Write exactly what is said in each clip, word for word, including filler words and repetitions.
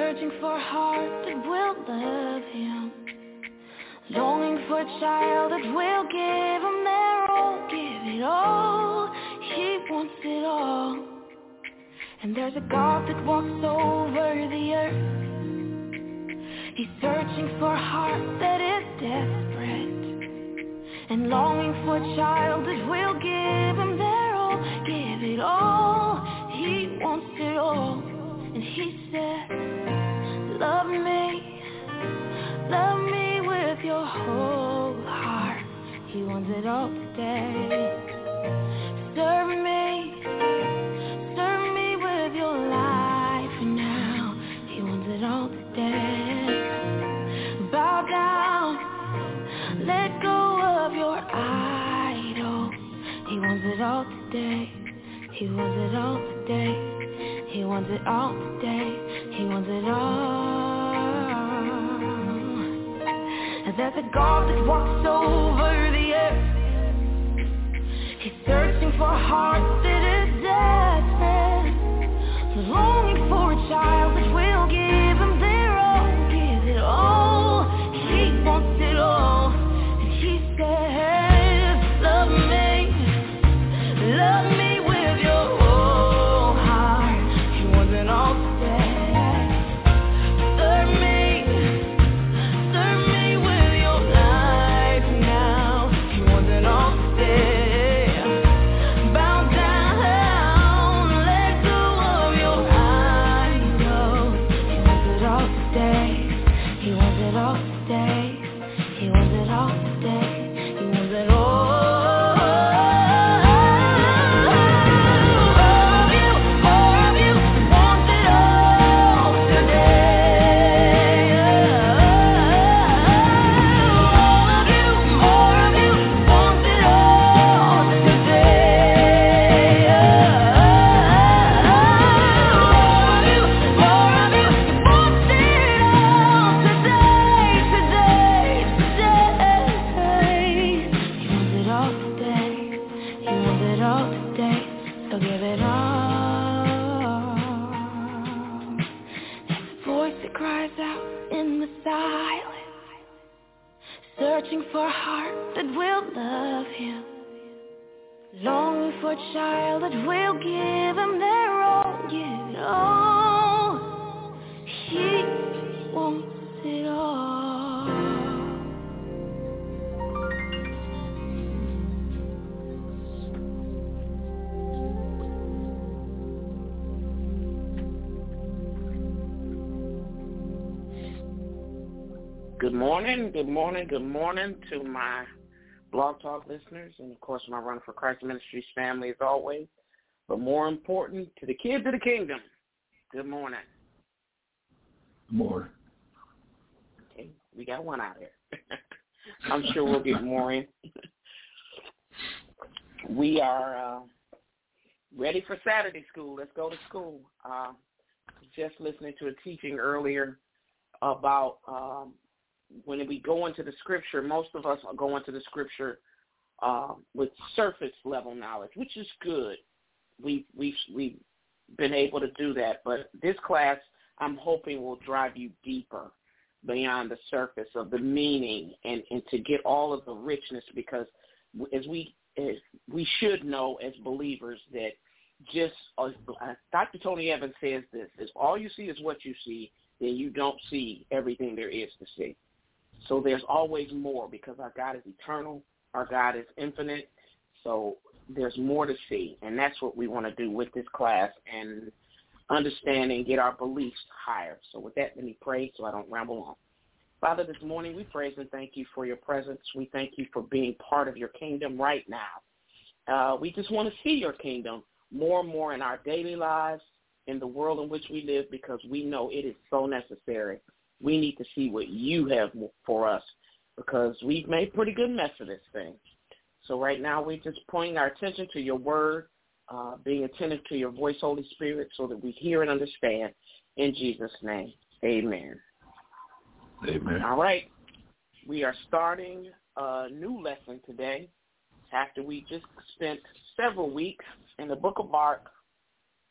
searching for a heart that will love him, longing for a child that will give him their all, give it all. He wants it all. And there's a God that walks over the earth. He's searching for a heart that is desperate and longing for a child that will give him their all, give it all. He wants it all. And he says, love me, love me with your whole heart. He wants it all today. Serve me, serve me with your life now. He wants it all today. Bow down, let go of your idol. He wants it all today. He wants it all today. He wants it all today. He wants it all. And there's a God that walks over the earth. He's searching for a heart that is desperate, longing for a child that will give him their all, give it all. He wants it all. And he says, love me, love me with your whole heart. He wants it all today. Serve me, serve me with your life now. He wants it all today. Bow down, let go of your idols. He wants it all today. He wants it all today. He wants it all today. He wants it all. Searching for a heart that will love him, longing for a child that will give him their all, give it all. He wants it all. Good morning, good morning, good morning to my Blog Talk listeners and, of course, my Run for Christ Ministries family as always. But more important, to the kids of the kingdom, good morning. Good morning. Okay, we got one out here. I'm sure we'll get more in. We are uh, ready for Saturday school. Let's go to school. Uh, just listening to a teaching earlier about um, when we go into the scripture, most of us are going to the scripture uh, with surface level knowledge, which is good. We we we've been able to do that, but this class, I'm hoping, will drive you deeper beyond the surface of the meaning and, and to get all of the richness, because as we as we should know as believers that just uh, Doctor Tony Evans says this: if all you see is what you see, then you don't see everything there is to see. So there's always more, because our God is eternal, our God is infinite, so there's more to see, and that's what we want to do with this class and understand and get our beliefs higher. So with that, let me pray so I don't ramble on. Father, this morning we praise and thank you for your presence. We thank you for being part of your kingdom right now. Uh, we just want to see your kingdom more and more in our daily lives, in the world in which we live, because we know it is so necessary. We need to see what you have for us, because we've made a pretty good mess of this thing. So right now we're just pointing our attention to your word, uh, being attentive to your voice, Holy Spirit, so that we hear and understand. In Jesus' name, amen. Amen. All right. We are starting a new lesson today after we just spent several weeks in the book of Mark,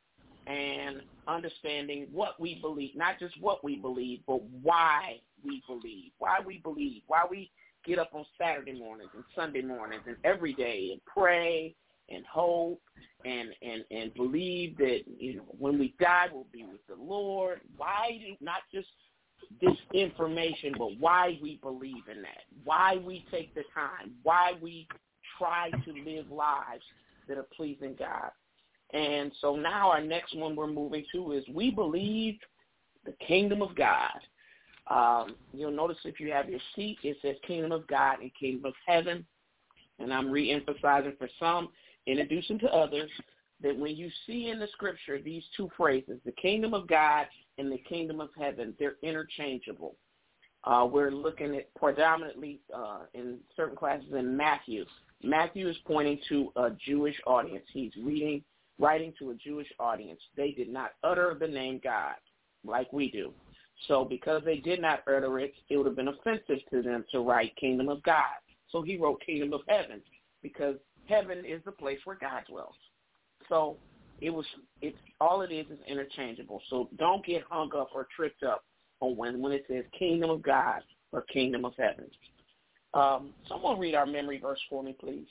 and understanding what we believe, not just what we believe, but why we believe, why we believe, why we get up on Saturday mornings and Sunday mornings and every day and pray and hope and, and, and believe that, you know, when we die, we'll be with the Lord. Why do, not just this information, but why we believe in that, why we take the time, why we try to live lives that are pleasing God. And so now our next one we're moving to is we believe the kingdom of God. Um, you'll notice if you have your seat, it says kingdom of God and kingdom of heaven. And I'm re-emphasizing for some, introducing to others, that when you see in the scripture these two phrases, the kingdom of God and the kingdom of heaven, they're interchangeable. Uh, we're looking at predominantly uh, in certain classes in Matthew. Matthew is pointing to a Jewish audience. He's reading, writing to a Jewish audience. They did not utter the name God like we do. So because they did not utter it, it would have been offensive to them to write kingdom of God. So he wrote kingdom of heaven because heaven is the place where God dwells. So it was, it's all it is is interchangeable. So don't get hung up or tricked up on when, when it says kingdom of God or kingdom of heaven. Um, someone read our memory verse for me, please.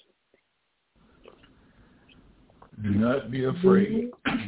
Do not be afraid.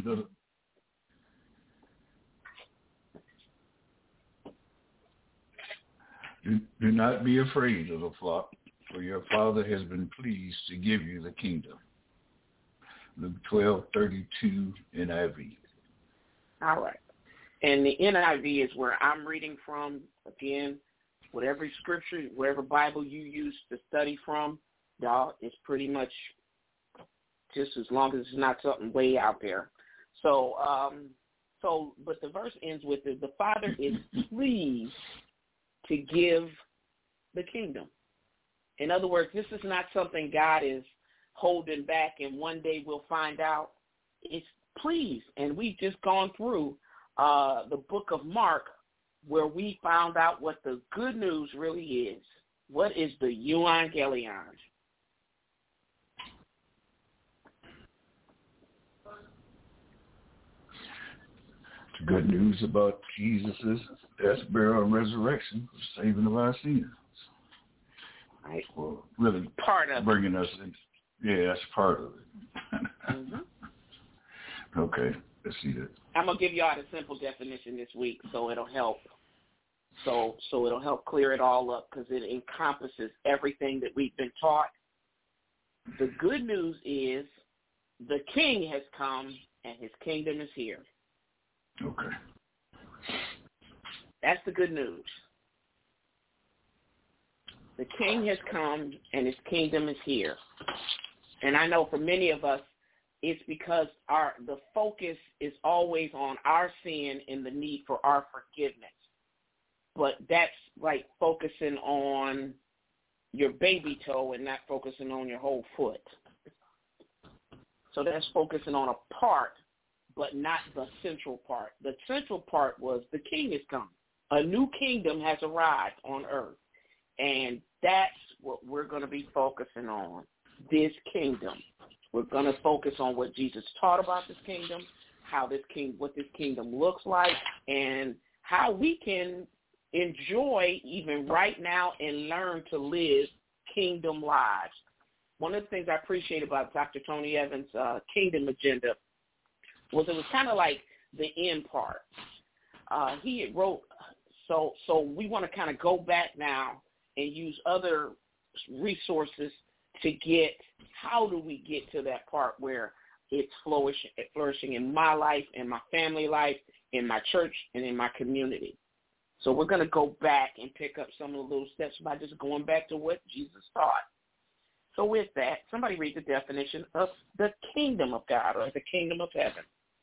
do, do not be afraid of the flock, for your Father has been pleased to give you the kingdom. Luke twelve thirty-two N I V. All right. And the N I V is where I'm reading from. Again, whatever scripture, whatever Bible you use to study from, y'all, it's pretty much just as long as it's not something way out there. So, um, so, but the verse ends with the, the Father is pleased to give the kingdom. In other words, this is not something God is holding back and one day we'll find out. It's pleased. And we've just gone through uh, the book of Mark where we found out what the good news really is. What is the euangelion? The good news about Jesus' death, burial, and resurrection, saving of our sins. Right. Well, really part of bringing it. us in. Yeah, that's part of it. Mm-hmm. Okay, let's see that. I'm gonna give y'all the simple definition this week, so it'll help. So, so it'll help clear it all up because it encompasses everything that we've been taught. The good news is the King has come and his kingdom is here. Okay. That's the good news. The King has come and his kingdom is here. And I know for many of us, it's because our the focus is always on our sin and the need for our forgiveness. But that's like focusing on your baby toe and not focusing on your whole foot. So that's focusing on a part, but not the central part. The central part was the King has come. A new kingdom has arrived on earth. And that's what we're going to be focusing on, this kingdom. We're going to focus on what Jesus taught about this kingdom, how this king, what this kingdom looks like, and how we can enjoy even right now and learn to live kingdom lives. One of the things I appreciate about Doctor Tony Evans' uh, kingdom agenda was it was kind of like the end part. Uh, he had wrote, so so we want to kind of go back now and use other resources to get, how do we get to that part where it's flourishing, flourishing in my life, in my family life, in my church, and in my community. So we're going to go back and pick up some of the little steps by just going back to what Jesus taught. So with that, somebody read the definition of the kingdom of God or the kingdom of heaven.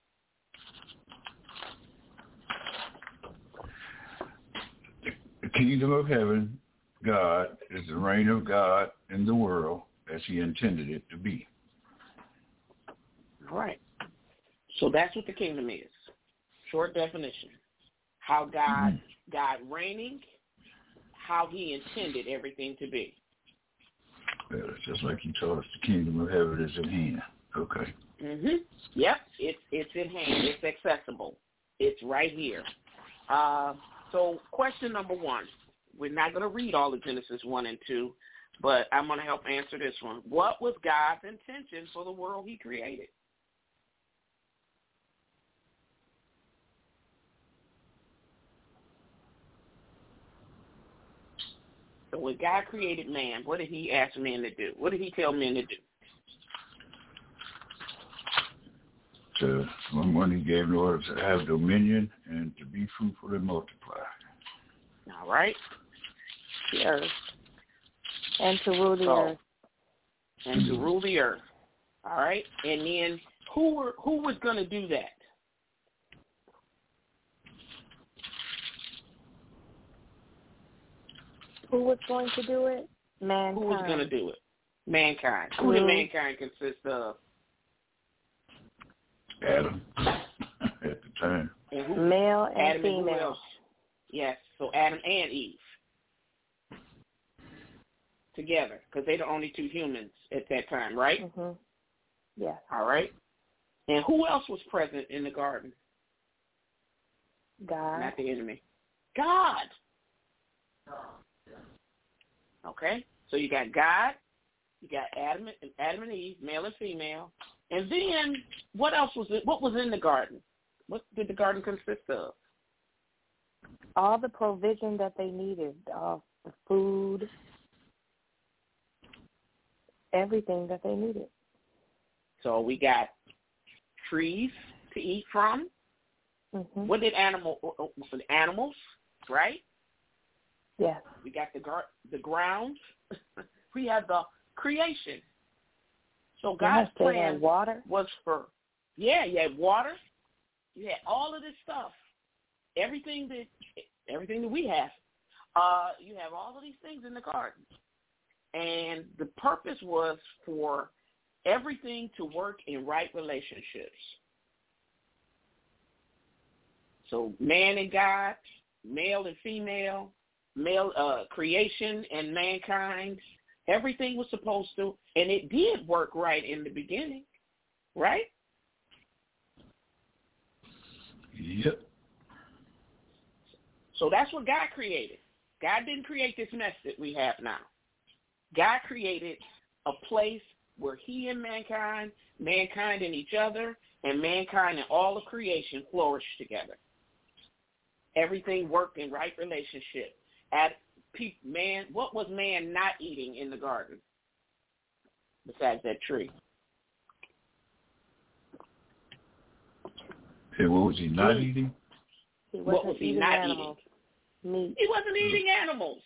The kingdom of heaven, God, is the reign of God in the world as he intended it to be. All right. So that's what the kingdom is. Short definition. How God, mm-hmm. God reigning, how he intended everything to be. Yeah, it's just like he told us the kingdom of heaven is at hand. Okay. Mhm. Yep. It's it's in hand. It's accessible. It's right here. Uh, so question number one. We're not going to read all of Genesis one and two, but I'm going to help answer this one. What was God's intention for the world he created? So when God created man, what did he ask men to do? What did he tell men to do? To, when he gave in order to have dominion and to be fruitful and multiply. All right. The earth. And to rule the so, earth. And to rule the earth. All right. And then who were who was going to do that? Who was going to do it? Mankind. Who was going to do it? Mankind. Who did mankind consist of? Adam, at the time. And who? Male and Adam female. And who else? Yes, so Adam and Eve. Together, because they're the only two humans at that time, right? Mm-hmm. Yeah. All right. And who else was present in the garden? God. Not the enemy. God. Okay, so you got God, you got Adam and Adam and Eve, male and female, and then what else was it? What was in the garden? What did the garden consist of? All the provision that they needed, all the food, everything that they needed. So we got trees to eat from. Mm-hmm. What did animal? Animals, right? Yes. We got the gar- the ground. We have the creation. So God's yes, plan water. was for, yeah, you had water. You had all of this stuff. Everything that everything that we have. Uh, you have all of these things in the garden. And the purpose was for everything to work in right relationships. So man and God, male and female, male uh, creation and mankind, everything was supposed to, and it did work right in the beginning, right? Yep. So that's what God created. God didn't create this mess that we have now. God created a place where he and mankind, mankind and each other, and mankind and all of creation flourished together. Everything worked in right relationship. At man, what was man not eating in the garden besides that tree? Hey, what was he not Meat. eating? He wasn't What was he eating not animals. eating? Meat. He wasn't eating animals.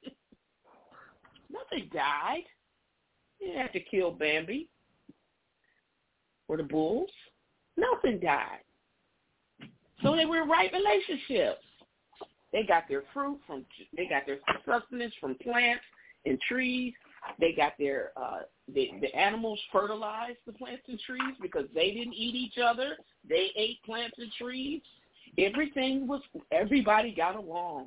Nothing died. He didn't have to kill Bambi or the bulls. Nothing died. So they were in right relationships. They got their fruit from, they got their sustenance from plants and trees. They got their, uh, the, the animals fertilized the plants and trees because they didn't eat each other. They ate plants and trees. Everything was, everybody got along.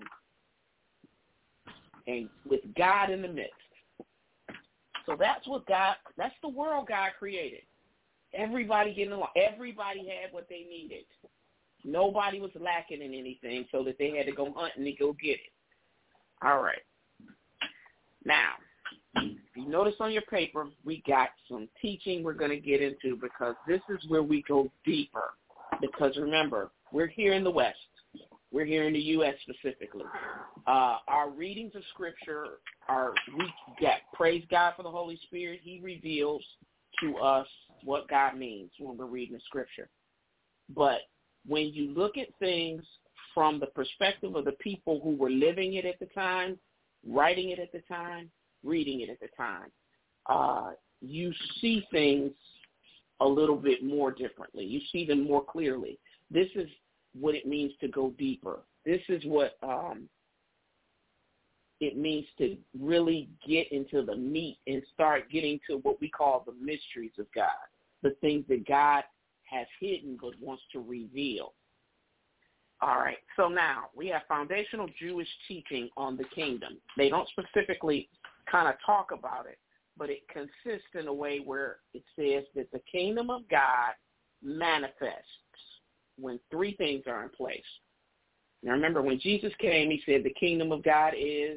And with God in the midst. So that's what God, that's the world God created. Everybody getting along. Everybody had what they needed. Nobody was lacking in anything so that they had to go hunting and go get it. All right. Now, if you notice on your paper, we got some teaching we're going to get into because this is where we go deeper. Because remember, we're here in the West. We're here in the U S specifically. Uh, our readings of Scripture are, we get, praise God for the Holy Spirit. He reveals to us what God means when we're reading the Scripture. But when you look at things from the perspective of the people who were living it at the time, writing it at the time, reading it at the time, uh, you see things a little bit more differently. You see them more clearly. This is what it means to go deeper. This is what um, it means to really get into the meat and start getting to what we call the mysteries of God, the things that God has hidden but wants to reveal. All right, so now we have foundational Jewish teaching on the kingdom. They don't specifically kind of talk about it, but it consists in a way where it says that the kingdom of God manifests when three things are in place. Now remember, when Jesus came, he said the kingdom of God is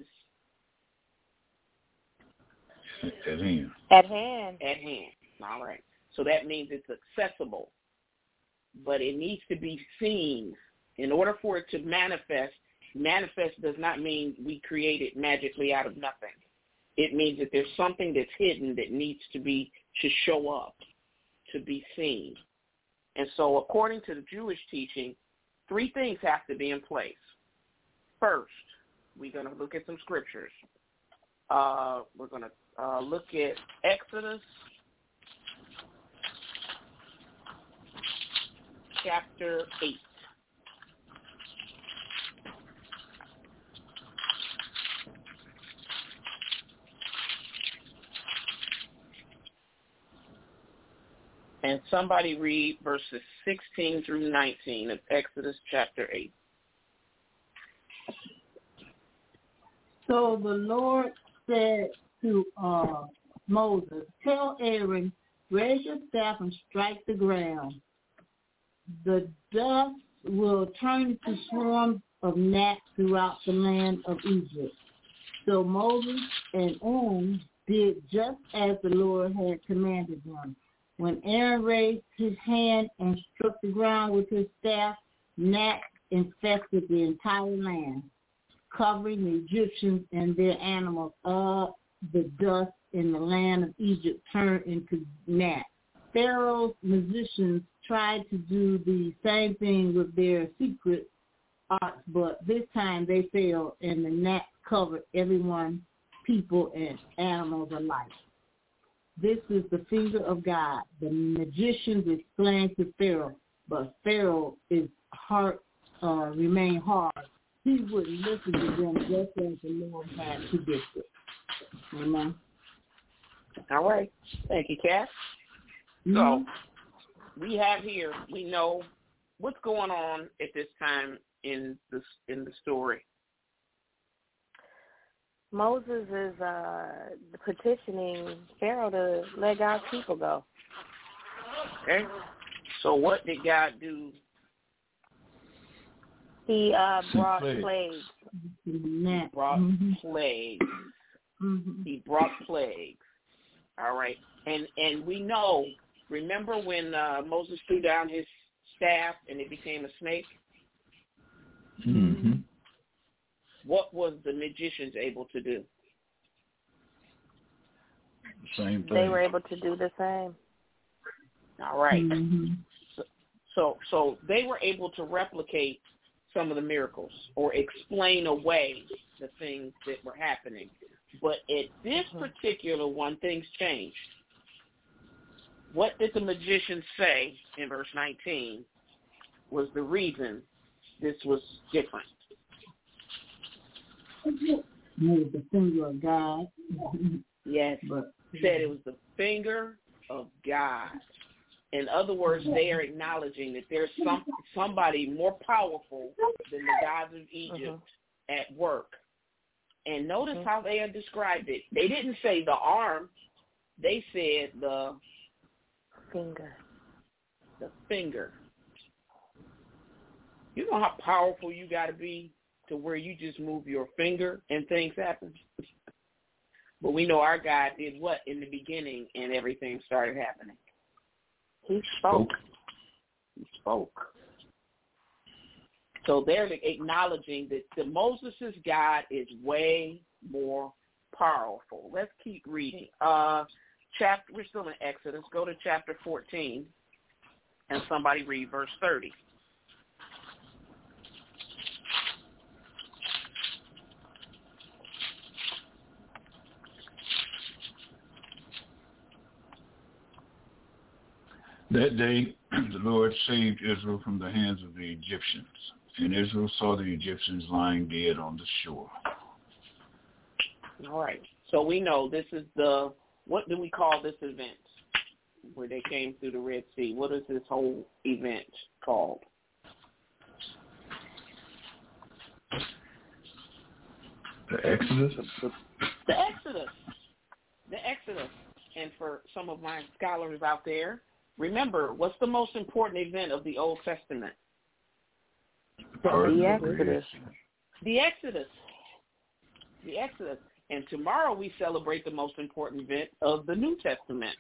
at hand. At hand. At hand. All right. So that means it's accessible, but it needs to be seen. In order for it to manifest, manifest does not mean we create it magically out of nothing. It means that there's something that's hidden that needs to be, to show up, to be seen. And so according to the Jewish teaching, three things have to be in place. First, we're going to look at some scriptures. Uh, we're going to uh, look at Exodus chapter eight. And somebody read verses sixteen through nineteen of Exodus chapter eight. So the Lord said to uh, Moses, tell Aaron, raise your staff and strike the ground. The dust will turn into swarms of gnats throughout the land of Egypt. So Moses and Aaron did just as the Lord had commanded them. When Aaron raised his hand and struck the ground with his staff, gnats infested the entire land, covering the Egyptians and their animals. All the dust in the land of Egypt turned into gnats. Pharaoh's musicians tried to do the same thing with their secret arts, but this time they failed, and the gnats covered everyone, people, and animals alike. This is the finger of God. The magicians explained to Pharaoh, but Pharaoh is heart uh, remained hard. He wouldn't listen to them just as the Lord had predicted. Amen. All right. Thank you, Cass. Mm-hmm. So we have here, we know what's going on at this time in the, in the story. Moses is uh, petitioning Pharaoh to let God's people go. Okay. So what did God do? He uh, brought plagues. plagues. He brought mm-hmm. plagues. Mm-hmm. He brought plagues. All right. And and we know, remember when uh, Moses threw down his staff and it became a snake? Mm-hmm. What was the magicians able to do? Same thing. They were able to do the same. All right. Mm-hmm. So, so so they were able to replicate some of the miracles or explain away the things that were happening. But at this particular one, things changed. What did the magicians say in verse nineteen was the reason this was different? Made the finger of God. Yes, But said it was the finger of God. In other words, they are acknowledging that there's some somebody more powerful than the gods of Egypt uh-huh. at work. And notice uh-huh. how they have described it. They didn't say the arm. They said the finger. The finger. You know how powerful you got to be to where you just move your finger and things happen? But we know our God did what in the beginning and everything started happening? He spoke. He spoke. So they're acknowledging that the Moses' God is way more powerful. Let's keep reading. Uh, chapter. We're still in Exodus. Go to chapter fourteen, and somebody read verse thirty. That day, the Lord saved Israel from the hands of the Egyptians, and Israel saw the Egyptians lying dead on the shore. All right. So we know this is the, what do we call this event where they came through the Red Sea? What is this whole event called? The Exodus? The, the, the Exodus. the Exodus. And for some of my scholars out there, remember, what's the most important event of the Old Testament? The Exodus. The Exodus. The Exodus. And tomorrow we celebrate the most important event of the New Testament.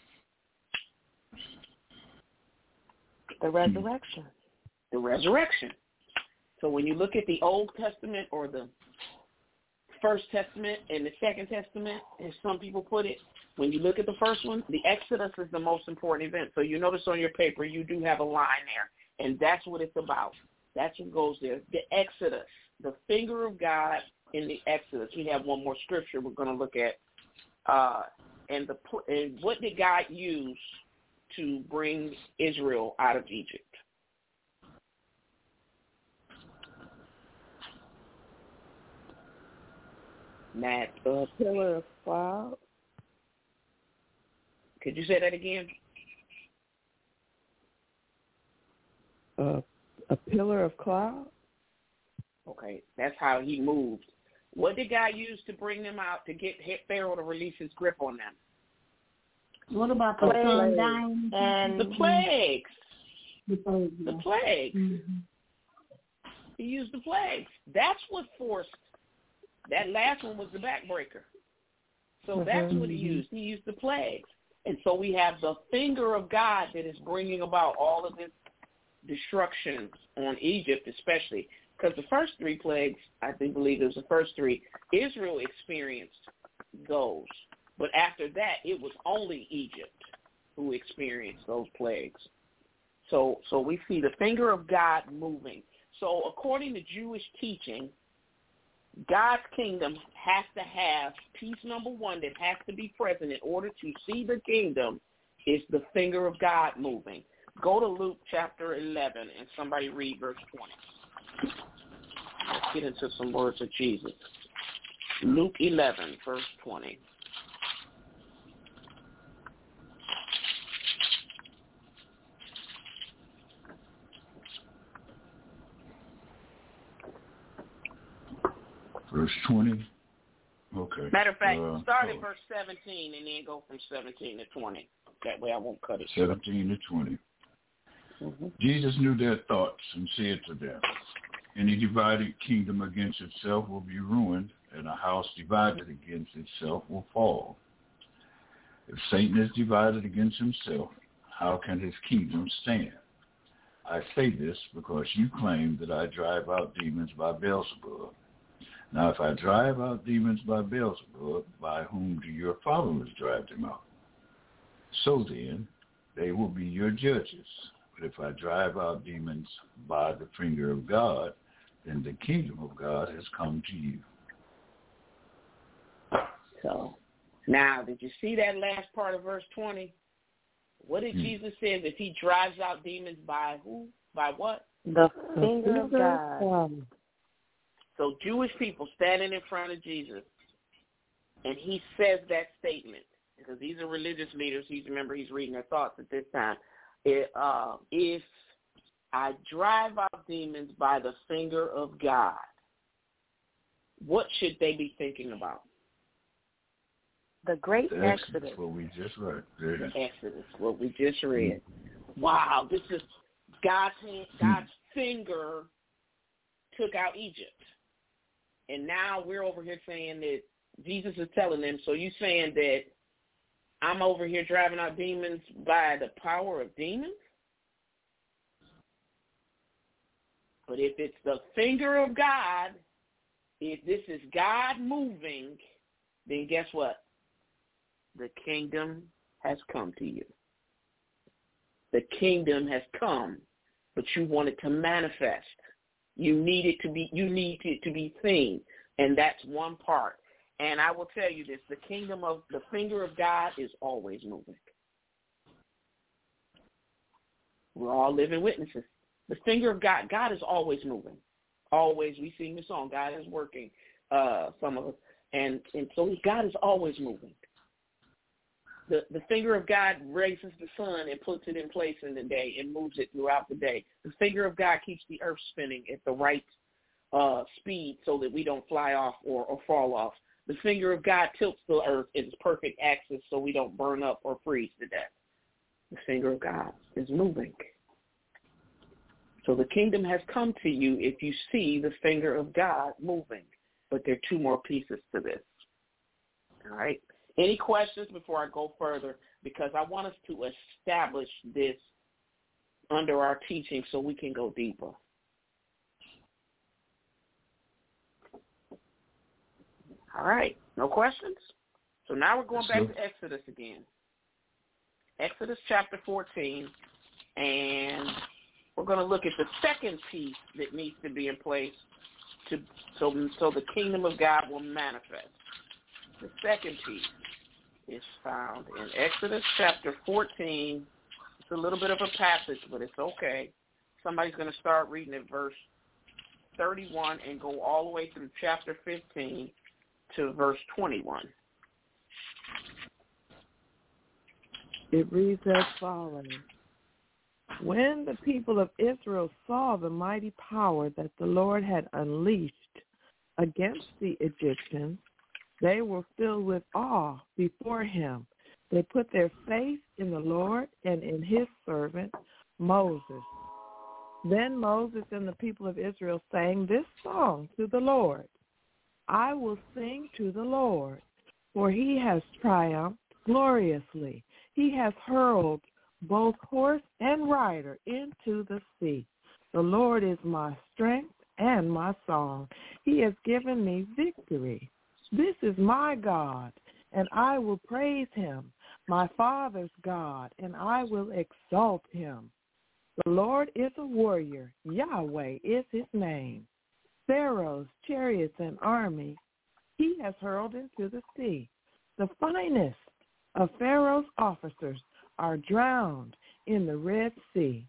The resurrection. The resurrection. So when you look at the Old Testament or the First Testament and the Second Testament, as some people put it, when you look at the first one, the Exodus is the most important event. So you notice on your paper you do have a line there, and that's what it's about. That's what goes there. The Exodus, the finger of God in the Exodus. We have one more scripture we're going to look at. Uh, and the and what did God use to bring Israel out of Egypt? Matt, A pillar of cloud. Could you say that again? Uh, a pillar of cloud. Okay, that's how he moved. What did God use to bring them out, to get Pharaoh to release his grip on them? What about the sundown? And The plagues. The plagues. The plagues. Mm-hmm. He used the plagues. That's what forced. That last one was the backbreaker. So mm-hmm. that's what he used. He used the plagues. And so we have the finger of God that is bringing about all of this destruction on Egypt, especially because the first three plagues, I think, believe it was the first three, Israel experienced those. But after that, it was only Egypt who experienced those plagues. So, so we see the finger of God moving. So according to Jewish teaching, God's kingdom has to have piece number one that has to be present in order to see the kingdom is the finger of God moving. Go to Luke chapter eleven and somebody read verse twenty. Let's get into some words of Jesus. Luke eleven, verse twenty. Verse twenty. Okay. Matter of fact, uh, start oh. at verse seventeen and then go from seventeen to twenty. That way I won't cut it. seventeen to twenty. Mm-hmm. Jesus knew their thoughts and said to them, any divided kingdom against itself will be ruined, and a house divided against itself will fall. If Satan is divided against himself, how can his kingdom stand? I say this because you claim that I drive out demons by Beelzebub. Now, if I drive out demons by Beelzebub, by whom do your followers drive them out? So then, they will be your judges. But if I drive out demons by the finger of God, then the kingdom of God has come to you. So, now, did you see that last part of verse twenty? What did hmm. Jesus say if he drives out demons by who? By what? The finger of God. So Jewish people standing in front of Jesus, and he says that statement, because these are religious leaders. He's remember he's reading their thoughts at this time. It, uh, if I drive out demons by the finger of God, what should they be thinking about? The great the Exodus. Exodus. What we just read. The Exodus, what we just read. Wow, this is God's hand, God's finger took out Egypt. And now we're over here saying that Jesus is telling them, so you saying that I'm over here driving out demons by the power of demons? But if it's the finger of God, if this is God moving, then guess what? The kingdom has come to you. The kingdom has come, but you want it to manifest. You need it to be, you need it to be seen, and that's one part. And I will tell you this, the kingdom of, the finger of God is always moving. We're all living witnesses. The finger of God, God is always moving. Always, we sing the song, God is working, uh, some of us. And, and so God is always moving. The, the finger of God raises the sun and puts it in place in the day and moves it throughout the day. The finger of God keeps the earth spinning at the right uh, speed so that we don't fly off or, or fall off. The finger of God tilts the earth in its perfect axis so we don't burn up or freeze to death. The finger of God is moving. So the kingdom has come to you if you see the finger of God moving. But there are two more pieces to this. All right? Any questions before I go further? Because I want us to establish this under our teaching so we can go deeper. All right. No questions? So now we're going back to Exodus again. Exodus chapter fourteen. And we're going to look at the second piece that needs to be in place to so, so the kingdom of God will manifest. The second piece is found in Exodus chapter fourteen. It's a little bit of a passage, but it's okay. Somebody's going to start reading at verse thirty-one and go all the way through chapter fifteen to verse twenty-one. It reads as follows. When the people of Israel saw the mighty power that the Lord had unleashed against the Egyptians, they were filled with awe before him. They put their faith in the Lord and in his servant Moses. Then Moses and the people of Israel sang this song to the Lord. I will sing to the Lord, for he has triumphed gloriously. He has hurled both horse and rider into the sea. The Lord is my strength and my song. He has given me victory. This is my God, and I will praise him, my father's God, and I will exalt him. The Lord is a warrior. Yahweh is his name. Pharaoh's chariots and armies he has hurled into the sea. The finest of Pharaoh's officers are drowned in the Red Sea.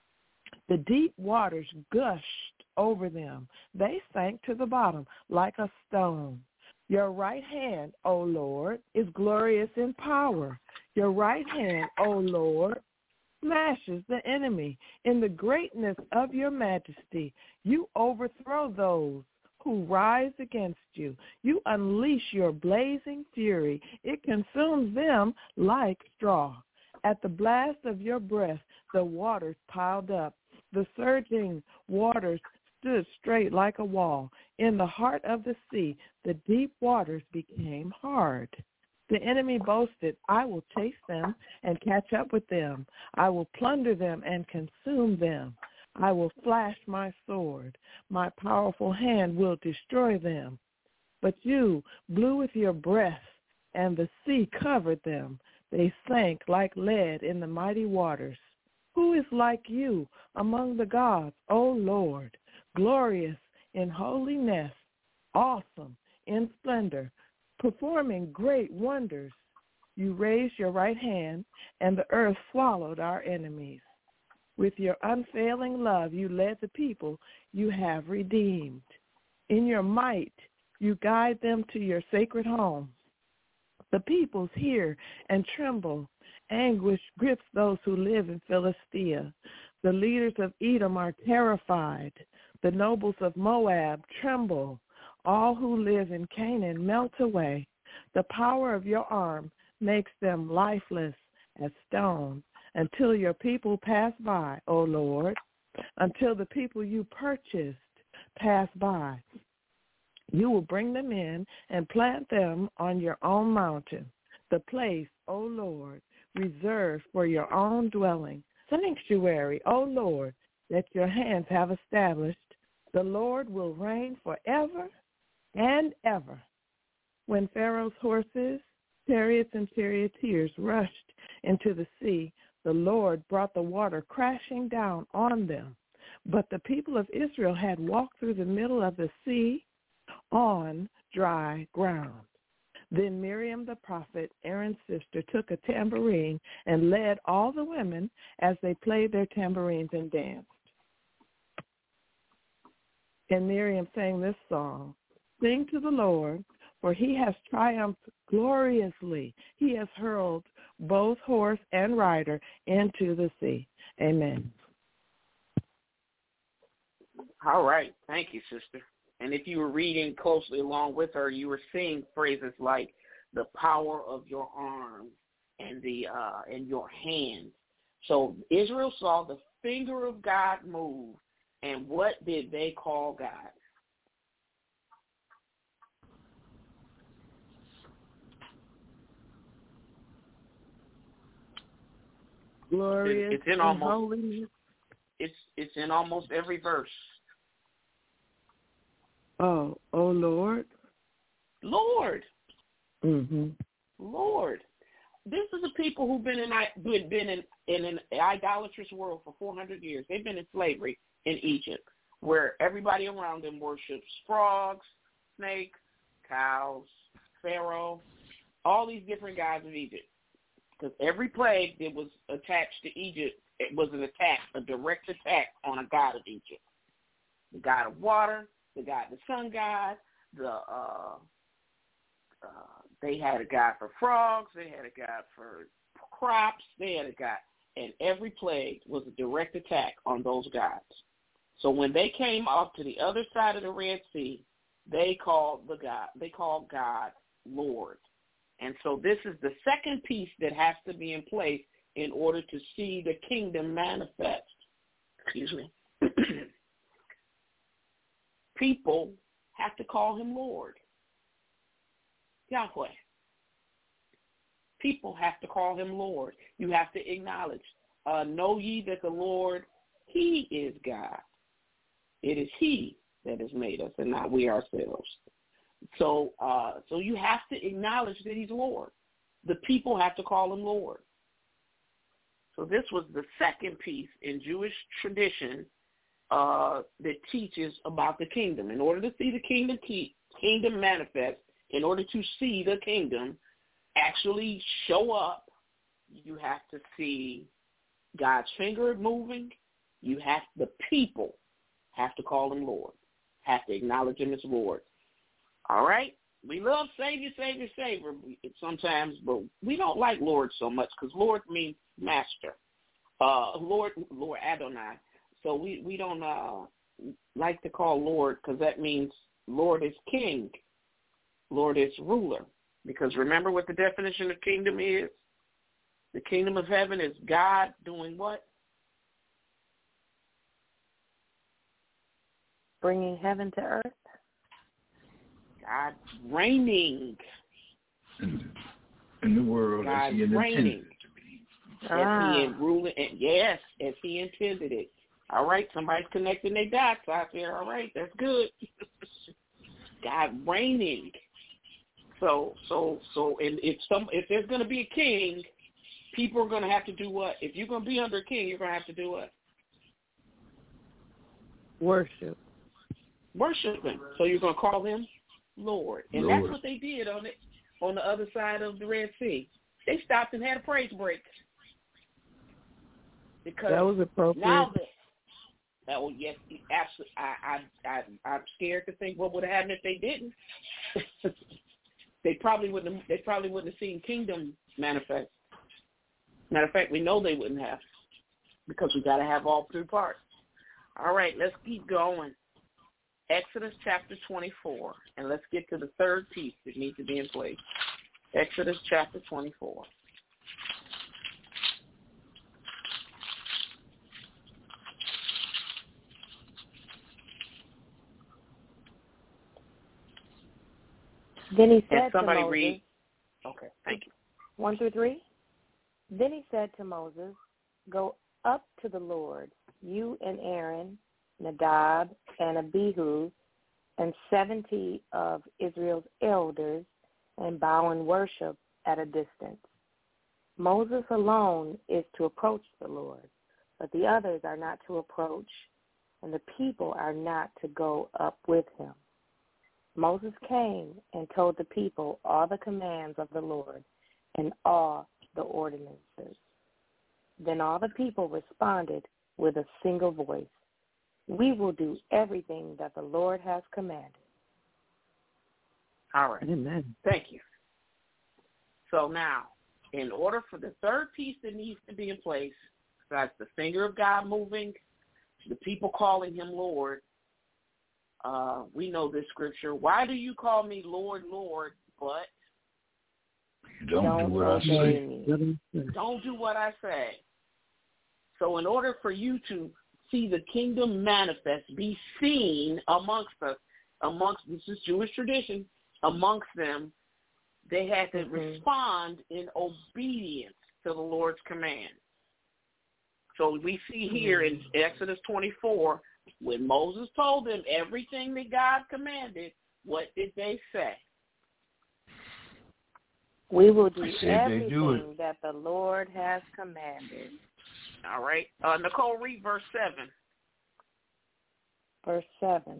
The deep waters gushed over them. They sank to the bottom like a stone. Your right hand, O Lord, is glorious in power. Your right hand, O Lord, smashes the enemy. In the greatness of your majesty, you overthrow those who rise against you. You unleash your blazing fury. It consumes them like straw. At the blast of your breath, the waters piled up. The surging waters stood straight like a wall. In the heart of the sea, the deep waters became hard. The enemy boasted, I will chase them and catch up with them. I will plunder them and consume them. I will flash my sword. My powerful hand will destroy them. But you blew with your breath, and the sea covered them. They sank like lead in the mighty waters. Who is like you among the gods, O Lord, glorious in holiness, awesome in splendor, performing great wonders? You raised your right hand, and the earth swallowed our enemies. With your unfailing love, you led the people you have redeemed. In your might, you guide them to your sacred home. The peoples hear and tremble. Anguish grips those who live in Philistia. The leaders of Edom are terrified. The nobles of Moab tremble. All who live in Canaan melt away. The power of your arm makes them lifeless as stone until your people pass by, O Lord, until the people you purchased pass by. You will bring them in and plant them on your own mountain, the place, O Lord, reserved for your own dwelling, sanctuary, O Lord, that your hands have established. The Lord will reign forever and ever. When Pharaoh's horses, chariots, and charioteers rushed into the sea, the Lord brought the water crashing down on them. But the people of Israel had walked through the middle of the sea on dry ground. Then Miriam the prophet, Aaron's sister, took a tambourine and led all the women as they played their tambourines and danced. And Miriam sang this song, Sing to the Lord, for he has triumphed gloriously. He has hurled both horse and rider into the sea. Amen. All right. Thank you, sister. And if you were reading closely along with her, you were seeing phrases like the power of your arm and the uh, and your hand. So Israel saw the finger of God move, and what did they call God? Glorious it's in and almost holiness. it's it's in almost every verse. Oh, oh Lord. Lord. Mhm. Lord. This is a people who've been in who've been in, in an idolatrous world for four hundred years. They've been in slavery in Egypt, where everybody around them worships frogs, snakes, cows, Pharaoh, all these different gods of Egypt. Because every plague that was attached to Egypt, it was an attack, a direct attack on a god of Egypt. The god of water, the god, the sun god, the uh, uh, they had a god for frogs, they had a god for crops, they had a god, and every plague was a direct attack on those gods. So when they came up to the other side of the Red Sea, they called the God, they called God Lord. And so this is the second piece that has to be in place in order to see the kingdom manifest. Excuse me. People have to call him Lord. Yahweh. People have to call him Lord. You have to acknowledge, uh, know ye that the Lord, he is God. It is he that has made us and not we ourselves. So uh, so you have to acknowledge that he's Lord. The people have to call him Lord. So this was the second piece in Jewish tradition uh, that teaches about the kingdom. In order to see the kingdom keep, kingdom manifest, in order to see the kingdom actually show up, you have to see God's finger moving. You have the people have to call him Lord, have to acknowledge him as Lord. All right? We love Savior, Savior, Savior sometimes, but we don't like Lord so much because Lord means master. Uh, Lord, Lord Adonai. So we, we don't uh, like to call Lord because that means Lord is king. Lord is ruler. Because remember what the definition of kingdom is? The kingdom of heaven is God doing what? Bringing heaven to earth. God reigning in, in the world God as he intended reigning. it to be. As he ruling, and yes, as he intended it. All right, somebody's connecting their dots out there. All right, that's good. God reigning. So, so, so, and if some, if there's going to be a king, people are going to have to do what? If you're going to be under a king, you're going to have to do what? Worship. Worship him. So you're going to call him Lord, and Lord. that's what they did on it on the other side of the Red Sea. They stopped and had a praise break because that was appropriate. Now that, oh yes, absolutely. I, I, I, I'm scared to think what would have happened if they didn't. they probably wouldn't. Have, they probably wouldn't have seen kingdom manifest. Matter of fact, we know they wouldn't have because we got to have all three parts. All right, let's keep going. Exodus chapter twenty-four, and let's get to the third piece that needs to be in place. Exodus chapter twenty-four. Then he said and somebody to Moses, read. Okay, thank you. One through three. Then he said to Moses, "Go up to the Lord, you and Aaron, Nadab and Abihu, and seventy of Israel's elders, and bow and worship at a distance. Moses alone is to approach the Lord, but the others are not to approach, and the people are not to go up with him." Moses came and told the people all the commands of the Lord and all the ordinances. Then all the people responded with a single voice, "We will do everything that the Lord has commanded." All right. Amen. Thank you. So now, in order for the third piece that needs to be in place, besides the finger of God moving, the people calling him Lord, Uh, we know this scripture. Why do you call me Lord, Lord, but don't, don't do what I say? Don't do what I say. So in order for you to see the kingdom manifest, be seen amongst us, amongst, this is Jewish tradition, amongst them, they had to mm-hmm. respond in obedience to the Lord's command. So we see here in Exodus twenty-four, when Moses told them everything that God commanded, what did they say? We will do everything do that the Lord has commanded. All right. Uh, Nicole, read verse seven. Verse seven.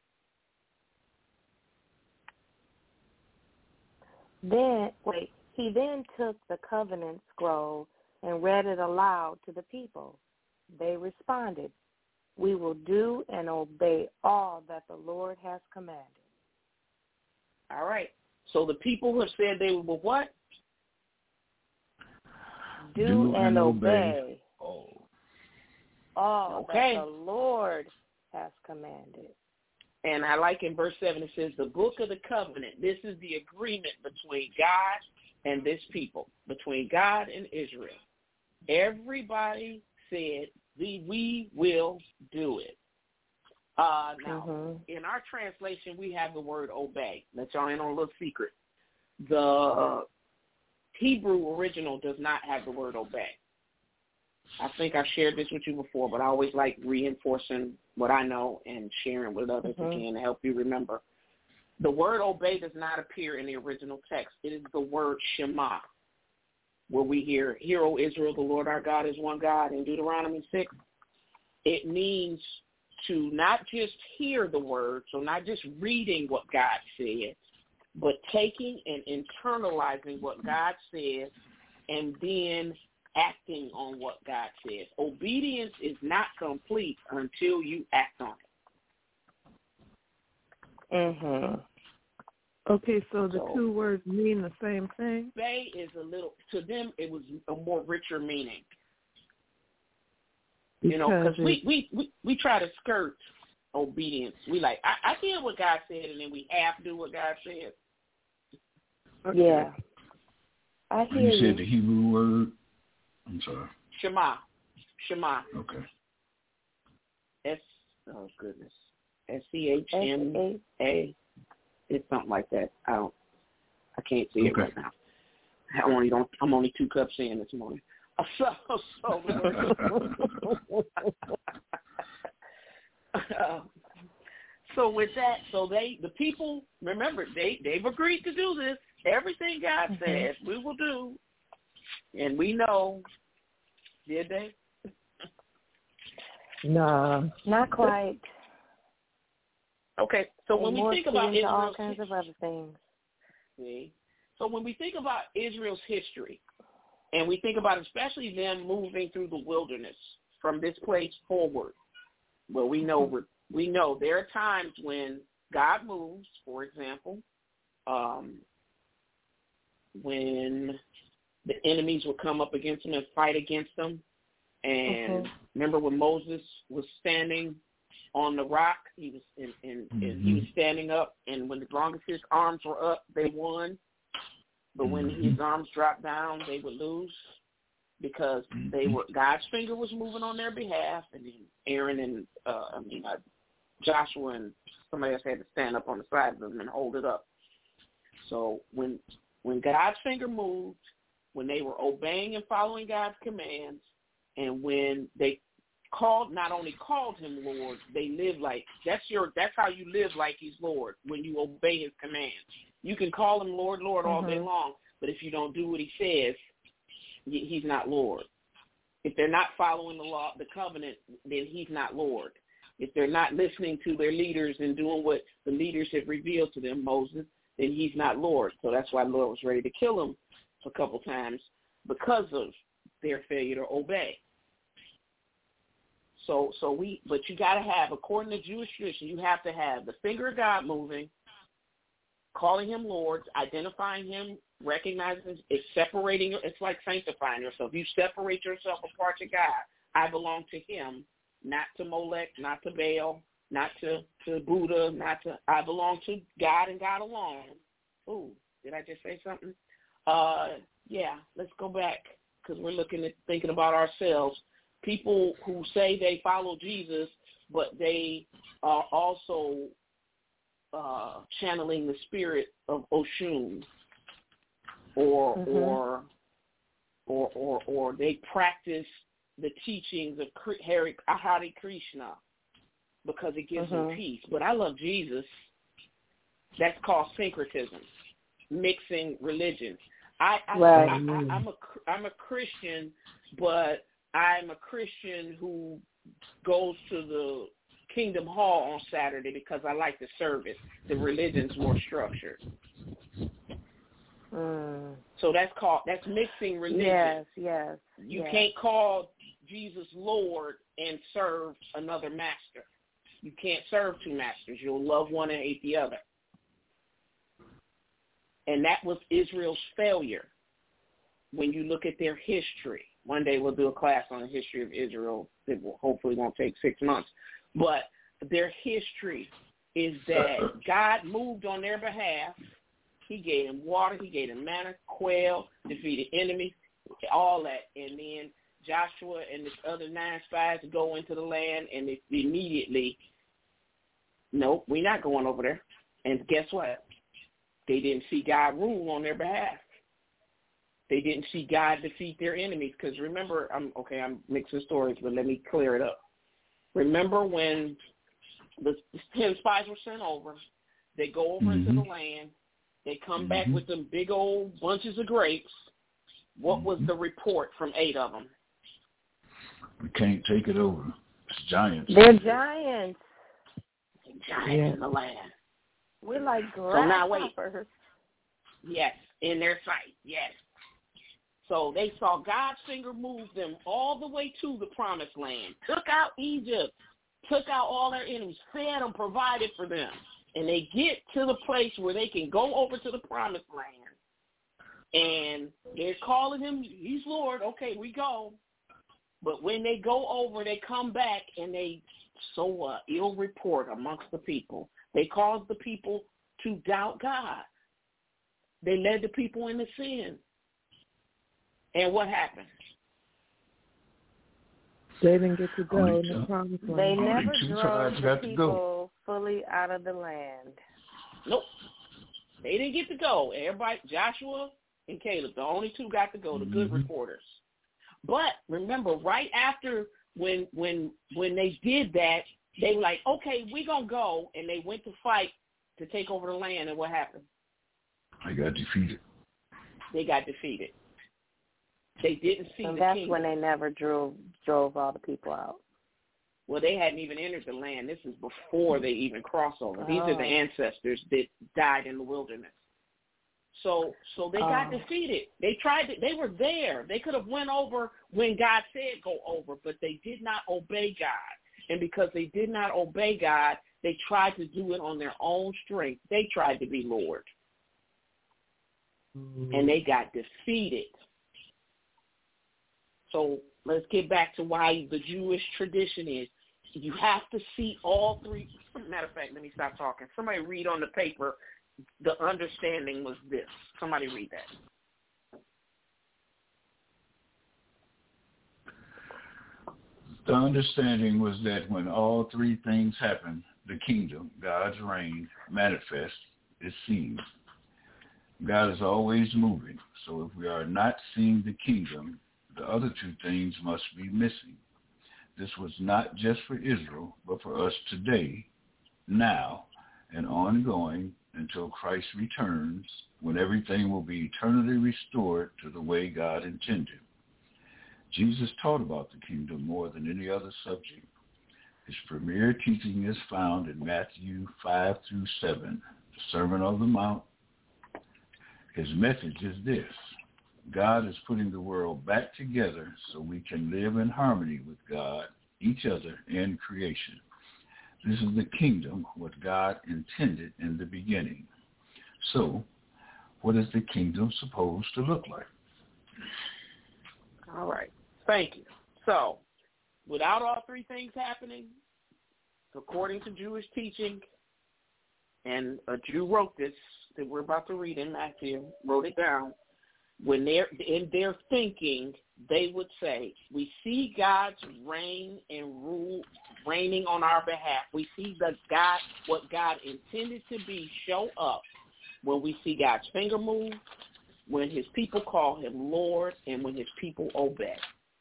Then, wait, he then took the covenant scroll and read it aloud to the people. They responded, we will do and obey all that the Lord has commanded. All right. So the people have said they will what? Do, do and, and obey, obey all, all okay. that the Lord has commanded. And I like in verse seven, it says, the book of the covenant. This is the agreement between God and this people, between God and Israel. Everybody said, we, we will do it. Uh, now, mm-hmm. in our translation, we have the word obey. Let y'all in on a little secret. The uh, Hebrew original does not have the word obey. I think I've shared this with you before, but I always like reinforcing what I know and sharing with others mm-hmm. again to help you remember. The word obey does not appear in the original text. It is the word Shema, where we hear, hear, O Israel, the Lord our God is one God in Deuteronomy six. It means to not just hear the word, so not just reading what God said, but taking and internalizing what God says and then acting on what God says. Obedience is not complete until you act on it. Mm-hmm. Okay, so the so, two words mean the same thing? Obey is a little, to them, it was a more richer meaning. You know, because we, we, we, we try to skirt obedience. We like, I, I hear what God said, and then we half do what God said. Okay. Yeah. I hear you. You said the Hebrew word? I'm sorry. Shema. Shema. Okay. S, oh, goodness. S C H M A. It's something like that. I don't, I can't see it okay. right now. I only don't, I'm only two cups in this morning. So, so, uh, so with that, so they, the people, remember, they, they've agreed to do this. Everything God mm-hmm. says, we will do. And we know, did they? No, not quite. Okay, so when we think about Israel's all kinds of other things. See, so when we think about Israel's history, and we think about especially them moving through the wilderness from this place forward, well, we know we know there are times when God moves. For example, um, when the enemies would come up against them and fight against them. And mm-hmm. remember when Moses was standing on the rock, he was in, in, mm-hmm. in, he was standing up, and when as long as his arms were up, they won. But when mm-hmm. his arms dropped down, they would lose because mm-hmm. they were God's finger was moving on their behalf, and then Aaron and uh, I mean uh, Joshua and somebody else had to stand up on the side of them and hold it up. So when when God's finger moved, when they were obeying and following God's commands, and when they called, not only called him Lord, they lived like, that's your, that's how you live like he's Lord, when you obey his commands. You can call him Lord, Lord all mm-hmm. day long, but if you don't do what he says, he's not Lord. If they're not following the law, the covenant, then he's not Lord. If they're not listening to their leaders and doing what the leaders have revealed to them, Moses, then he's not Lord. So that's why the Lord was ready to kill him a couple times because of their failure to obey. So, so we, but you got to have, according to Jewish tradition, you have to have the finger of God moving, calling him Lord, identifying him, recognizing it's separating. It's like sanctifying yourself. You separate yourself apart to God. I belong to him, not to Molech, not to Baal, not to, to Buddha, not to, I belong to God and God alone. Ooh, did I just say something? Uh, yeah, let's go back because we're looking at thinking about ourselves. People who say they follow Jesus, but they are also uh, channeling the spirit of Oshun, or mm-hmm. or or or or they practice the teachings of Hare Krishna because it gives mm-hmm. them peace. But I love Jesus. That's called syncretism, mixing religions. I, I, right. I, I I'm a I'm a Christian, but I'm a Christian who goes to the Kingdom Hall on Saturday because I like the service. The religion's more structured. Mm. So that's called, that's mixing religion. Yes, yes. You yes. can't call Jesus Lord and serve another master. You can't serve two masters. You'll love one and hate the other. And that was Israel's failure when you look at their history. One day we'll do a class on the history of Israel. It will hopefully won't take six months. But their history is that God moved on their behalf. He gave them water. He gave them manna, quail, defeated enemies, all that. And then Joshua and the other nine spies go into the land, and they immediately, nope, we're not going over there. And guess what? They didn't see God rule on their behalf. They didn't see God defeat their enemies. Because remember, I'm okay, I'm mixing stories, but let me clear it up. Remember when the ten spies were sent over, they go over mm-hmm. into the land, they come mm-hmm. back with them big old bunches of grapes. What mm-hmm. was the report from eight of them? We can't take it over. It's giants. They're giants. Giants yeah. in the land. We're like grasshoppers. So now wait. Yes, in their sight, yes. So they saw God's finger move them all the way to the promised land, took out Egypt, took out all their enemies, fed them, provided for them. And they get to the place where they can go over to the promised land. And they're calling him, he's Lord, okay, we go. But when they go over, they come back and they sow a ill report amongst the people. They caused the people to doubt God. They led the people into sin. And what happened? They didn't get to go in the promised land. They never drove the people fully out of the land. Nope. They didn't get to go. Everybody, Joshua and Caleb, the only two got to go, the good mm-hmm. reporters. But remember, right after when when when they did that, they were like, okay, we're going to go. And they went to fight to take over the land. And what happened? They got defeated. They got defeated. They didn't see and the that's kingdom. when they never drove drove all the people out. Well, they hadn't even entered the land. This is before they even cross over. Oh. These are the ancestors that died in the wilderness. So so they got oh. defeated. They tried to, they were there. They could have went over when God said go over, but they did not obey God. And because they did not obey God, they tried to do it on their own strength. They tried to be Lord. Mm-hmm. And they got defeated. So let's get back to why the Jewish tradition is you have to see all three. Matter of fact, let me stop talking. Somebody read on the paper. The understanding was this. Somebody read that. The understanding was that when all three things happen, the kingdom, God's reign, manifests, is seen. God is always moving. So if we are not seeing the kingdom, the other two things must be missing. This was not just for Israel, but for us today, now, and ongoing until Christ returns, when everything will be eternally restored to the way God intended. Jesus taught about the kingdom more than any other subject. His premier teaching is found in Matthew five through seven, the Sermon on the Mount. His message is this: God is putting the world back together so we can live in harmony with God, each other, and creation. This is the kingdom, what God intended in the beginning. So, what is the kingdom supposed to look like? All right. Thank you. So, without all three things happening, according to Jewish teaching, and a Jew wrote this that we're about to read in Matthew, wrote it down, when they're in their thinking, they would say, we see God's reign and rule reigning on our behalf. We see the God, what God intended to be, show up when we see God's finger move, when his people call him Lord, and when his people obey.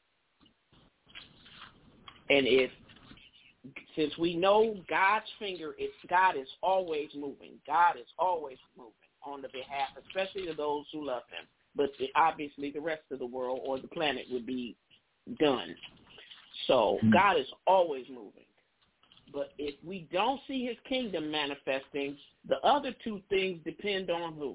And if, since we know God's finger, it's, God is always moving. God is always moving on the behalf, especially to those who love him. But the, obviously the rest of the world or the planet would be done. So mm-hmm. God is always moving. But if we don't see his kingdom manifesting, the other two things depend on who?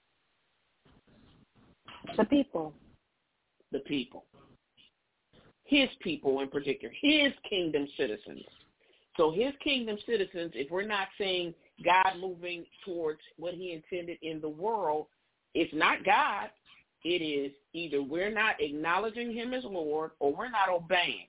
The people. The people. His people in particular, his kingdom citizens. So his kingdom citizens, if we're not seeing God moving towards what he intended in the world, it's not God. It is either we're not acknowledging him as Lord or we're not obeying.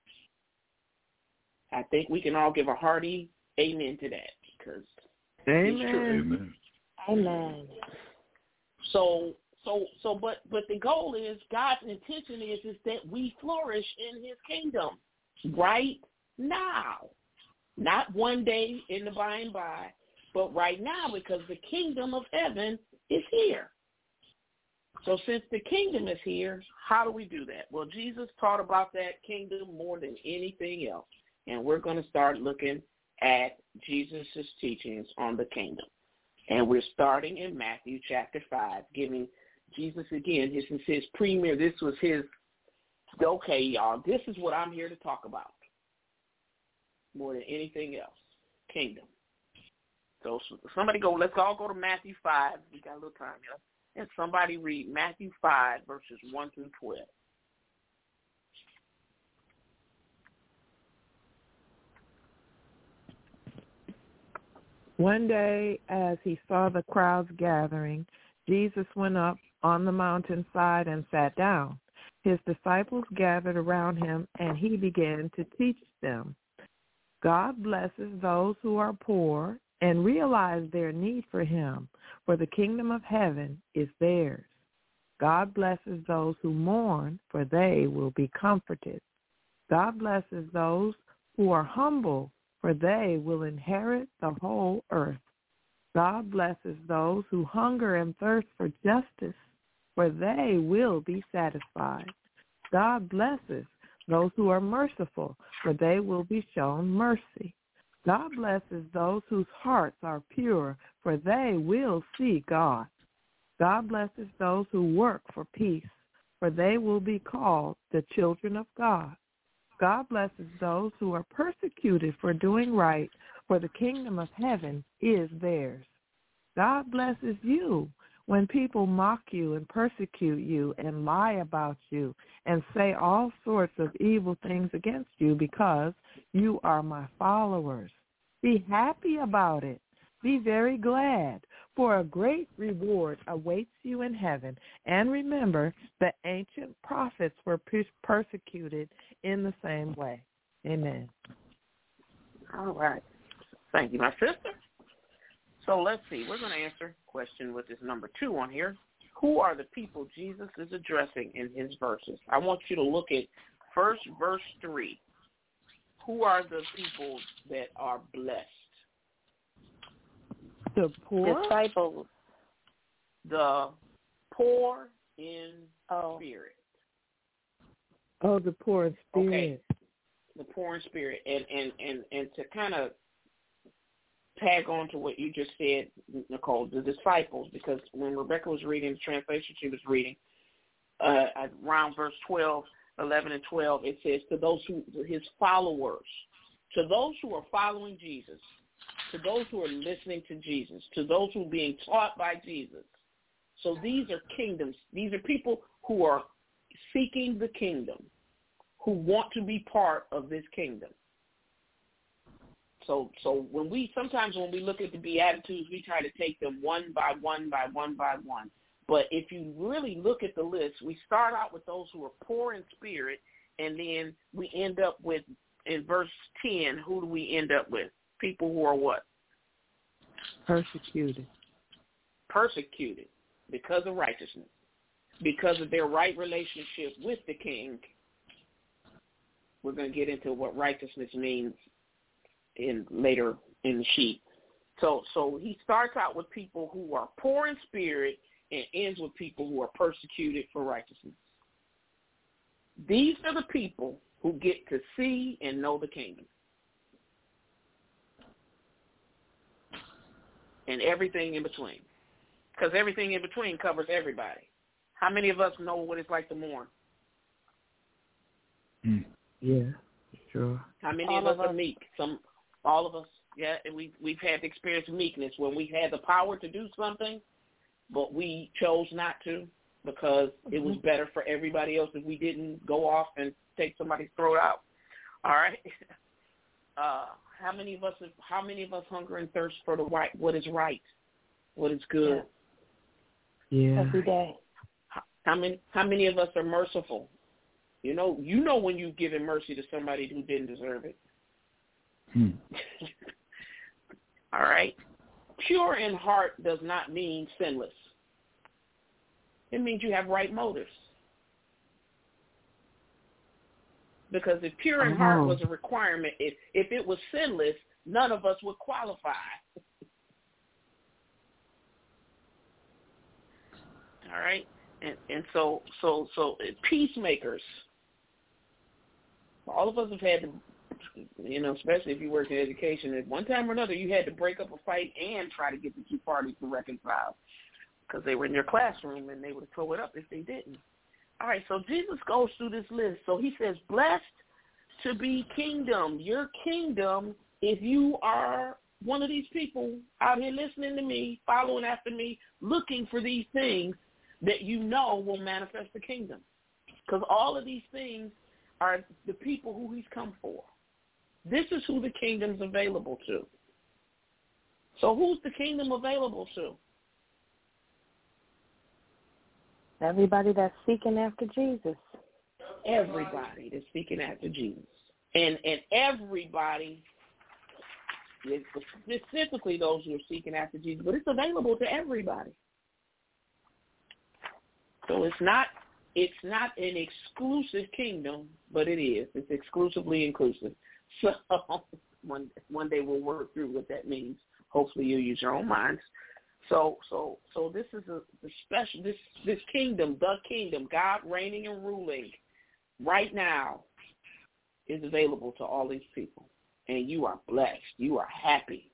I think we can all give a hearty amen to that because amen. It's true. Amen. Amen. So, so, so, but, but the goal is God's intention is is that we flourish in his kingdom right now, not one day in the by and by, but right now because the kingdom of heaven is here. So since the kingdom is here, how do we do that? Well, Jesus taught about that kingdom more than anything else. And we're going to start looking at Jesus' teachings on the kingdom. And we're starting in Matthew chapter five, giving Jesus, again, this is his premier, this was his, okay, y'all, this is what I'm here to talk about more than anything else, kingdom. So somebody go, let's all go to Matthew five. We got a little time here. And somebody read Matthew five, verses one through twelve. One day, as he saw the crowds gathering, Jesus went up on the mountainside and sat down. His disciples gathered around him, and he began to teach them. God blesses those who are poor and realize their need for him, for the kingdom of heaven is theirs. God blesses those who mourn, for they will be comforted. God blesses those who are humble, for they will inherit the whole earth. God blesses those who hunger and thirst for justice, for they will be satisfied. God blesses those who are merciful, for they will be shown mercy. God blesses those whose hearts are pure, for they will see God. God blesses those who work for peace, for they will be called the children of God. God blesses those who are persecuted for doing right, for the kingdom of heaven is theirs. God blesses you when people mock you and persecute you and lie about you and say all sorts of evil things against you because you are my followers. Be happy about it. Be very glad, for a great reward awaits you in heaven. And remember, the ancient prophets were persecuted in the same way. Amen. All right. Thank you, my sister. So let's see. We're going to answer a question with this number two on here. Who are the people Jesus is addressing in his verses? I want you to look at first verse three. Who are the people that are blessed? The poor? Disciples. The poor in oh. spirit. Oh, the poor in spirit. Okay. The poor in spirit. And, and, and, and to kind of tag on to what you just said, Nicole, the disciples, because when Rebecca was reading the translation she was reading, uh, around verse twelve, eleven and twelve, it says, to those who, his followers, to those who are following Jesus, to those who are listening to Jesus, to those who are being taught by Jesus. So these are kingdoms. These are people who are seeking the kingdom, who want to be part of this kingdom. So so when we, sometimes when we look at the Beatitudes, we try to take them one by one by one by one. But if you really look at the list, we start out with those who are poor in spirit, and then we end up with in verse ten, who do we end up with? People who are what? Persecuted. Persecuted because of righteousness, because of their right relationship with the king. We're going to get into what righteousness means in later in the sheet. So, so he starts out with people who are poor in spirit and ends with people who are persecuted for righteousness. These are the people who get to see and know the kingdom. And everything in between. Because everything in between covers everybody. How many of us know what it's like to mourn? Mm. Yeah, sure. How many all of us, of us are meek? Some, all of us, yeah, and we, we've had to experience meekness when we had the power to do something, but we chose not to because mm-hmm. it was better for everybody else if we didn't go off and take somebody's throat out. All right? Uh, how many of us how many of us hunger and thirst for the right, what is right, what is good? Yeah. Every day. How, how many how many of us are merciful? You know, you know when you've given mercy to somebody who didn't deserve it. Hmm. All right. Pure in heart does not mean sinless. It means you have right motives. Because if pure in heart was a requirement, if, if it was sinless, none of us would qualify. All right? And and so so so peacemakers. All of us have had to, you know, especially if you work in education, at one time or another you had to break up a fight and try to get the two parties to reconcile because they were in your classroom and they would throw it up if they didn't. All right, so Jesus goes through this list. So he says, blessed to be kingdom. Your kingdom, if you are one of these people out here listening to me, following after me, looking for these things that you know will manifest the kingdom. Because all of these things are the people who he's come for. This is who the kingdom's available to. So who's the kingdom available to? Everybody that's seeking after Jesus. Everybody that's seeking after Jesus. And and everybody, specifically those who are seeking after Jesus, but it's available to everybody. So it's not it's not an exclusive kingdom, but it is. It's exclusively inclusive. So one one day we'll work through what that means. Hopefully you'll use your own minds. So so so this is a the special this this kingdom, the kingdom, God reigning and ruling right now is available to all these people. And you are blessed. You are happy.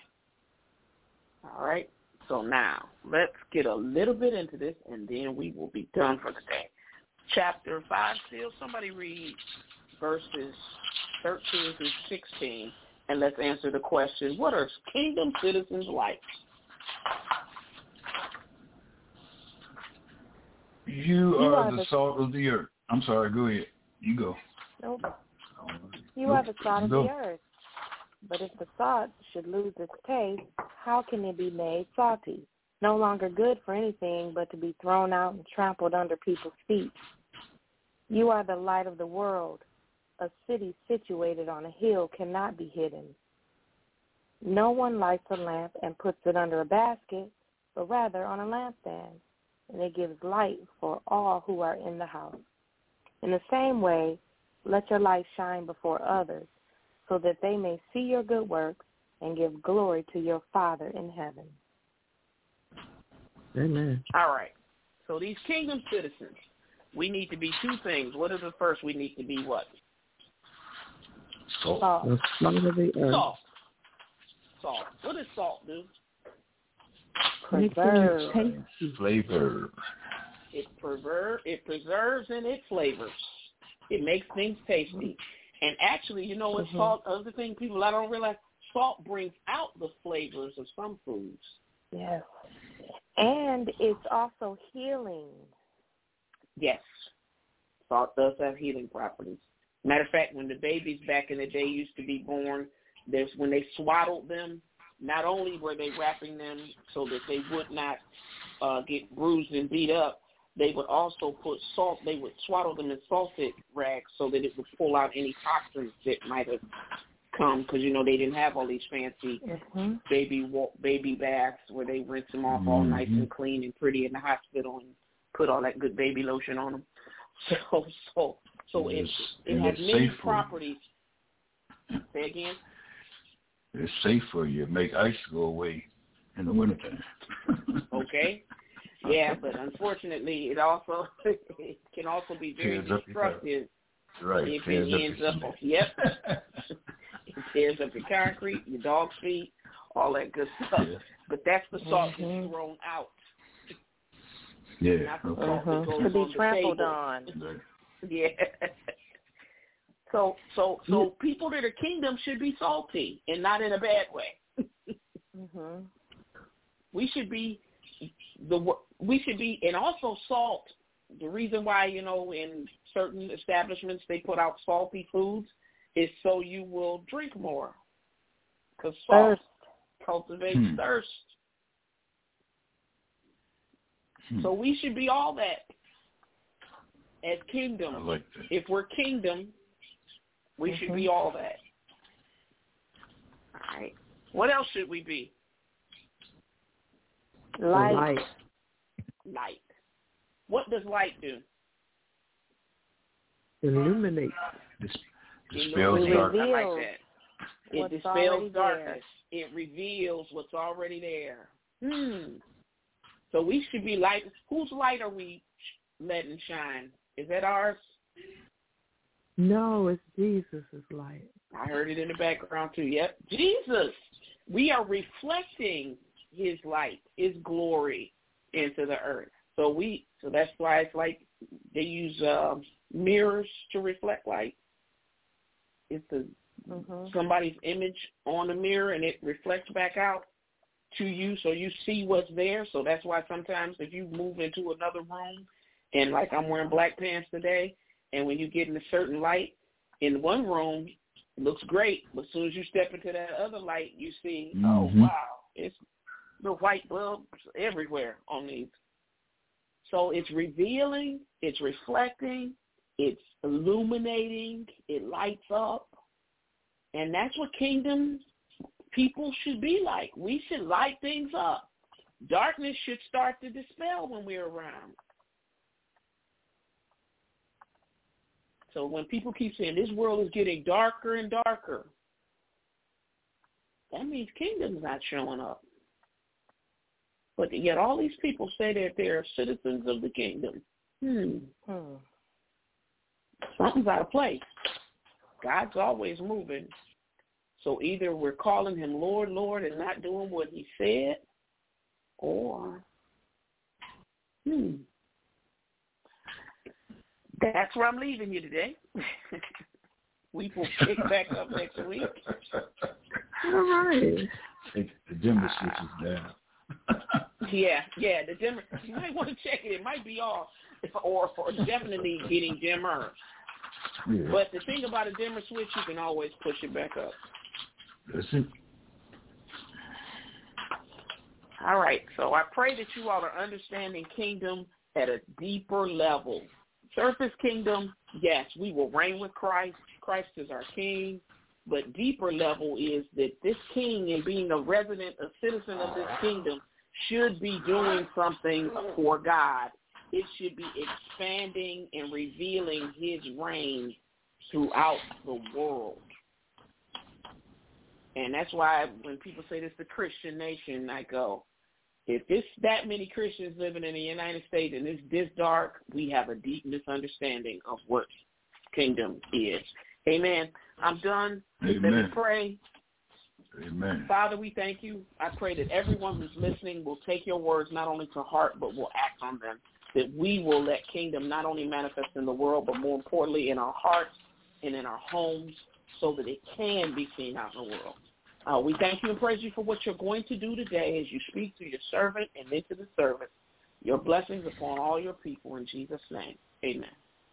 All right? So now let's get a little bit into this and then we will be done for the day. Chapter five still, somebody read verses thirteen through sixteen and let's answer the question, what are kingdom citizens like? You are the salt of the earth. I'm sorry, go ahead. You go. Nope. You are the salt of the earth. But if the salt should lose its taste, how can it be made salty? No longer good for anything but to be thrown out and trampled under people's feet. You are the light of the world. A city situated on a hill cannot be hidden. No one lights a lamp and puts it under a basket, but rather on a lampstand, and it gives light for all who are in the house. In the same way, let your light shine before others, so that they may see your good works and give glory to your Father in heaven. Amen. All right. So these kingdom citizens, we need to be two things. What is the first? We need to be what? Salt. Salt. The salt of the earth. Salt. Salt. What does salt do? Preserve. Flavor. It preserve, it preserves and it flavors. It makes things tasty. And actually, you know what mm-hmm. salt, other thing people I don't realize, salt brings out the flavors of some foods. Yes. And it's also healing. Yes. Salt does have healing properties. Matter of fact, when the babies back in the day used to be born, there's when they swaddled them, not only were they wrapping them so that they would not uh, get bruised and beat up, they would also put salt. They would swaddle them in salted rags so that it would pull out any toxins that might have come, because, you know, they didn't have all these fancy mm-hmm. baby baby baths where they rinse them off all mm-hmm. nice and clean and pretty in the hospital and put all that good baby lotion on them. So, so, so it, it has many properties. Say again? It's safe for you. Make ice go away in the wintertime. Okay. Yeah, but unfortunately, it also it can also be very tears destructive. Right. If tears it ends up, up yep. It tears up your concrete, your dog's feet, all that good stuff. Yeah. But that's the salt mm-hmm. that's thrown out. Yeah. Not the okay. salt that goes to be on trampled the table. on. Yeah. So, so, so people that are kingdom should be salty and not in a bad way. mm-hmm. We should be the we should be, and also salt. The reason why, you know, in certain establishments they put out salty foods is so you will drink more, because salt thirst. cultivates hmm. thirst. Hmm. So we should be all that as kingdom. I like that. If we're kingdom, we mm-hmm. should be all that. All right. What else should we be? Light. Light. Light. What does light do? Illuminate. Dis- dispels darkness. I like that. It dispels darkness. There. It reveals what's already there. Hmm. So we should be light. Whose light are we letting shine? Is that ours? No, it's Jesus' light. I heard it in the background too. Yep. Jesus. We are reflecting his light, his glory into the earth. So we, so that's why it's like they use uh, mirrors to reflect light. It's the, mm-hmm. somebody's image on the mirror, and it reflects back out to you, so you see what's there. So that's why sometimes if you move into another room, and like I'm wearing black pants today, and when you get in a certain light in one room, it looks great, but as soon as you step into that other light, you see, mm-hmm. oh, wow, it's the white bulbs everywhere on these. So it's revealing, it's reflecting, it's illuminating, it lights up, and that's what kingdom people should be like. We should light things up. Darkness should start to dispel when we're around. So when people keep saying this world is getting darker and darker, that means kingdom's not showing up. But yet all these people say that they're citizens of the kingdom. Hmm. hmm. Something's out of place. God's always moving. So either we're calling him Lord, Lord, and not doing what he said, or, hmm. That's where I'm leaving you today. We will pick back up next week. All right. Take the dimmer switches down. yeah, yeah, the dimmer. You might want to check it. It might be off, or, or definitely getting dimmer. Yeah. But the thing about a dimmer switch, you can always push it back up. That's it. All right, so I pray that you all are understanding kingdom at a deeper level. Surface kingdom, yes, we will reign with Christ. Christ is our king. But deeper level is that this king, and being a resident, a citizen of this kingdom, should be doing something for God. It should be expanding and revealing his reign throughout the world. And that's why when people say this is the Christian nation, I go, if it's that many Christians living in the United States and it's this dark, we have a deep misunderstanding of what kingdom is. Amen. I'm done. Amen. Let me pray. Amen. Father, we thank you. I pray that everyone who's listening will take your words not only to heart, but will act on them, that we will let kingdom not only manifest in the world, but more importantly in our hearts and in our homes, so that it can be seen out in the world. Uh, we thank you and praise you for what you're going to do today as you speak to your servant and into the servant. Your blessings upon all your people in Jesus' name. Amen.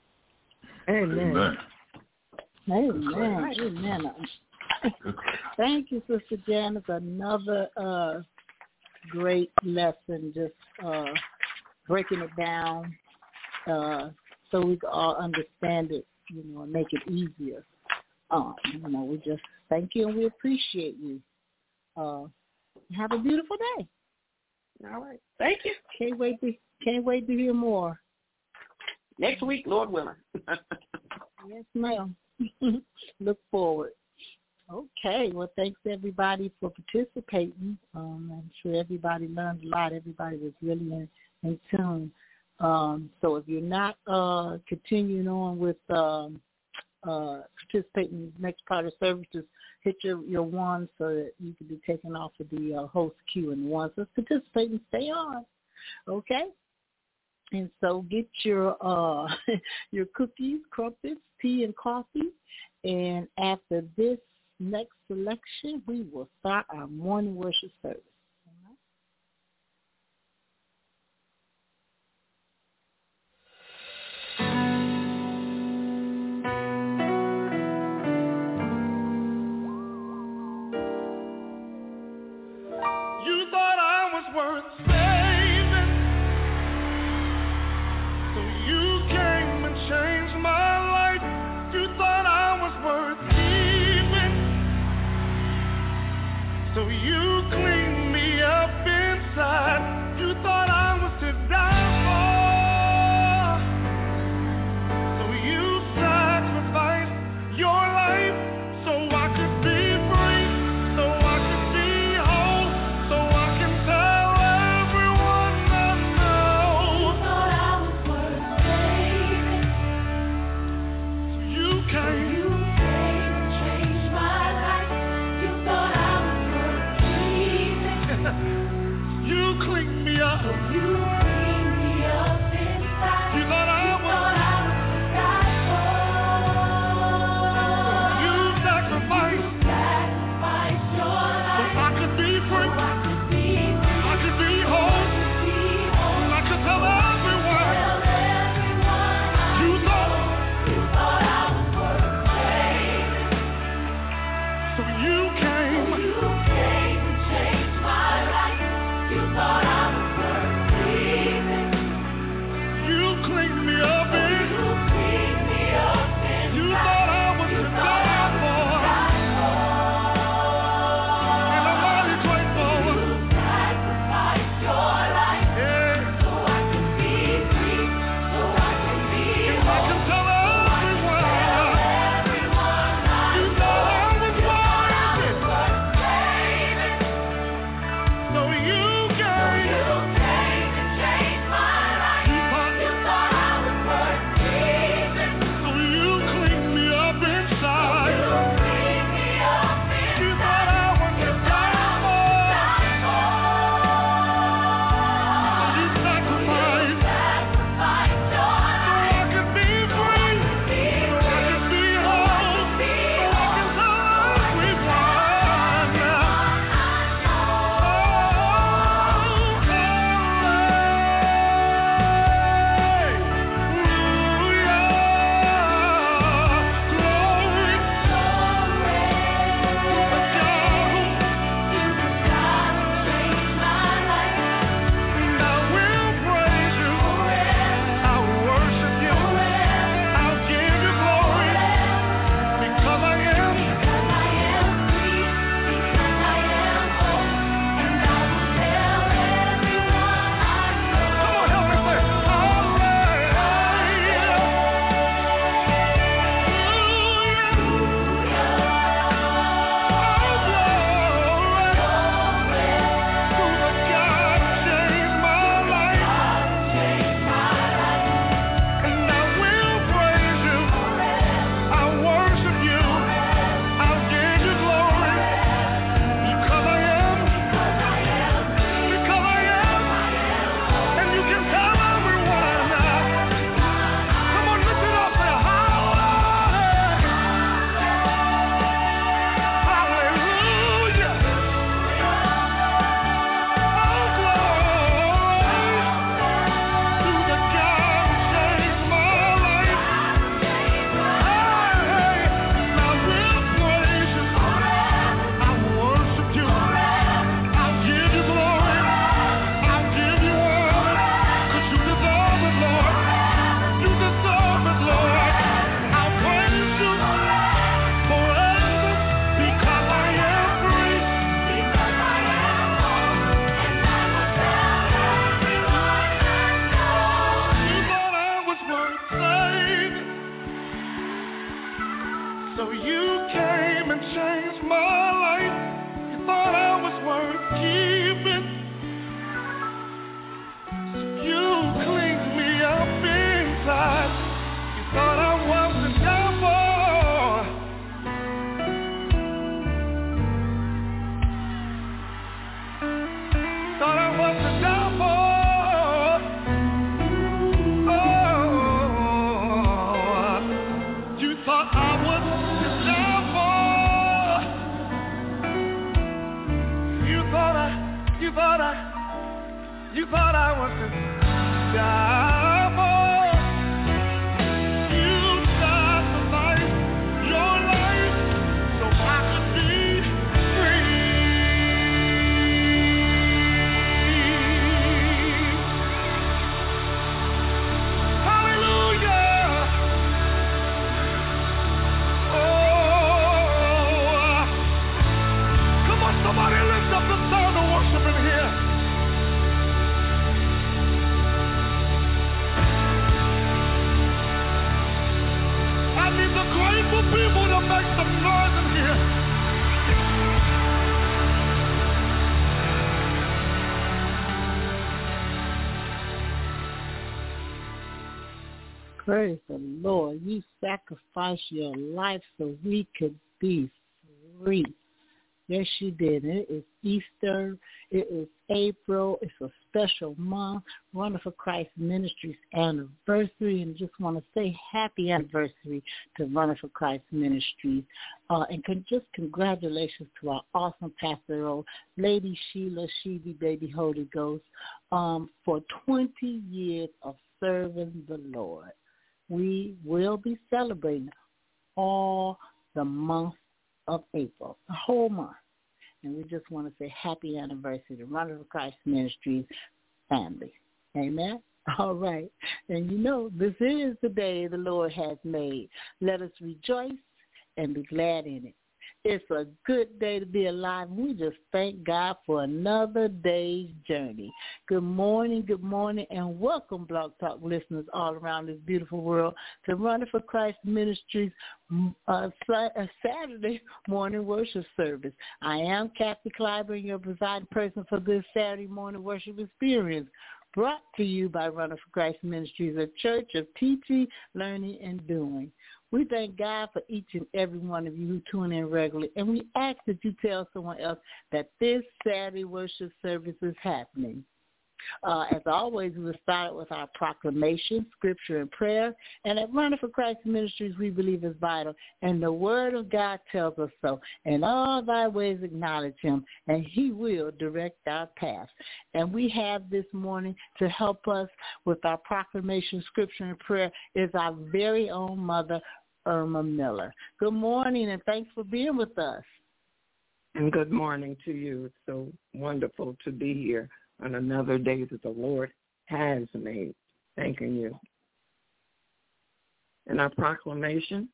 Amen. Amen. Amen. Amen. Thank you, Sister Janice. Another uh, great lesson, just uh, breaking it down uh, so we can all understand it, you know, and make it easier. Uh, you know, we just thank you and we appreciate you. Uh, have a beautiful day. All right. Thank you. Can't wait to can't wait to hear more. Next week, Lord willing. Yes, ma'am. Look forward. Okay. Well, thanks everybody for participating. Um, I'm sure everybody learned a lot. Everybody was really in, in tune. Um, so if you're not uh, continuing on with um, uh, participating in the next part of the service, just hit your, your one so that you can be taken off of the uh, host queue, and the ones that participate and stay on. Okay? And so get your uh, your cookies, crumpets, tea, and coffee. And after this next selection, we will start our morning worship service. You thought I was worth saving, so you came and changed my life. You thought I was worth keeping, so you cleaned me up inside. You thought I was to die for, so you sacrificed your life so I could be free, so I could be whole, so I can tell everyone I know. You thought I was worth saving, so you came. You came and changed my life. You thought I was worth keeping. You cleaned me up. So you cleaned me up inside. You thought I was. You thought I was to die for. You sacrificed. You sacrificed your life. So I could be free. So I could be free. I could be whole. I could be whole. I could tell everyone. Tell everyone I you thought. You thought I was worth saving. So you came. So you came and changed my life. You thought I was worth keeping. You cleaned me up in. You cleaned me up in. You thought I was to die for. And I'm mighty grateful. You sacrificed your life. Yeah. So I could be free. So I could be whole. I can tell everyone. You thought I was worth it. So you gave. You thought I was to die for. You sacrificed your life so I could be free. Hallelujah. Oh, come on, somebody lift up the sound of worship in here. I need the grateful people to make some noise in here. Praise the Lord. You sacrificed your life so we could be free. Yes, you did. It is Easter. It is April. It's a special month. Wonderful Christ Ministries anniversary. And just want to say happy anniversary to Wonderful Christ Ministries. Uh, and con- just congratulations to our awesome pastoral, Lady Sheila Sheeby Baby Holy Ghost, um, for twenty years of serving the Lord. We will be celebrating all the month of April, the whole month. And we just want to say happy anniversary to Wonderful Christ Ministries family. Amen? All right. And you know, this is the day the Lord has made. Let us rejoice and be glad in it. It's a good day to be alive. We just thank God for another day's journey. Good morning, good morning, and welcome, Blog Talk listeners all around this beautiful world to Wonderful Christ Ministries uh, Saturday morning worship service. I am Kathy Clyburn, your presiding person for this Saturday morning worship experience, brought to you by Wonderful Christ Ministries, a church of teaching, learning, and doing. We thank God for each and every one of you who tune in regularly, and we ask that you tell someone else that this Saturday worship service is happening. Uh, as always, we will start with our proclamation, scripture, and prayer. And at Wonderful Christ Ministries, we believe is vital. And the Word of God tells us so. In all thy ways acknowledge him, and he will direct our path. And we have this morning to help us with our proclamation, scripture, and prayer is our very own mother, Irma Miller. Good morning, and thanks for being with us. And good morning to you. It's so wonderful to be here on another day that the Lord has made. Thanking you. In our proclamation,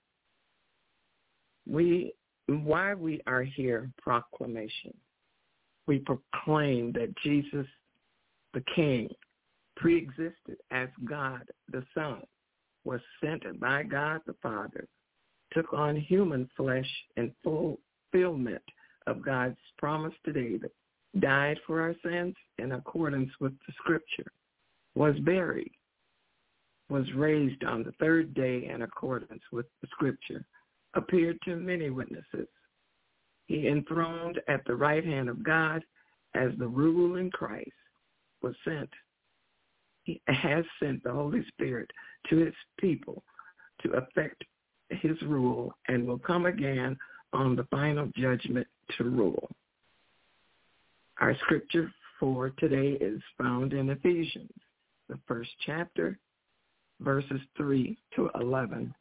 we why we are here, proclamation. We proclaim that Jesus, the King, pre-existed as God the Son, was sent by God the Father, took on human flesh in fulfillment of God's promise to David, died for our sins in accordance with the Scripture, was buried, was raised on the third day in accordance with the Scripture, appeared to many witnesses. He enthroned at the right hand of God as the ruling Christ, was sent. He has sent the Holy Spirit to his people to effect his rule and will come again on the final judgment to rule. Our scripture for today is found in Ephesians, the first chapter, verses three to eleven.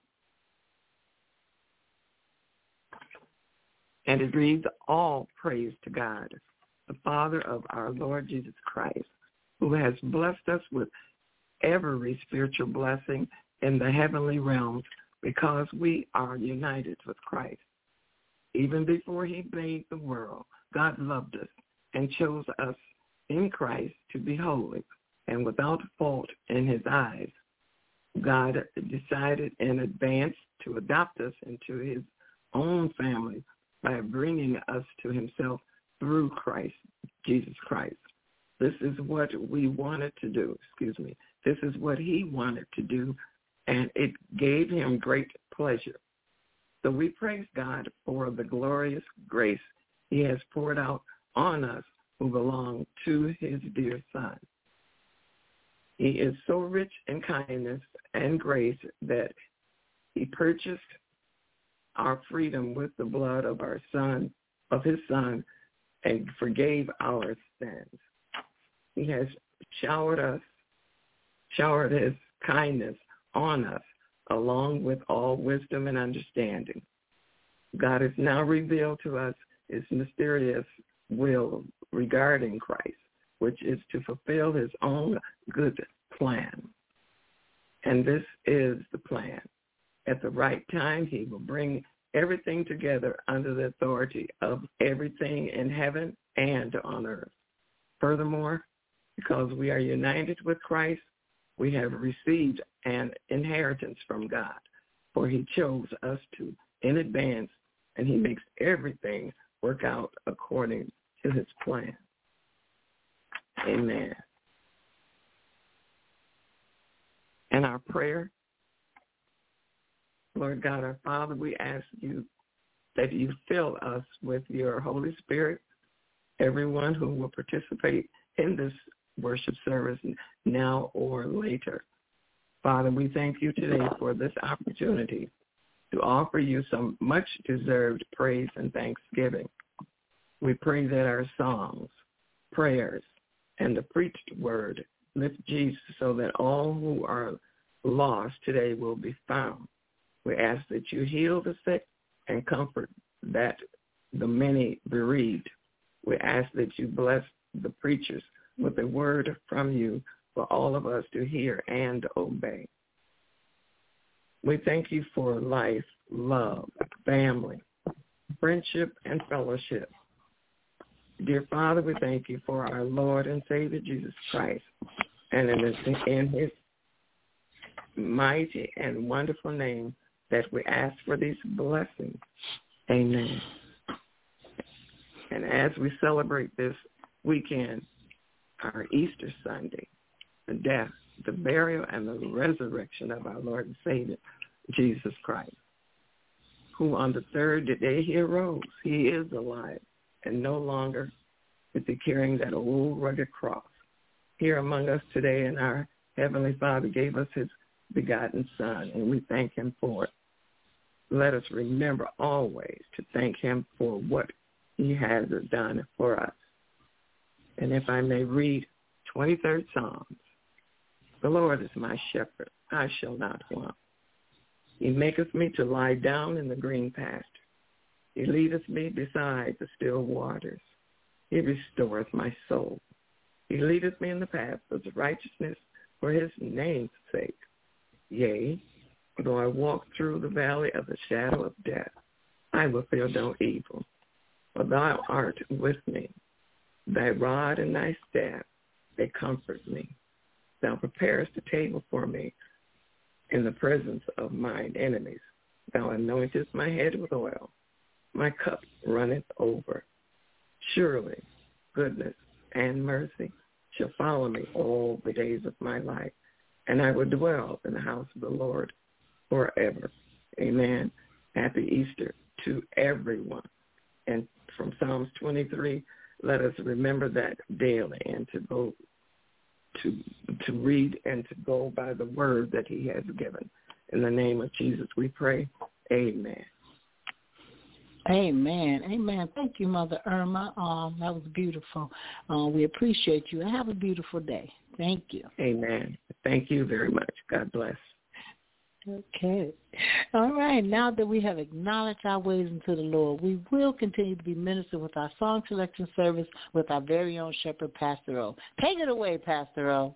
And it reads, all praise to God, the Father of our Lord Jesus Christ, who has blessed us with every spiritual blessing in the heavenly realms because we are united with Christ. Even before he made the world, God loved us and chose us in Christ to be holy and without fault in his eyes. God decided in advance to adopt us into his own family by bringing us to himself through Christ, Jesus Christ. This is what we wanted to do, excuse me. This is what he wanted to do, and it gave him great pleasure. So we praise God for the glorious grace he has poured out on us who belong to his dear Son. He is so rich in kindness and grace that he purchased our freedom with the blood of our Son, of his Son, and forgave our sins. He has showered us, showered his kindness on us, along with all wisdom and understanding. God has now revealed to us his mysterious will regarding Christ, which is to fulfill his own good plan. And this is the plan. At the right time, he will bring everything together under the authority of everything in heaven and on earth. Furthermore, because we are united with Christ, we have received an inheritance from God, for he chose us to in advance, and he makes everything work out according to his plan. Amen. And our prayer, Lord God, our Father, we ask you that you fill us with your Holy Spirit, everyone who will participate in this worship service now or later. Father, we thank you today for this opportunity to offer you some much-deserved praise and thanksgiving. We pray that our songs, prayers, and the preached word lift Jesus so that all who are lost today will be found. We ask that you heal the sick and comfort that the many bereaved. We ask that you bless the preachers with a word from you for all of us to hear and obey. We thank you for life, love, family, friendship, and fellowship. Dear Father, we thank you for our Lord and Savior, Jesus Christ, and in his, in his mighty and wonderful name that we ask for these blessings. Amen. And as we celebrate this weekend, our Easter Sunday, the death, the burial, and the resurrection of our Lord and Savior, Jesus Christ, who on the third day he arose. He is alive and no longer is he carrying that old rugged cross. Here among us today, and our Heavenly Father gave us his begotten Son, and we thank him for it. Let us remember always to thank him for what he has done for us. And if I may read twenty-third Psalms, the Lord is my shepherd, I shall not want. He maketh me to lie down in the green pasture. He leadeth me beside the still waters. He restoreth my soul. He leadeth me in the path of righteousness for his name's sake. Yea, though I walk through the valley of the shadow of death, I will fear no evil, for thou art with me. Thy rod and thy staff, they comfort me. Thou preparest a table for me in the presence of mine enemies. Thou anointest my head with oil. My cup runneth over. Surely goodness and mercy shall follow me all the days of my life, and I will dwell in the house of the Lord forever. Amen. Happy Easter to everyone. And from Psalms twenty-three, let us remember that daily and to go to to read and to go by the word that he has given. In the name of Jesus we pray. Amen. Amen. Amen. Thank you, Mother Irma. Um, that was beautiful. Uh, we appreciate you. Have a beautiful day. Thank you. Amen. Thank you very much. God bless. Okay. All right. Now that we have acknowledged our ways into the Lord, we will continue to be ministered with our song selection service with our very own shepherd, Pastor O. Take it away, Pastor O.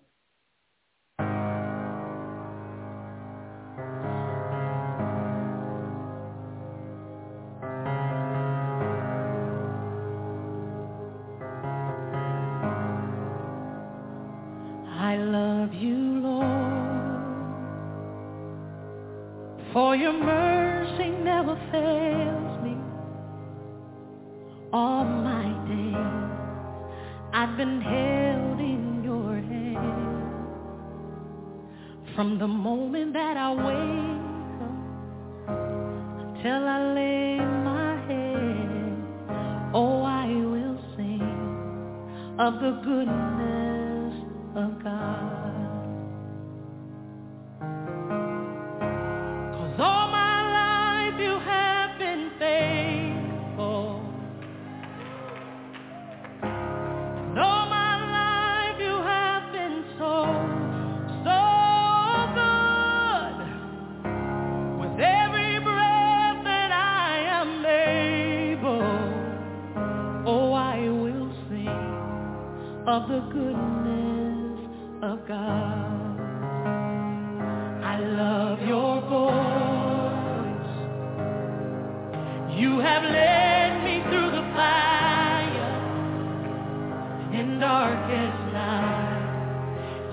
I love you, Lord, for your mercy never fails me. All my days I've been held in your hand. From the moment that I wake up till I lay my head, oh, I will sing of the goodness of God. 'Cause all my life you have been faithful. And all my life you have been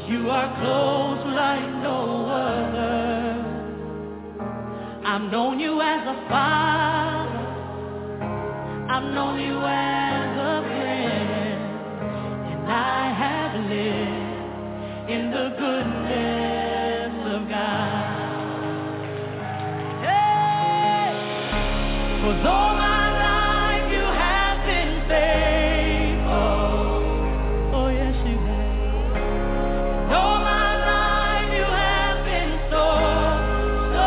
You are close like no other. I've known you as a father. I've known you as a friend. And I have lived in the goodness of God. Hey! 'Cause all my life you have been faithful. Oh yes you have. All my life you have been so, so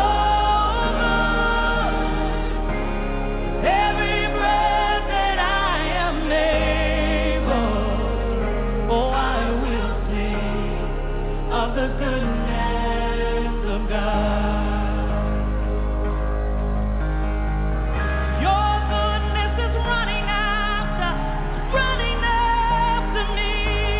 good. Every breath that I am able, oh I will sing of the goodness of God. Your goodness is running after, running after me.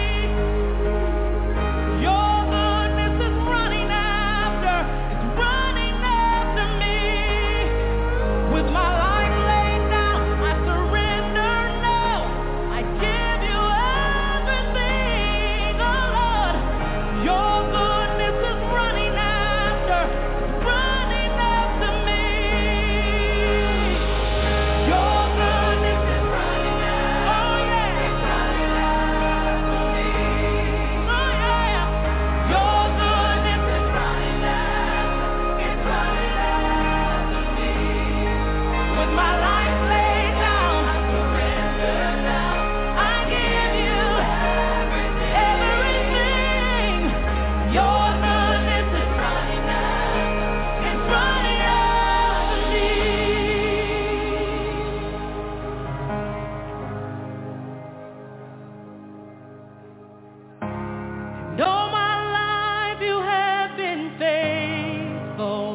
Your goodness is running after, it's running after me. With my life laid down, I surrender now. I give you everything, oh Lord. Your goodness is running after, it's running after me. Your goodness is running after, oh yeah, it's running after me. Oh yeah, your goodness is running after, it's running after me. With my life laid down, I surrender now. I give you everything, everything. Your goodness is running after, it's running after me. And all my life you have been faithful.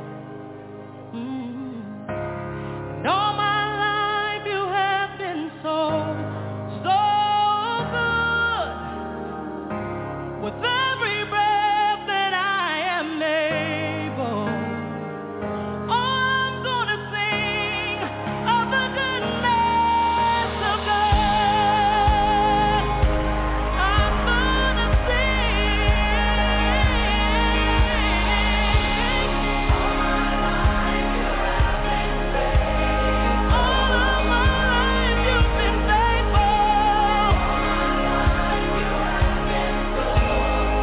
Mm. And all my life you have been so, so good. With every breath that I am able, oh, I'm gonna sing of the goodness of God. I'm gonna sing. All my life you have been faithful. All of my life you've been faithful. All my life you have been so, so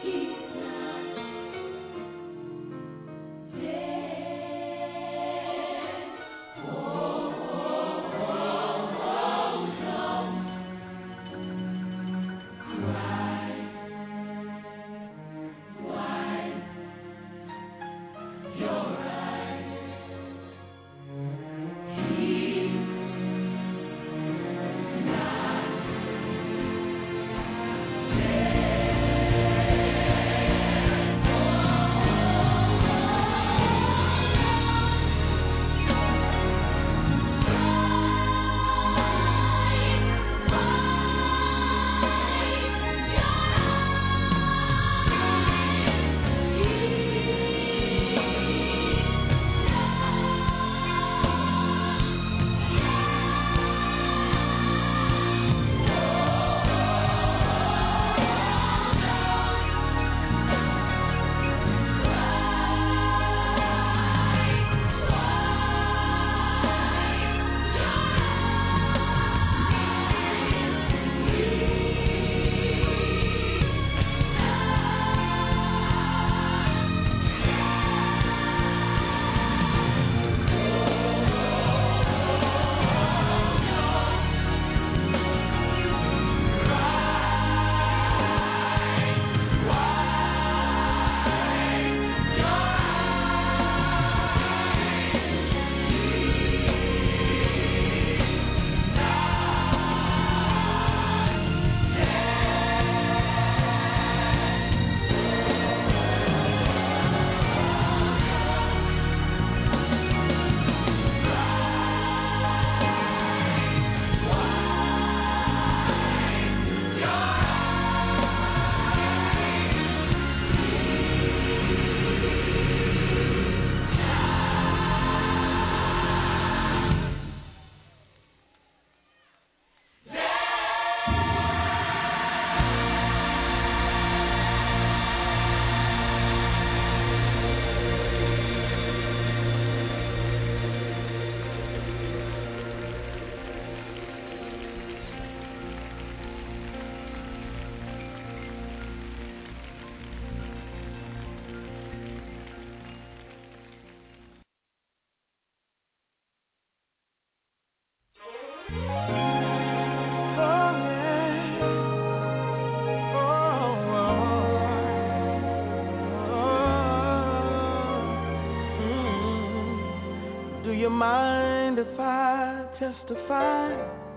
you mind if I testify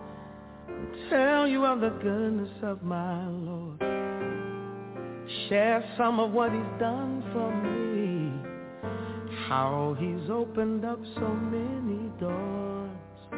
and tell you of the goodness of my Lord? Share some of what he's done for me, how he's opened up so many doors.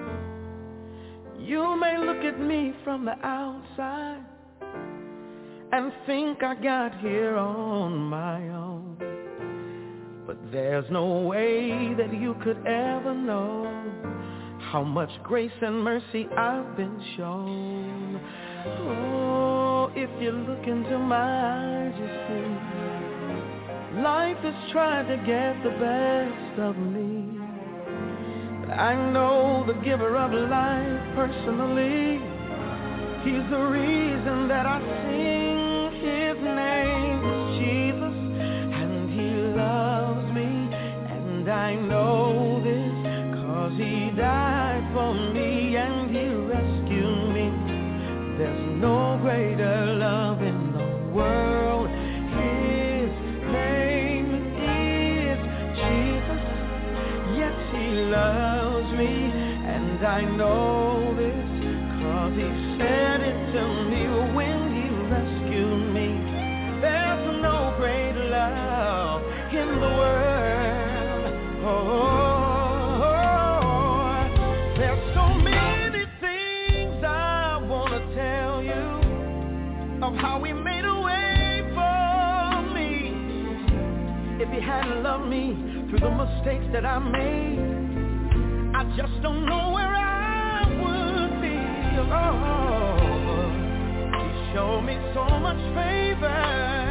You may look at me from the outside and think I got here on my own, but there's no way that you could ever know how much grace and mercy I've been shown. Oh, if you look into my eyes, you see, life has tried to get the best of me. But I know the giver of life personally. He's the reason that I sing. His name is Jesus, and he loves me, and I know this, 'cause he died for me and he rescued me. There's no greater love in the world. His name is Jesus. Yes, he loves me, and I know this, 'cause he said it to me when he rescued me. There's no greater love in the world. Oh, there's so many things I want to tell you of how he made a way for me. If he hadn't loved me through the mistakes that I made, I just don't know where I would be. Oh, he showed me so much favor,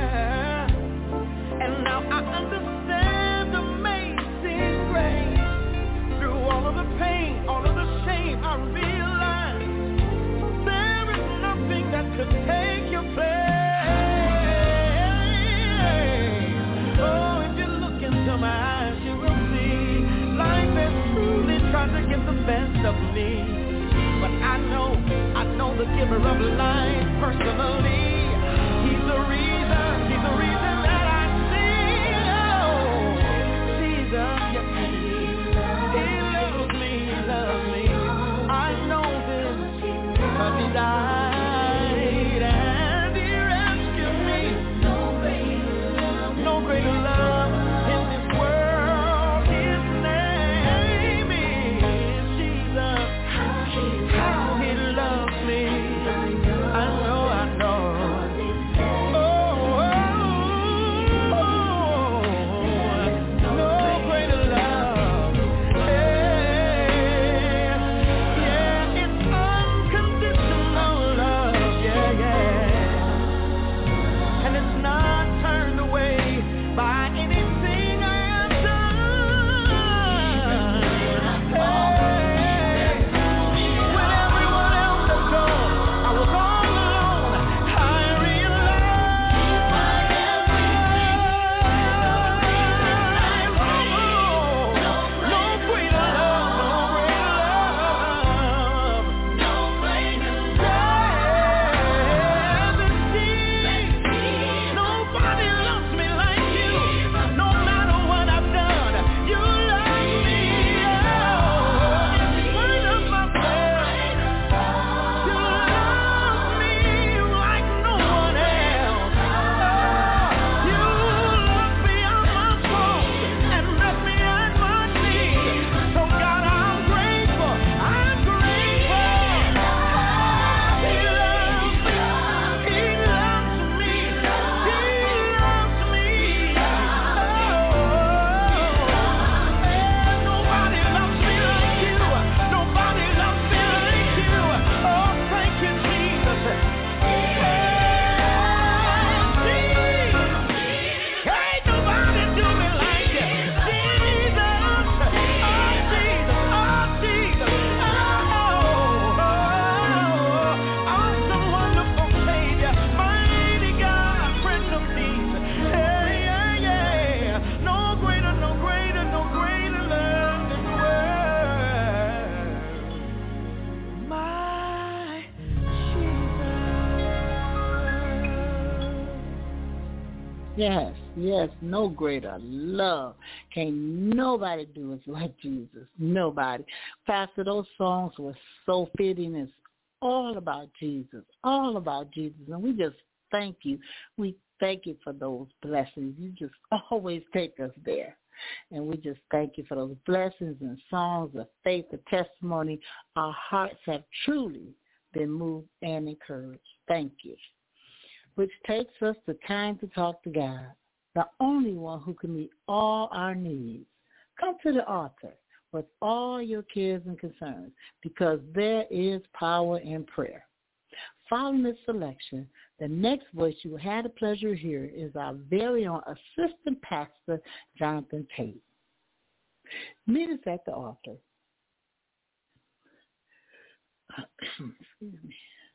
and now I understand amazing grace. Through all of the pain, all of the shame, I realized there is nothing that could take your place. Yes, yes, no greater love. Can't nobody do us like Jesus. Nobody. Pastor, those songs were so fitting. It's all about Jesus, all about Jesus. And we just thank you. We thank you for those blessings. You just always take us there. And we just thank you for those blessings and songs of faith, the testimony. Our hearts have truly been moved and encouraged. Thank you. Which takes us to time to talk to God, the only one who can meet all our needs. Come to the altar with all your cares and concerns, because there is power in prayer. Following this selection, the next voice you will have the pleasure of hearing is our very own Assistant Pastor, Jonathan Tate. Meet us at the altar. Excuse me.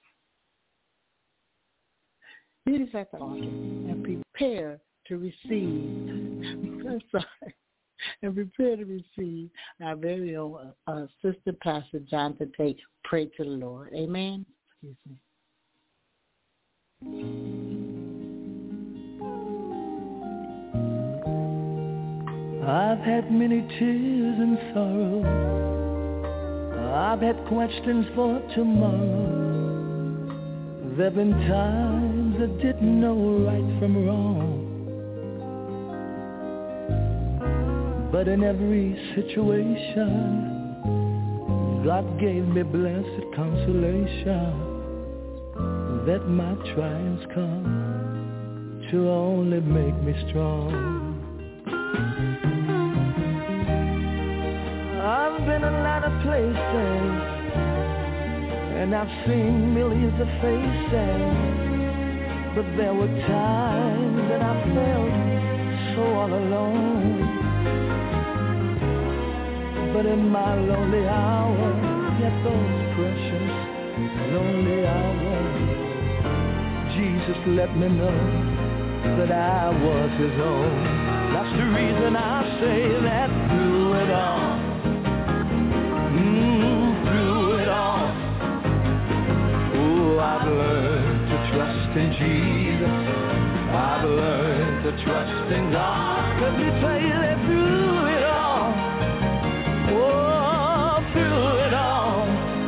Meet us at the altar and prepare to receive. I'm sorry. And prepare to receive our very own uh, Assistant Pastor Jonathan Tate. Pray to the Lord. Amen. Excuse me. I've had many tears and sorrow. I've had questions for tomorrow. There've been times I didn't know right from wrong. But in every situation, God gave me blessed consolation that my trials come to only make me strong. I've been a lot of places, and I've seen millions of faces, but there were times that I felt so all alone. But in my lonely hour, yet those precious lonely hours, Jesus let me know that I was his own. That's the reason I say that through it all, mm, through it all, oh, I've learned to trust in Jesus. I've learned to trust in God. Let me tell you that through it all, oh, through it all,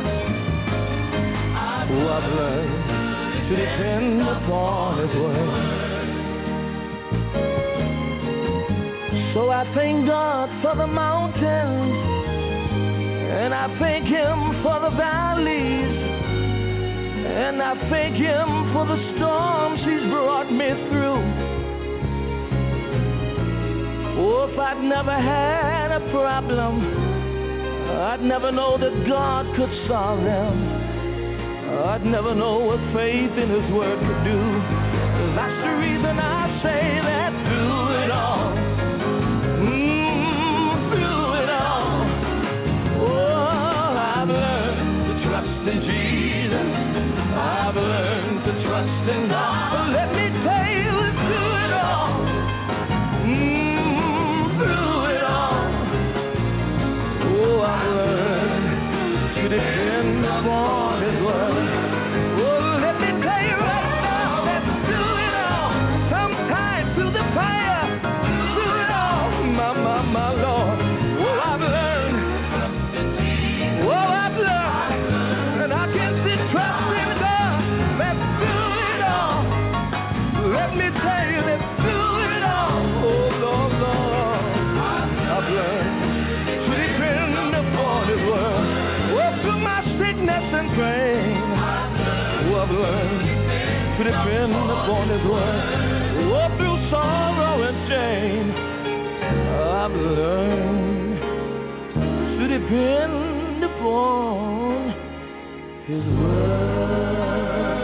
oh, I've learned to depend upon his word. So I thank God for the mountains, and I thank him for the valleys, and I thank him for the storms he's brought me through. Oh, if I'd never had a problem, I'd never know that God could solve them. I'd never know what faith in his word could do. That's the reason I say that through it all, mm, through it all, oh, I've learned to trust in Jesus. I've learned to trust in God. But let me tell you through it all, mm, through it all, oh, I've learned to depend upon his word. My Lord, oh, I've learned, oh, I've learned, and I can see trust in God, that through it all, let me tell you that through it all, oh, Lord, Lord, I've learned to depend upon his word, oh, through my sickness and pain, oh, I've learned to depend upon his word, oh, through sorrow and shame, I've learned to depend upon his word.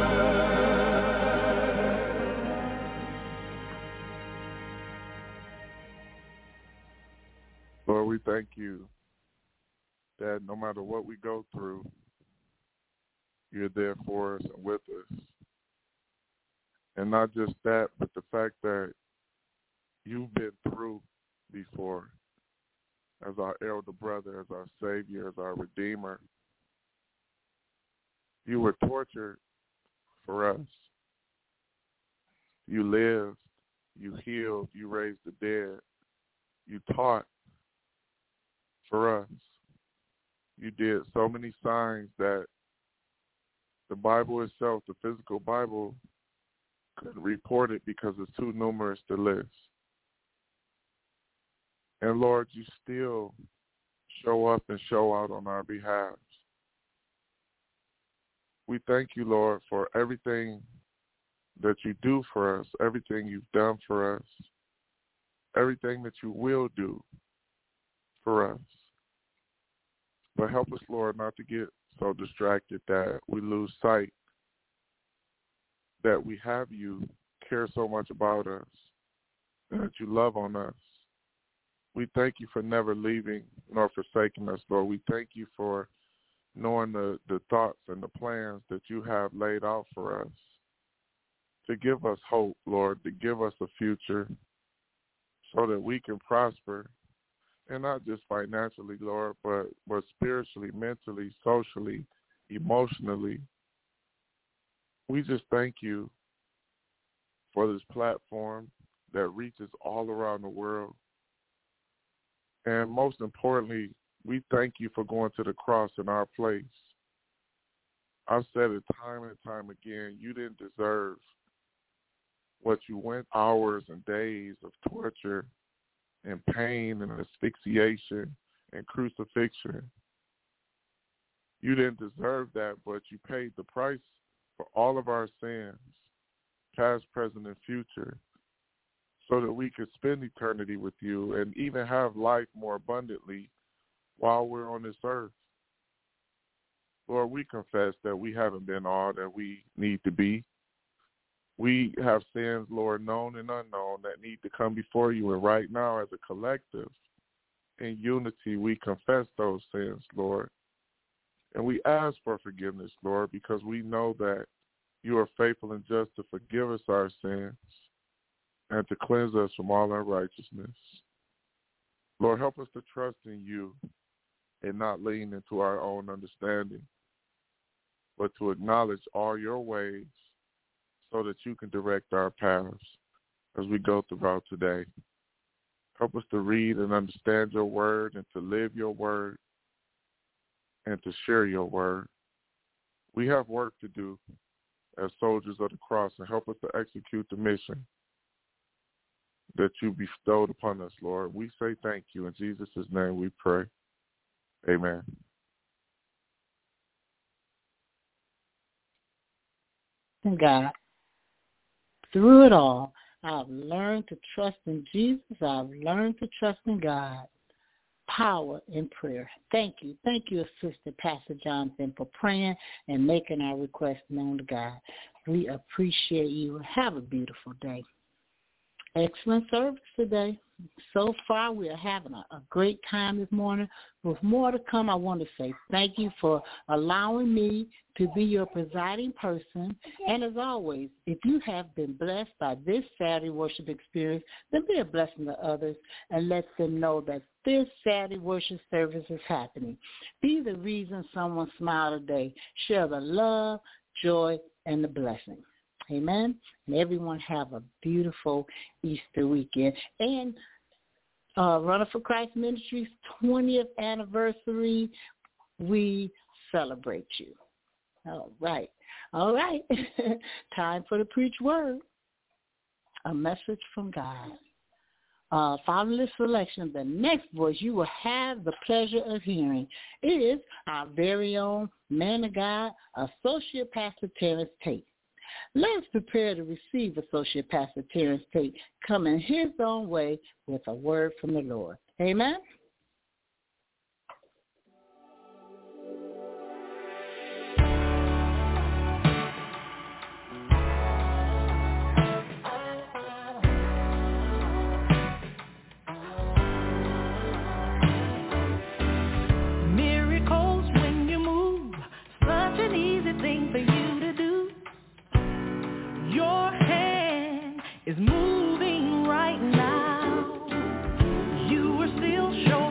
Lord, we thank you that no matter what we go through, you're there for us and with us. And not just that, but the fact that you've been through before as our elder brother, as our Savior, as our Redeemer. You were tortured for us. You lived You healed. You raised the dead. You taught for us. You did so many signs that the Bible itself, the physical Bible, couldn't report it because it's too numerous to list. And Lord, you still show up and show out on our behalf. We thank you, Lord, for everything that you do for us, everything you've done for us, everything that you will do for us. But help us, Lord, not to get so distracted that we lose sight that we have you, care so much about us, that you love on us. We thank you for never leaving nor forsaking us, Lord. We thank you for knowing the, the thoughts and the plans that you have laid out for us, to give us hope, Lord, to give us a future so that we can prosper, and not just financially, Lord, but, but spiritually, mentally, socially, emotionally. We just thank you for this platform that reaches all around the world. And most importantly, we thank you for going to the cross in our place. I've said it time and time again, you didn't deserve what you went, hours and days of torture and pain and asphyxiation and crucifixion. You didn't deserve that, but you paid the price for all of our sins, past, present, and future, so that we could spend eternity with you and even have life more abundantly while we're on this earth. Lord, we confess that we haven't been all that we need to be. We have sins, Lord, known and unknown, that need to come before you. And right now, as a collective, in unity, we confess those sins, Lord. And we ask for forgiveness, Lord, because we know that you are faithful and just to forgive us our sins and to cleanse us from all unrighteousness. Lord, help us to trust in you and not lean into our own understanding, but to acknowledge all your ways so that you can direct our paths as we go throughout today. Help us to read and understand your word and to live your word and to share your word. We have work to do as soldiers of the cross, and help us to execute the mission that you bestowed upon us, Lord. We say thank you. In Jesus' name we pray. Amen. And God, through it all, I've learned to trust in Jesus. I've learned to trust in God. Power in prayer. Thank you. Thank you, Assistant Pastor Jonathan, for praying and making our request known to God. We appreciate you. Have a beautiful day. Excellent service today. So far, we are having a, a great time this morning. With more to come, I want to say thank you for allowing me to be your presiding person. And as always, if you have been blessed by this Saturday worship experience, then be a blessing to others and let them know that this Saturday worship service is happening. Be the reason someone smiled today. Share the love, joy, and the blessing. Amen. And everyone have a beautiful Easter weekend. And uh, Runner for Christ Ministries' twentieth anniversary, we celebrate you. All right. All right. Time for the preach word. A message from God. Uh, following this selection, the next voice you will have the pleasure of hearing is our very own man of God, Associate Pastor Terrence Tate. Let's prepare to receive Associate Pastor Terrence Tate coming his own way with a word from the Lord. Amen. Miracles when you move, such an easy thing for you to do. Your hand is moving right now. You are still showing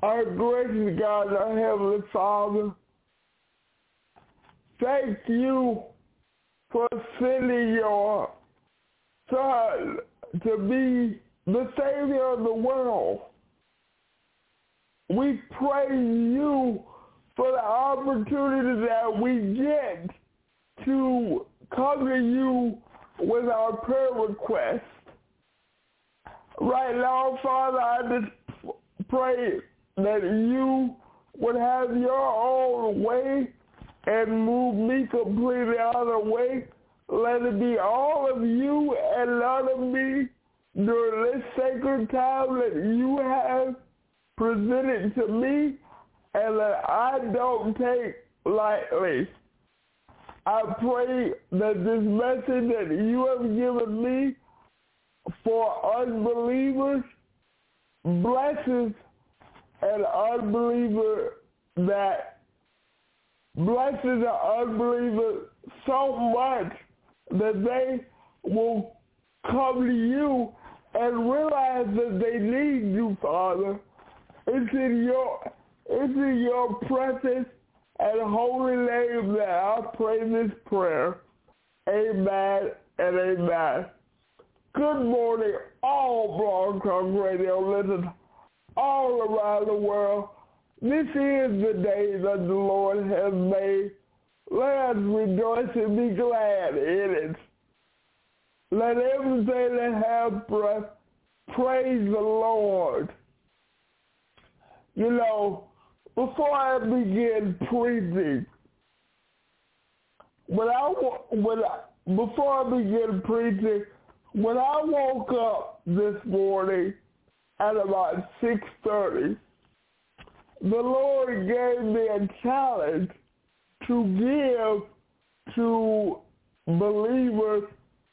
Our gracious God, our Heavenly Father, thank you for sending your Son to be the Savior of the world. We praise you for the opportunity that we get to come to you with our prayer requests. Right now, Father, I just pray that you would have your own way and move me completely out of the way. Let it be all of you and none of me during this sacred time that you have presented to me and that I don't take lightly. I pray that this message that you have given me for unbelievers blesses an unbeliever that blesses an unbeliever so much that they will come to you and realize that they need you, Father. It's in your, it's in your precious and holy name that I pray this prayer. Amen and amen. Good morning, all Blog Talk Radio listeners all around the world. This is the day that the Lord has made. Let us rejoice and be glad in it. Let everything that have breath praise the Lord. You know, before I begin preaching, when I, when I, before I begin preaching, when I woke up this morning at about six thirty, the Lord gave me a challenge to give to believers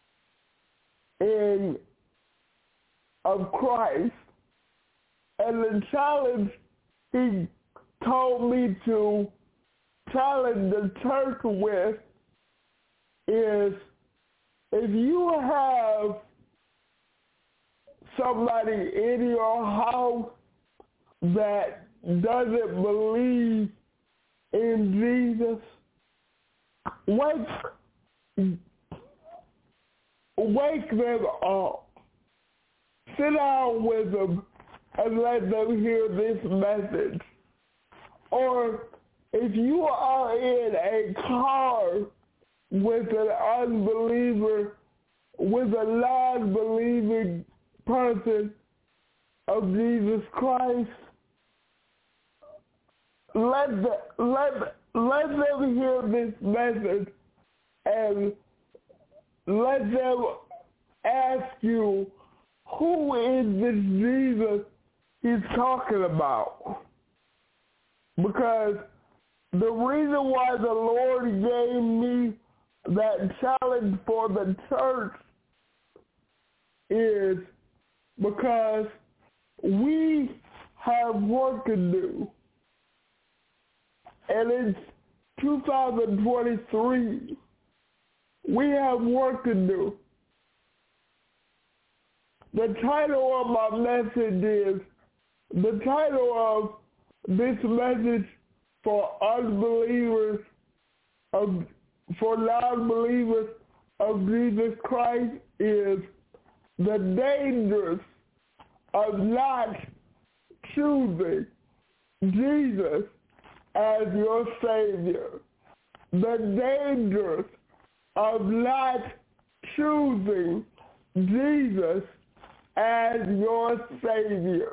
in of Christ. And the challenge he told me to challenge the church with is, if you have somebody in your house that doesn't believe in Jesus, wake, wake them up. Sit down with them and let them hear this message. Or if you are in a car with an unbeliever, with a non-believing person of Jesus Christ, let the, let let them hear this message and let them ask you, who is this Jesus he's talking about? Because the reason why the Lord gave me that challenge for the church is because we have work to do. And it's two thousand twenty-three. We have work to do. The title of my message is, the title of this message for unbelievers, of, for non-believers of Jesus Christ is the dangers of not choosing Jesus as your Savior. The dangers of not choosing Jesus as your Savior.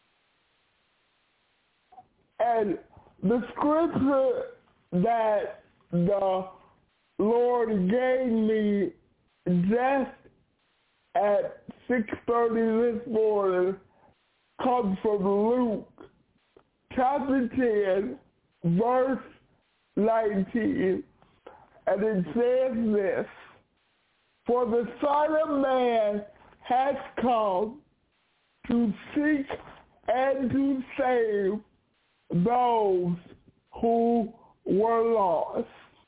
And the scripture that the Lord gave me just at six thirty this morning comes from Luke chapter ten, verse nineteen, and it says this: for the Son of Man has come to seek and to save those who were lost.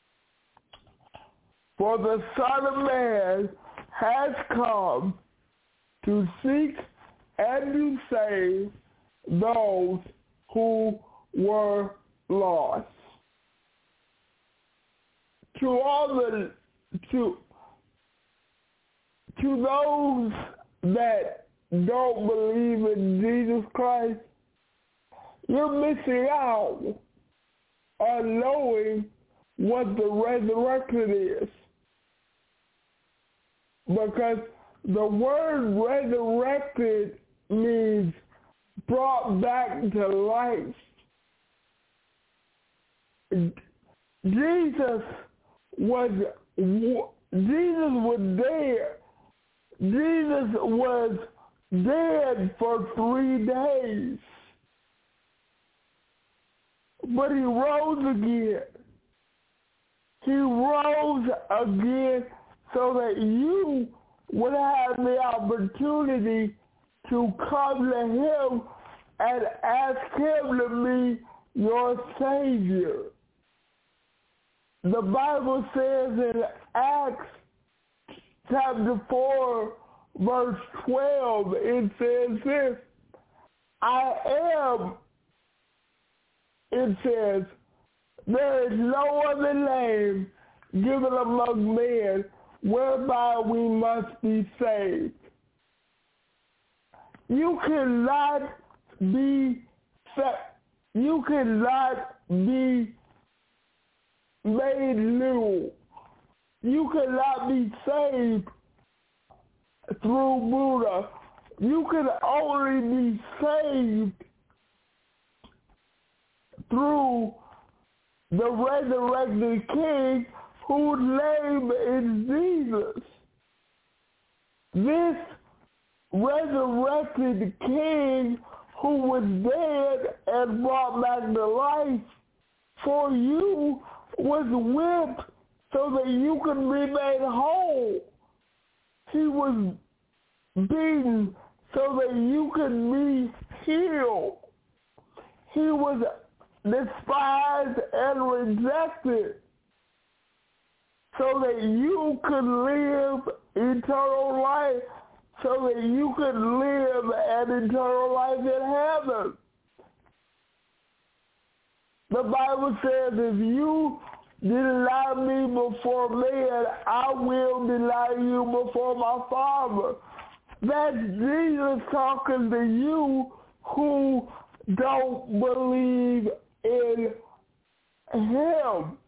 For the Son of Man has come to seek and to save those who were lost. To all the to to those that don't believe in Jesus Christ, you're missing out on knowing what the resurrection is. Because the word resurrected means brought back to life. Jesus was Jesus was dead. Jesus was dead for three days. But he rose again. He rose again so that you would have the opportunity to come to him and ask him to be your Savior. The Bible says in Acts chapter four, verse twelve, it says this, I am, it says, there is no other name given among men whereby we must be saved. You cannot be, you cannot be made new. You cannot be saved through Buddha. You can only be saved through the resurrected King whose name is Jesus. This resurrected King who was dead and brought back to life for you was whipped so that you could be made whole. He was beaten so that you could be healed. He was despised and rejected so that you could live eternal life, so that you could live an eternal life in heaven. The Bible says, if you deny me before men, I will deny you before my Father. That's Jesus talking to you who don't believe in him.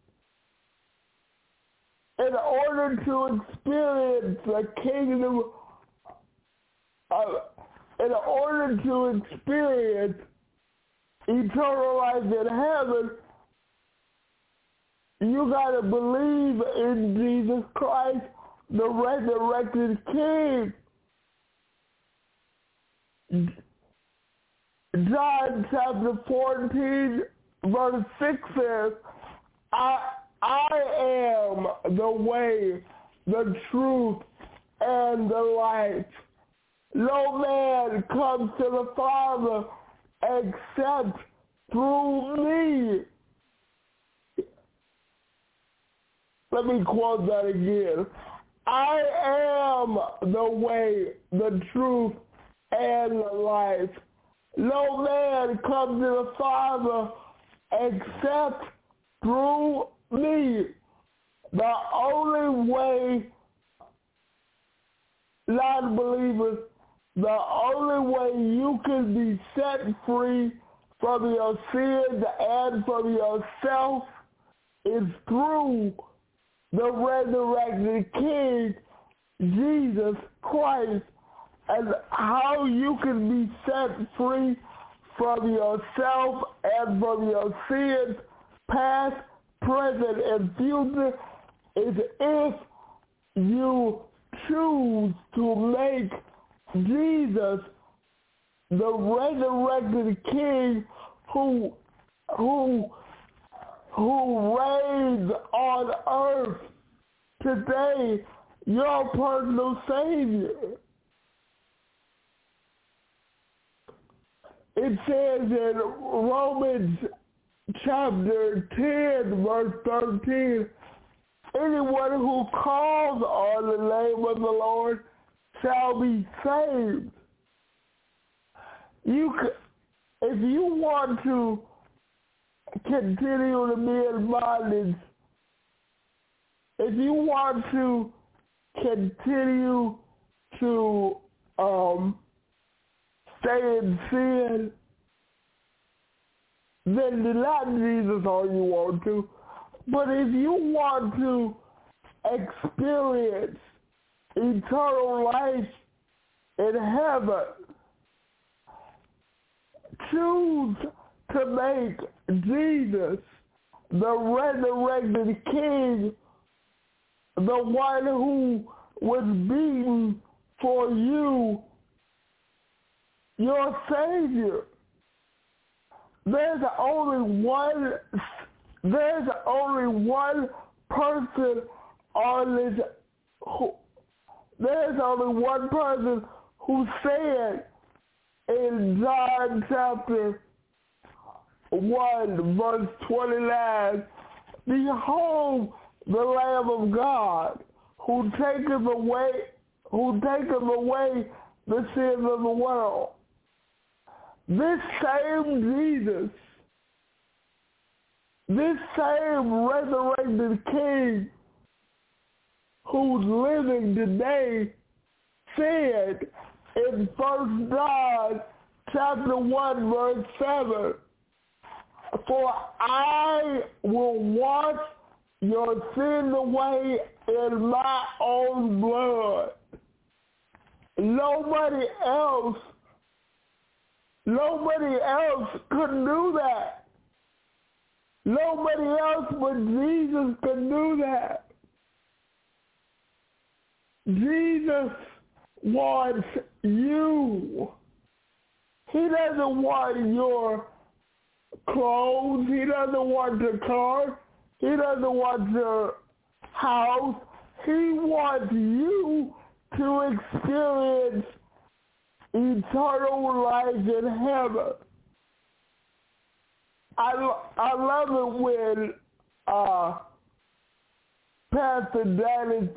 In order to experience the kingdom, uh, in order to experience eternal life in heaven, you got to believe in Jesus Christ, the resurrected King. John chapter fourteen, verse six says, I, I am the way, the truth, and the life. No man comes to the Father except through me. Let me quote that again. I am the way, the truth, and the life. No man comes to the Father except through me. The only way, non-believers, the only way you can be set free from your sins and from yourself is through the resurrected King, Jesus Christ. And how you can be set free from yourself and from your sins, past, present, and future, is if you choose to make Jesus the resurrected King who who who reigns on earth today, your personal Savior. It says in Romans chapter ten, verse thirteen, anyone who calls on the name of the Lord shall be saved. You can, if you want to continue to be in bondage, if you want to continue to um, stay in sin, then deny Jesus all you want to. But if you want to experience eternal life in heaven, choose to make Jesus the resurrected King, the one who was beaten for you, your Savior. There's only one, there's only one person on this, who, there's only one person who said in John chapter one, verse twenty-nine, behold the Lamb of God, who taketh away, who taketh away the sins of the world. This same Jesus, this same resurrected King who's living today said in First John chapter one, verse seven, for I will wash your sin away in my own blood. Nobody else, nobody else could do that. Nobody else but Jesus could do that. Jesus wants you. He doesn't want your clothes. He doesn't want your car. He doesn't want your house. He wants you to experience eternal life in heaven. I, I love it when uh, Pastor Dennis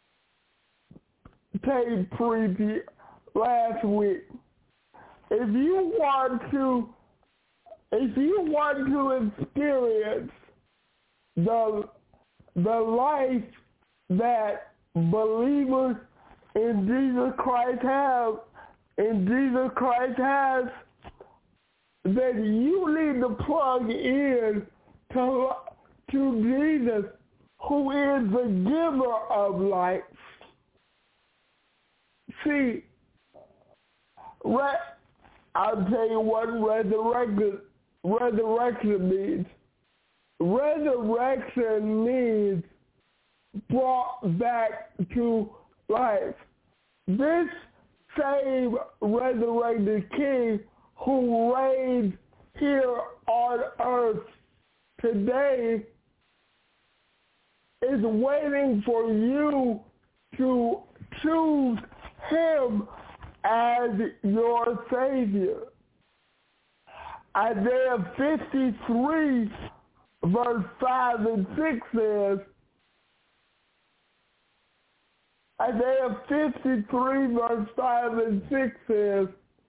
Tate preached last week. If you want to, if you want to experience the the life that believers in Jesus Christ have, in Jesus Christ has, then you need to plug in to, to Jesus, who is the giver of life. See, re- I'll tell you what resurrection, resurrection means. Resurrection means brought back to life. This same resurrected King who reigns here on earth today is waiting for you to choose him as your Savior. Isaiah fifty-three, verse five and six says, Isaiah fifty-three, verse five and six says,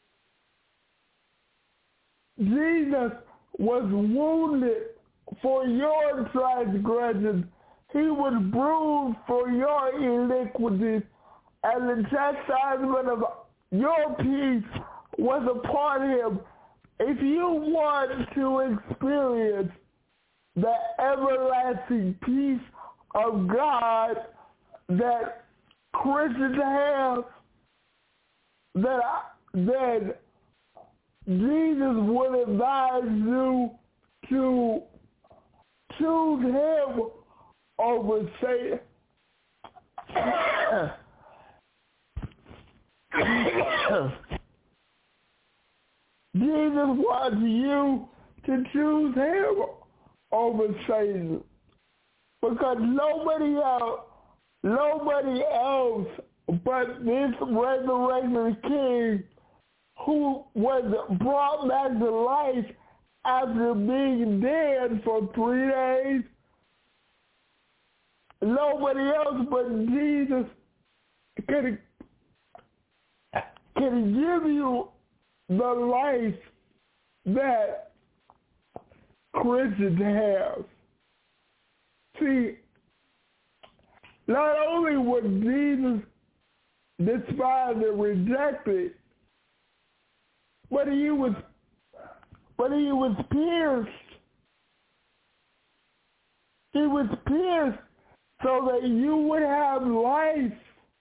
Jesus was wounded for your transgressions. He was bruised for your iniquities, and the chastisement of your peace was upon him. If you want to experience the everlasting peace of God that Christians have, that I, that Jesus would advise you to choose him over Satan. Jesus wants you to choose him over Satan, because nobody else, nobody else but this resurrected King who was brought back to life after being dead for three days, nobody else but Jesus can, can give you the life that Christians have. See, not only was Jesus despised and rejected, but he was, but he was pierced. He was pierced so that you would have life.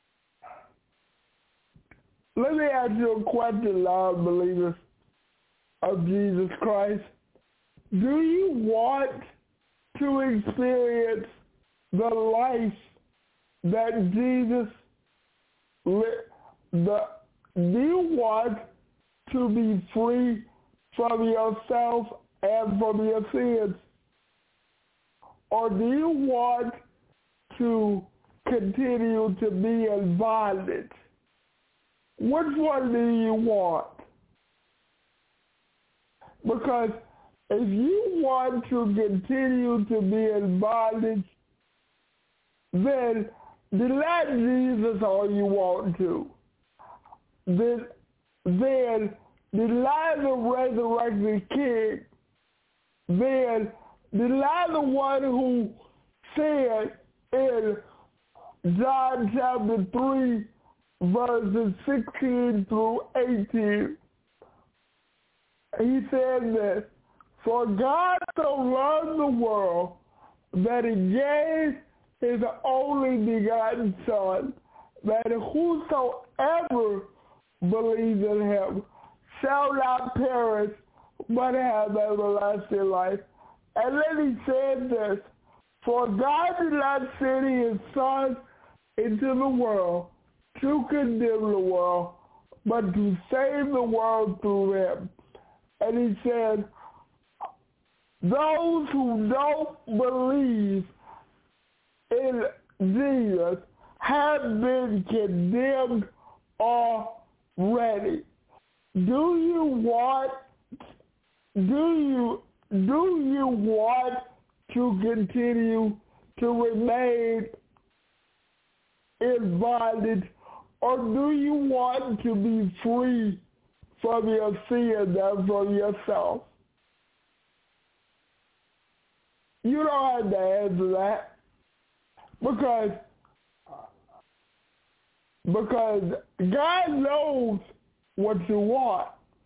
Let me ask you a question, Lord believers of Jesus Christ. Do you want to experience the life that Jesus lived? The, do you want to be free from yourself and from your sins? Or do you want to continue to be in bondage? Which one do you want? Because if you want to continue to be in bondage, then deny Jesus all you want to. Then, then deny the resurrected King. Then deny the one who said in John chapter three, verses sixteen through eighteen, he said this, "For God so loved the world that he gave his only begotten Son, that whosoever believes in him shall not perish, but have everlasting life." And then he said this, "For God did not send his Son into the world to condemn the world, but to save the world through him." And he said, those who don't believe in Jesus have been condemned already. Do you want, do you, do you want to continue to remain in bondage, or do you want to be free from your sin and from yourself? You don't have to answer that, because because God knows what you want.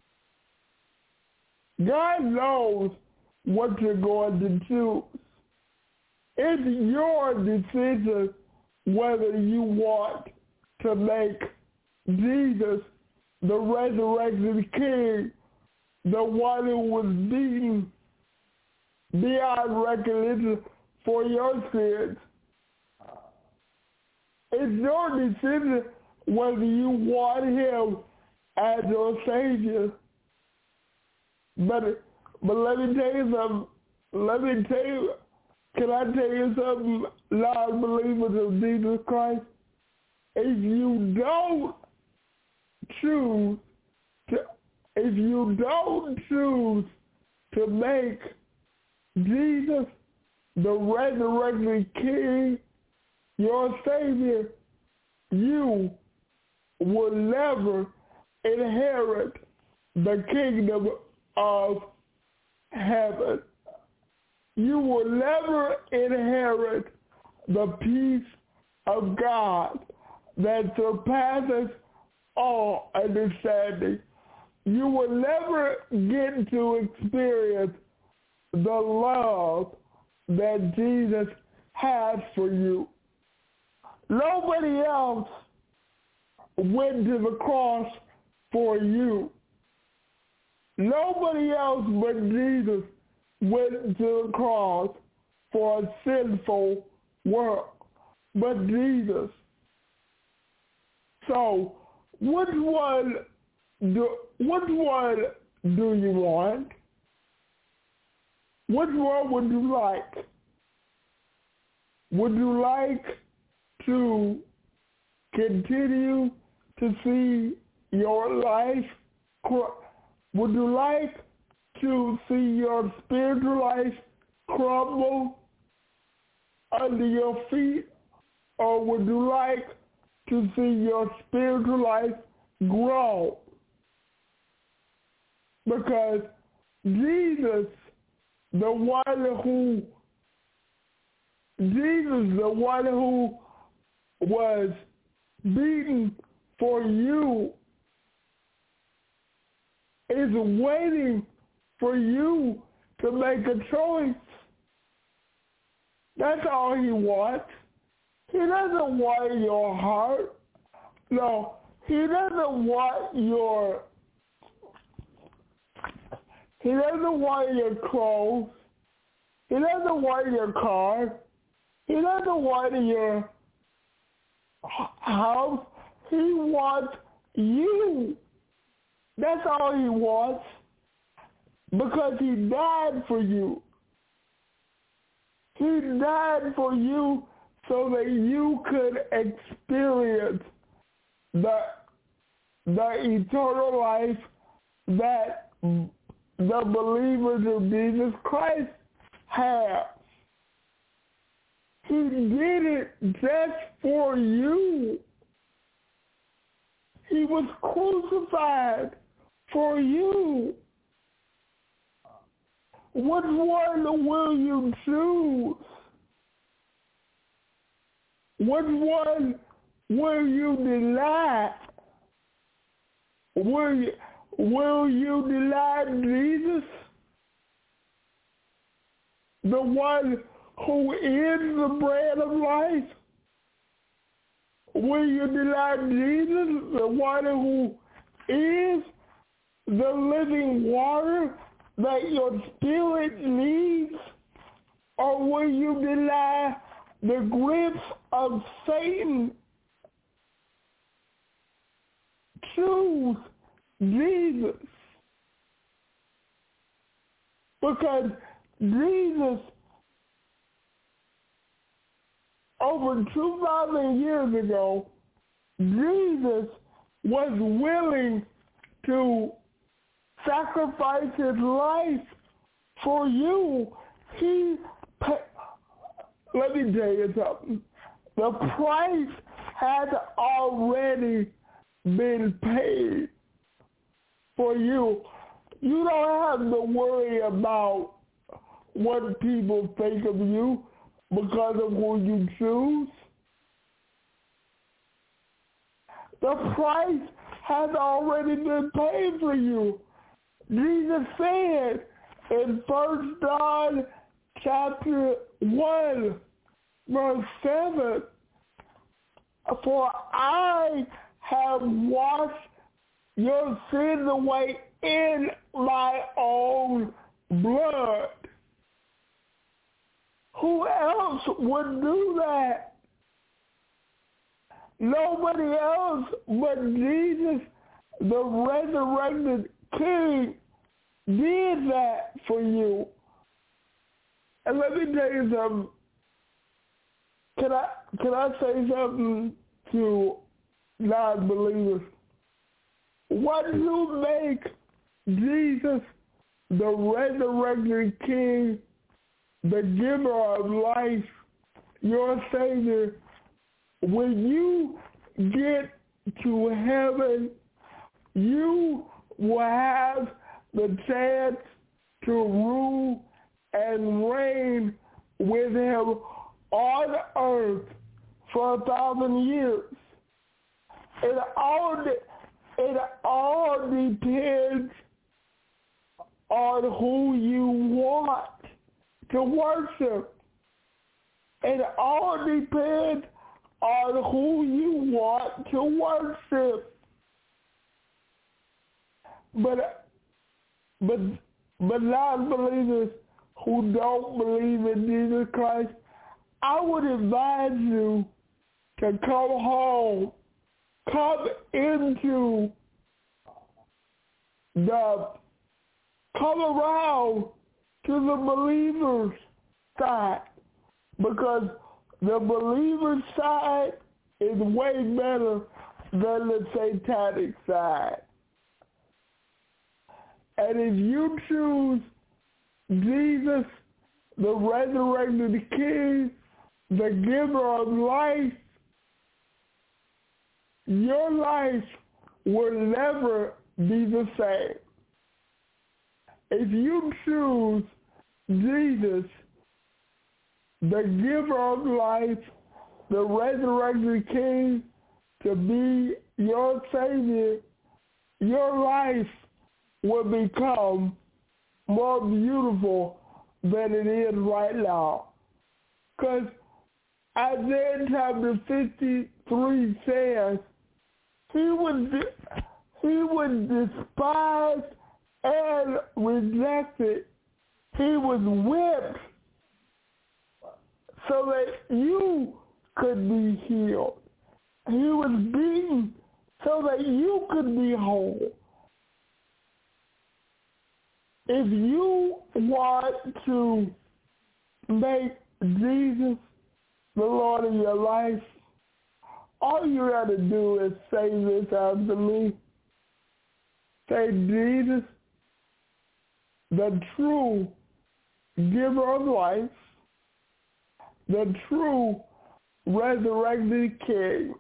God knows what you're going to choose. It's your decision whether you want to make Jesus the resurrected King, the one who was beaten beyond recognition for your sins. It's your decision whether you want him as your Savior. But but let me tell you something. Let me tell you, can I tell you something, non-believers of Jesus Christ? If you don't choose to, if you don't choose to make Jesus the resurrected King your Savior, you will never inherit the kingdom of heaven. You will never inherit the peace of God that surpasses all understanding. You will never get to experience the love that Jesus has for you. Nobody else went to the cross for you. Nobody else but Jesus went to the cross for a sinful world, but Jesus. So, which one do, which one do you want? Which one would you like? Would you like to continue to see your life? Would you like to see your spiritual life crumble under your feet? Or would you like to see your spiritual life grow? Because Jesus, the one who, Jesus, the one who was beaten for you, is waiting for you to make a choice. That's all he wants. He doesn't want your heart. No, he doesn't want your, he doesn't want your clothes. He doesn't want your car. He doesn't want your house. He wants you. That's all he wants, because he died for you. He died for you so that you could experience the, the eternal life that the believers of Jesus Christ have. He did it just for you. He was crucified for you. Which one will you choose? Which one will you deny? Will you, will you deny Jesus? The one who is the bread of life? Will you deny Jesus, the one who is the living water that your spirit needs? Or will you deny the grips of Satan? Choose Jesus. Because Jesus, over two thousand years ago, Jesus was willing to sacrifice his life for you. He, let me tell you something. The price had already been paid for you. You don't have to worry about what people think of you because of who you choose. The price has already been paid for you. Jesus said in First John chapter one, verse seven, for I have washed your sins away in my own blood. Who else would do that? Nobody else but Jesus, the resurrected King, did that for you. And let me tell you something. Can I can I say something to non-believers? What you make Jesus, the resurrected King, the giver of life, your Savior, when you get to heaven, you will have the chance to rule and reign with him on earth for a thousand years. It all, it all depends on who you want to worship. It all depends on who you want to worship. But but but non-believers who don't believe in Jesus Christ, I would advise you to come home, come into the, come around to the believer's side, because the believer's side is way better than the satanic side. And if you choose Jesus, the resurrected King, the giver of life, your life will never be the same. if you choose Jesus, the giver of life, the resurrected King, to be your Savior, your life will become more beautiful than it is right now. Because Isaiah chapter fifty-three says, he would, he would despise and rejected. He was whipped so that you could be healed. He was beaten so that you could be whole. If you want to make Jesus the Lord of your life, all you got to do is say this after me. Say, Jesus, the true giver of life, the true resurrected King,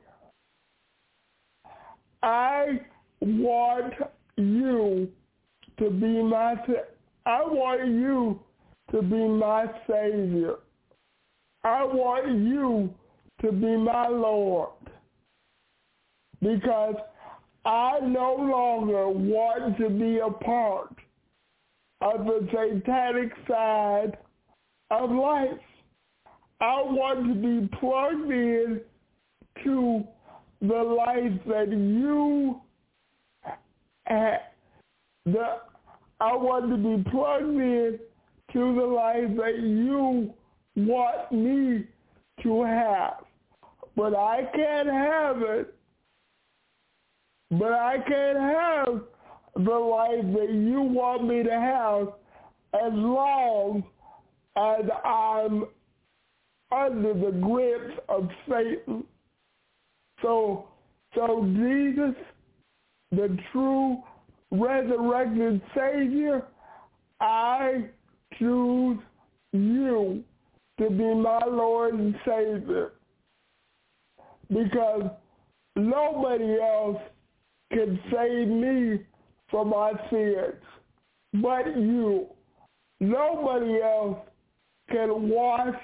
I want you to be my, I want you to be my Savior. I want you to be my Lord, because I no longer want to be a part of the satanic side of life. I want to be plugged in to the life that you have. The, I want to be plugged in to the life that you want me to have. But I can't have it. But I can't have the life that you want me to have as long as I'm under the grip of Satan. So, so Jesus, the true resurrected Savior, I choose you to be my Lord and Savior, because nobody else can save me from my sins but you. Nobody else can wash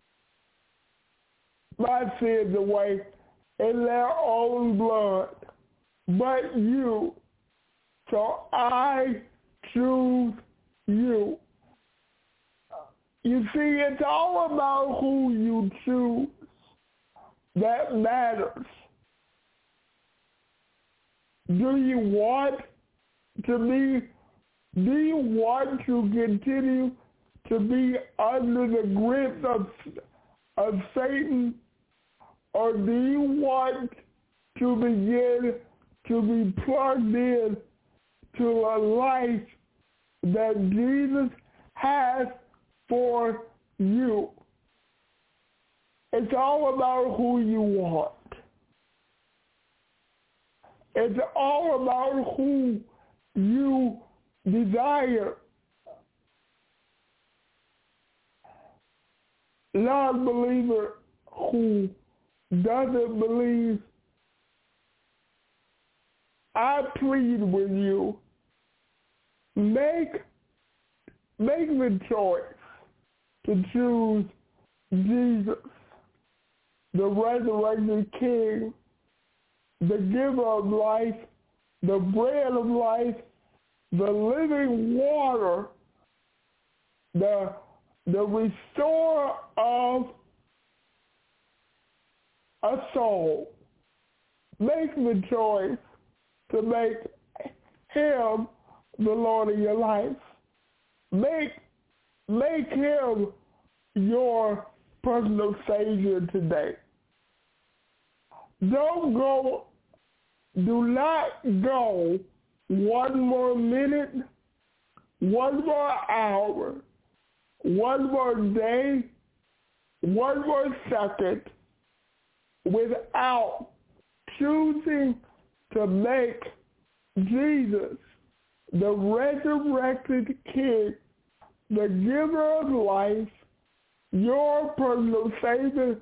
my sins away in their own blood but you. So I choose you. You see, it's all about who you choose that matters. Do you want to be, do you want to continue to be under the grip of, of Satan? Or do you want to begin to be plugged in to a life that Jesus has for you? It's all about who you want. It's all about who you desire. Non-believer who doesn't believe, I plead with you, make, make the choice to choose Jesus, the resurrected King, the giver of life, the bread of life, the living water, the, the restorer of a soul. Make the choice to make him the Lord of your life. Make, make him your personal Savior today. Don't go, do not go one more minute, one more hour, one more day, one more second without choosing to make Jesus, the resurrected King, the giver of life, your personal Savior.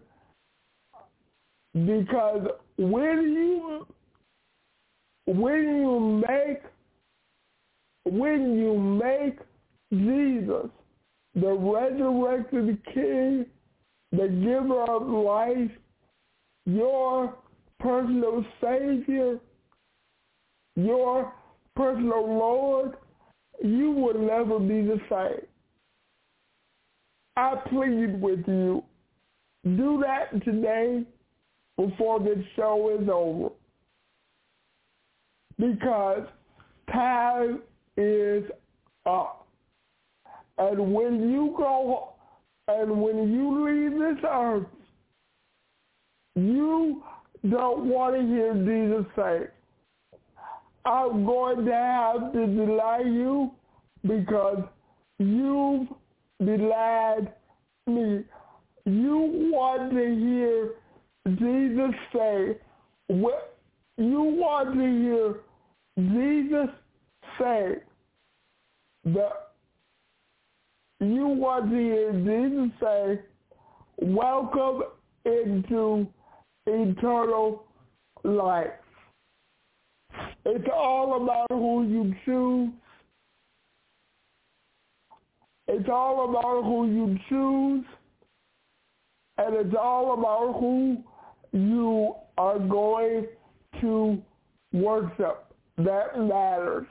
Because when you when you make when you make Jesus, the resurrected King, the giver of life, your personal Savior, your personal Lord, you will never be the same. I plead with you, do that today before this show is over. Because time is up. And when you go, and when you leave this earth, you don't want to hear Jesus say, I'm going to have to deny you because you've denied me. You want to hear Jesus say, you want to hear Jesus say that you want to hear Jesus say, welcome into eternal life. It's all about who you choose. It's all about who you choose. And it's all about who you are going to worship. That matters.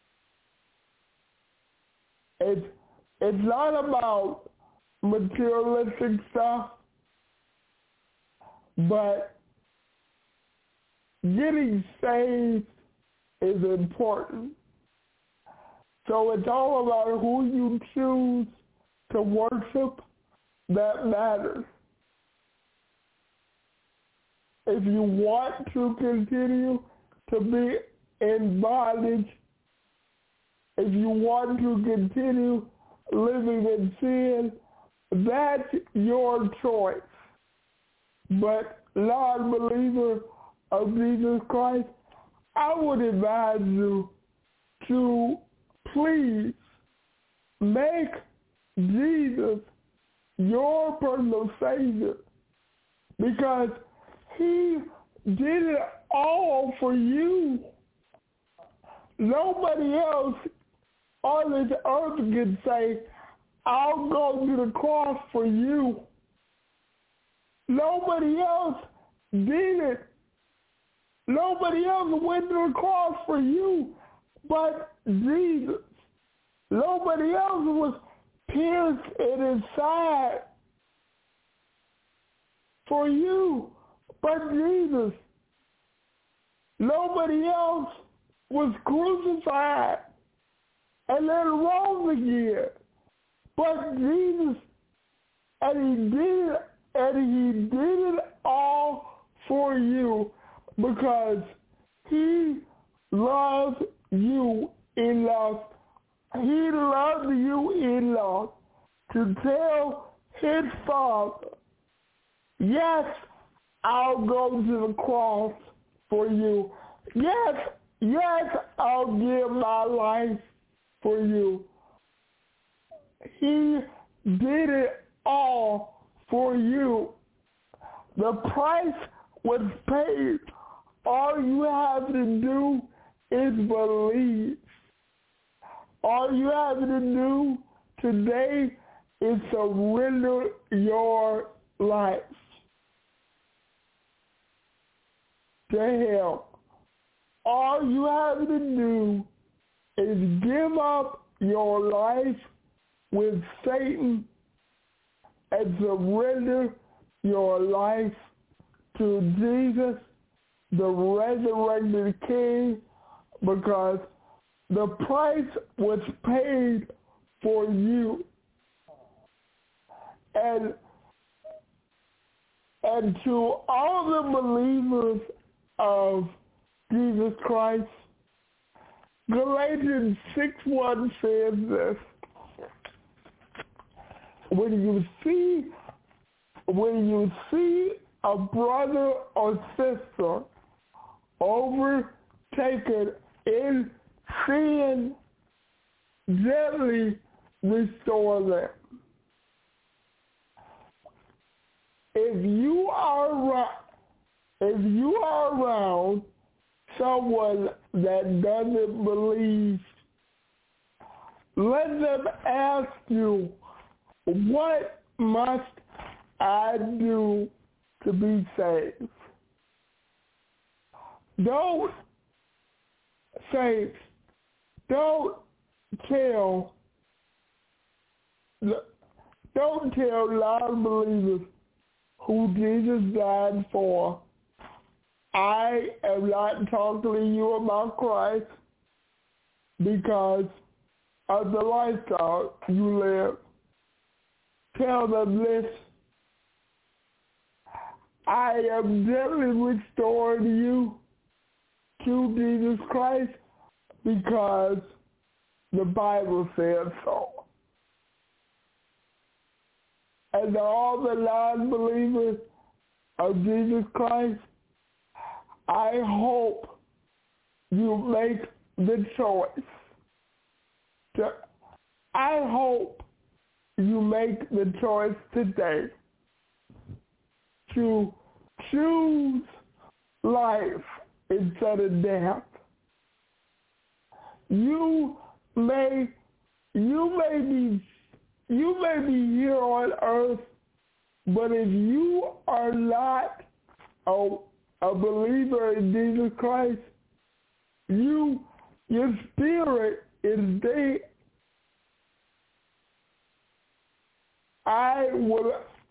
It's, it's not about materialistic stuff, but getting saved is important. So it's all about who you choose to worship that matters. If you want to continue to be in bondage, if you want to continue living in sin, that's your choice. But non-believer of Jesus Christ, I would advise you to please make Jesus your personal Savior, because he did it all for you. Nobody else on this earth can say, I'll go to the cross for you. Nobody else did it. Nobody else went to the cross for you but Jesus. Nobody else was pierced in his side for you but Jesus. Nobody else was crucified and then rose again but Jesus. And he did it, and he did it all for you because he loves you enough. He loved you enough to tell his Father, yes, I'll go to the cross for you. Yes, yes, I'll give my life for you. He did it all for you. The price was paid. All you have to do is believe. All you have to do today is surrender your life to him. All you have to do is give up your life with Satan and surrender your life to Jesus, the resurrected King, because the price was paid for you. And and to all the believers of Jesus Christ, Galatians six one says this: When you see when you see a brother or sister overtaken in sin, gently restore them. If you are if you are around someone that doesn't believe, let them ask you, what must I do to be saved? Don't, saints, don't tell, don't tell non-believers who Jesus died for, I am not talking to you about Christ because of the lifestyle you live. Tell them this, I am gently restoring you to Jesus Christ because the Bible says so. And all the non-believers of Jesus Christ, I hope you make the choice. To, I hope you make the choice today to choose life instead of death. You may, you may be, you may be here on earth, but if you are not a, a believer in Jesus Christ, you, your spirit is dead. I will,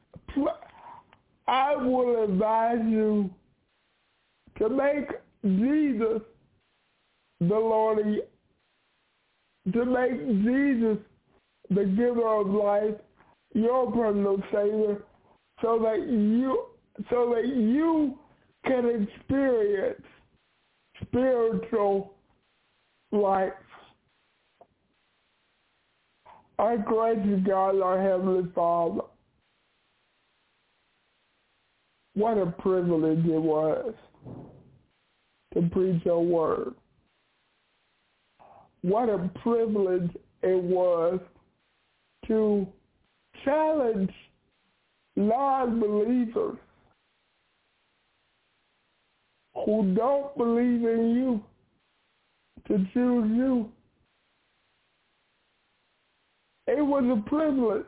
I will advise you to make Jesus the Lord, to make Jesus the giver of life, your personal Savior, so that you, so that you can experience spiritual life. Our gracious God, our Heavenly Father, what a privilege it was to preach your word. What a privilege it was to challenge non-believers who don't believe in you to choose you. It was a privilege.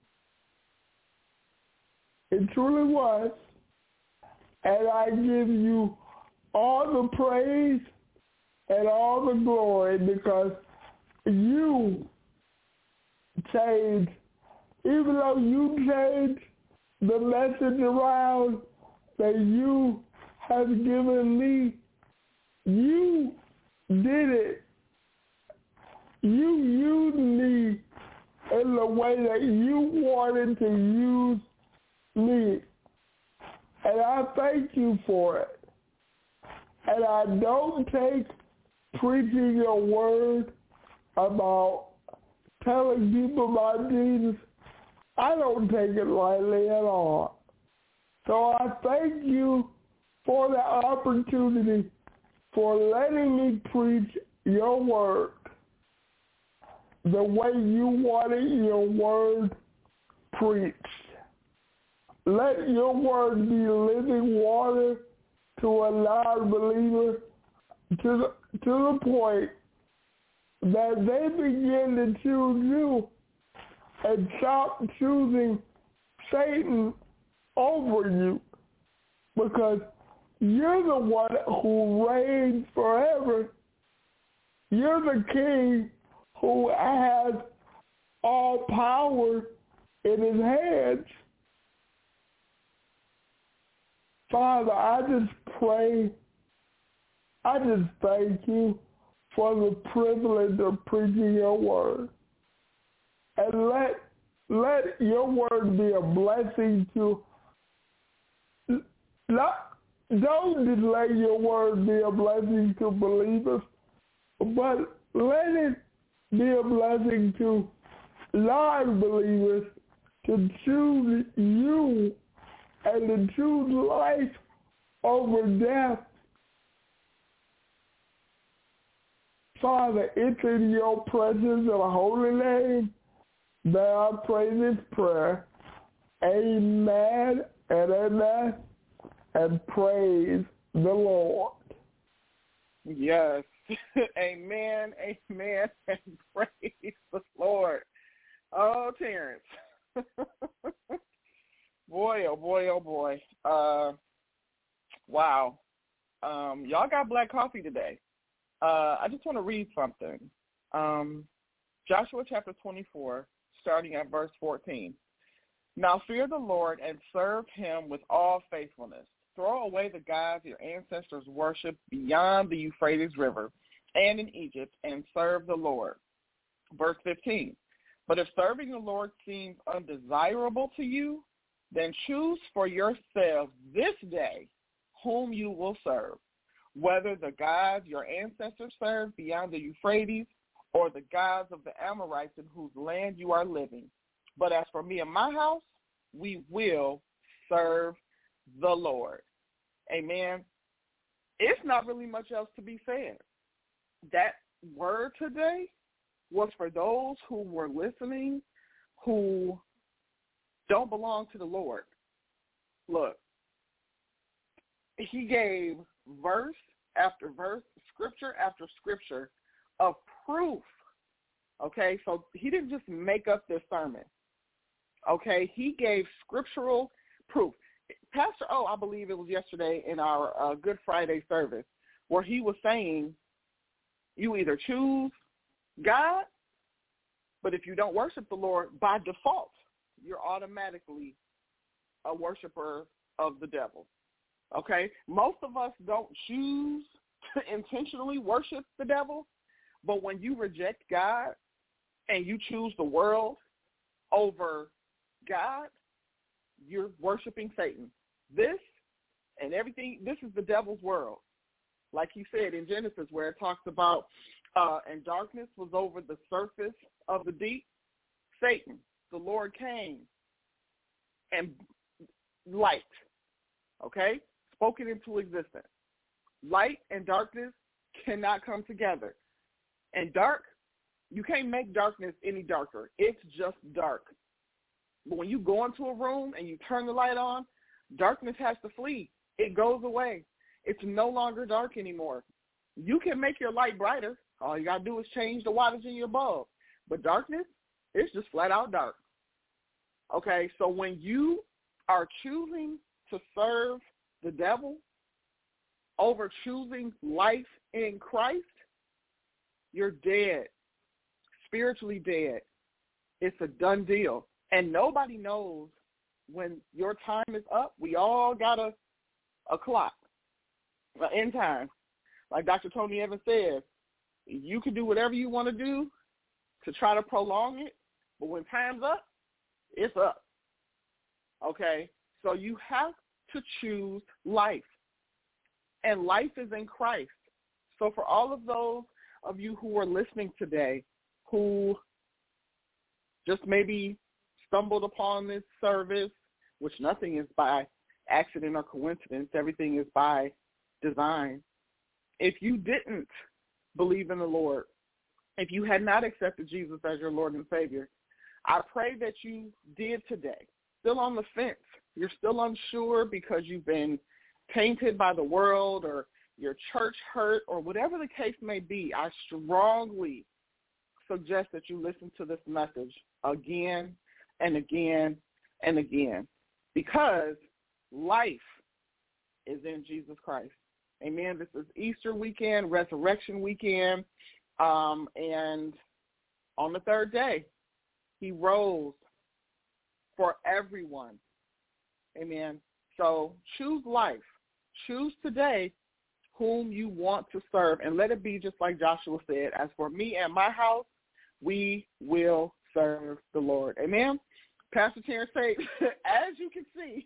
It truly was. And I give you all the praise and all the glory because you changed, even though you changed the message around that you have given me, you did it. You used me in the way that you wanted to use me. And I thank you for it. And I don't take preaching your word about telling people about Jesus, I don't take it lightly at all. So I thank you for the opportunity for letting me preach your word the way you wanted your word preached. Let your word be living water to a non-believer to the, to the point that they begin to choose you and stop choosing Satan over you, because you're the one who reigns forever. You're the king who has all power in his hands. Father, I just pray, I just thank you for the privilege of preaching your word. And let, let your word be a blessing to, not, don't just let your word be a blessing to believers, but let it be a blessing to non-believers to choose you and to choose life over death. Father, it's in your precious and holy name that I pray this prayer. Amen and amen, and praise the Lord. Yes, Amen, amen, and praise the Lord. Oh, Terrence. Boy, oh boy, oh boy. Uh, wow. Um, y'all got black coffee today. Uh, I just want to read something. Um, Joshua chapter twenty-four, starting at verse fourteen. Now fear the Lord and serve him with all faithfulness. Throw away the gods your ancestors worshipped beyond the Euphrates River and in Egypt, and serve the Lord. Verse fifteen. But if serving the Lord seems undesirable to you, then choose for yourselves this day whom you will serve, whether the gods your ancestors served beyond the Euphrates or the gods of the Amorites in whose land you are living. But as for me and my house, we will serve the Lord. Amen. It's not really much else to be said. That word today was for those who were listening who don't belong to the Lord. Look, he gave verse after verse, scripture after scripture of proof. Okay, so he didn't just make up this sermon. Okay, he gave scriptural proof. Pastor O, I believe it was yesterday in our uh, Good Friday service, where he was saying you either choose God, but if you don't worship the Lord, by default, you're automatically a worshiper of the devil. Okay? Most of us don't choose to intentionally worship the devil, but when you reject God and you choose the world over God, you're worshiping Satan. This and everything, this is the devil's world. Like he said in Genesis, where it talks about, uh, and darkness was over the surface of the deep. Satan, the Lord came and light, okay, spoke it into existence. Light and darkness cannot come together. And dark, you can't make darkness any darker. It's just dark. But when you go into a room and you turn the light on, darkness has to flee. It goes away. It's no longer dark anymore. You can make your light brighter. All you got to do is change the wattage in your bulb. But darkness, it's just flat out dark. Okay, so when you are choosing to serve the devil over choosing life in Christ, you're dead, spiritually dead. It's a done deal. And nobody knows when your time is up. We all got a, a clock, an end time. Like Doctor Tony Evans says, you can do whatever you want to do to try to prolong it, but when time's up, it's up. Okay? So you have to choose life. And life is in Christ. So for all of those of you who are listening today who just maybe stumbled upon this service, which nothing is by accident or coincidence, everything is by design. If you didn't believe in the Lord, if you had not accepted Jesus as your Lord and Savior, I pray that you did today. Still on the fence. You're still unsure because you've been tainted by the world or your church hurt or whatever the case may be. I strongly suggest that you listen to this message again and again and again, because life is in Jesus Christ. Amen. This is Easter weekend, Resurrection weekend, um, and on the third day, he rose for everyone. Amen. So choose life. Choose today whom you want to serve, and let it be just like Joshua said, as for me and my house, we will serve the Lord. Amen. Pastor Terrence said, as you can see,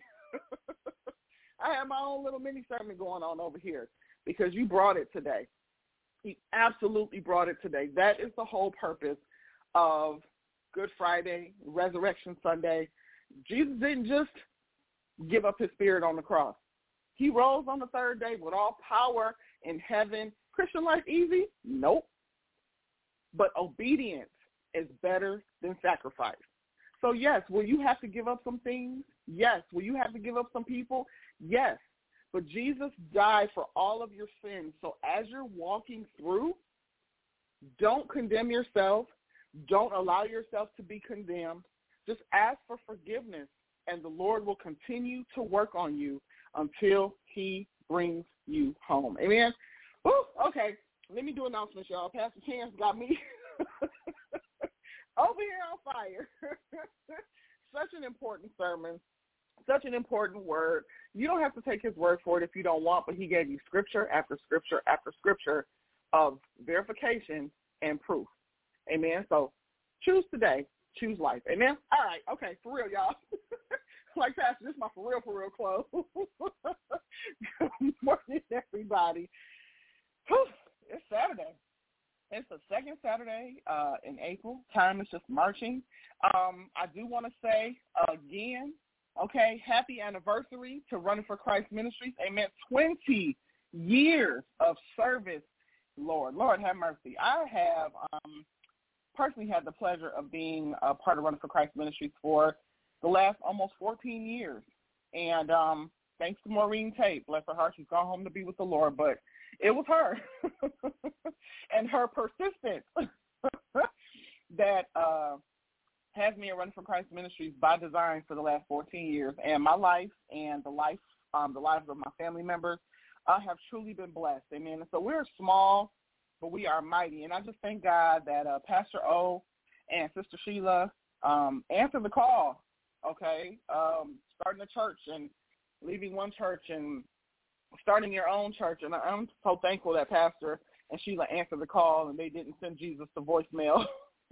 I have my own little mini sermon going on over here because you brought it today. You absolutely brought it today. That is the whole purpose of Good Friday, Resurrection Sunday. Jesus didn't just give up his spirit on the cross. He rose on the third day with all power in heaven. Christian life easy? Nope. But obedience is better than sacrifice. So, yes, will you have to give up some things? Yes. Will you have to give up some people? Yes. But Jesus died for all of your sins. So as you're walking through, don't condemn yourself. Don't allow yourself to be condemned. Just ask for forgiveness, and the Lord will continue to work on you until he brings you home. Amen? Woo, okay, let me do announcements, y'all. Pastor Chance got me over here on fire. Such an important sermon, such an important word. You don't have to take his word for it if you don't want, but he gave you scripture after scripture after scripture of verification and proof. Amen? So choose today. Choose life. Amen? All right. Okay. For real, y'all. Like Pastor, this is my for real, for real close. Good morning, everybody. Whew, it's Saturday. It's the second Saturday uh, in April. Time is just marching. Um, I do want to say again, okay, happy anniversary to Running for Christ Ministries. Amen. twenty years of service, Lord. Lord have mercy. I have um, personally had the pleasure of being a part of Running for Christ Ministries for the last almost fourteen years. And um, thanks to Maureen Tate, bless her heart, she's gone home to be with the Lord, but it was her and her persistence that uh, has me at Running for Christ Ministries by design for the last fourteen years. And my life and the life, um, the lives of my family members uh, have truly been blessed. Amen. And so we're small, but we are mighty. And I just thank God that uh, Pastor O and Sister Sheila um, answered the call, okay, um, starting a church and leaving one church and starting your own church. And I'm so thankful that Pastor and Sheila answered the call and they didn't send Jesus to voicemail.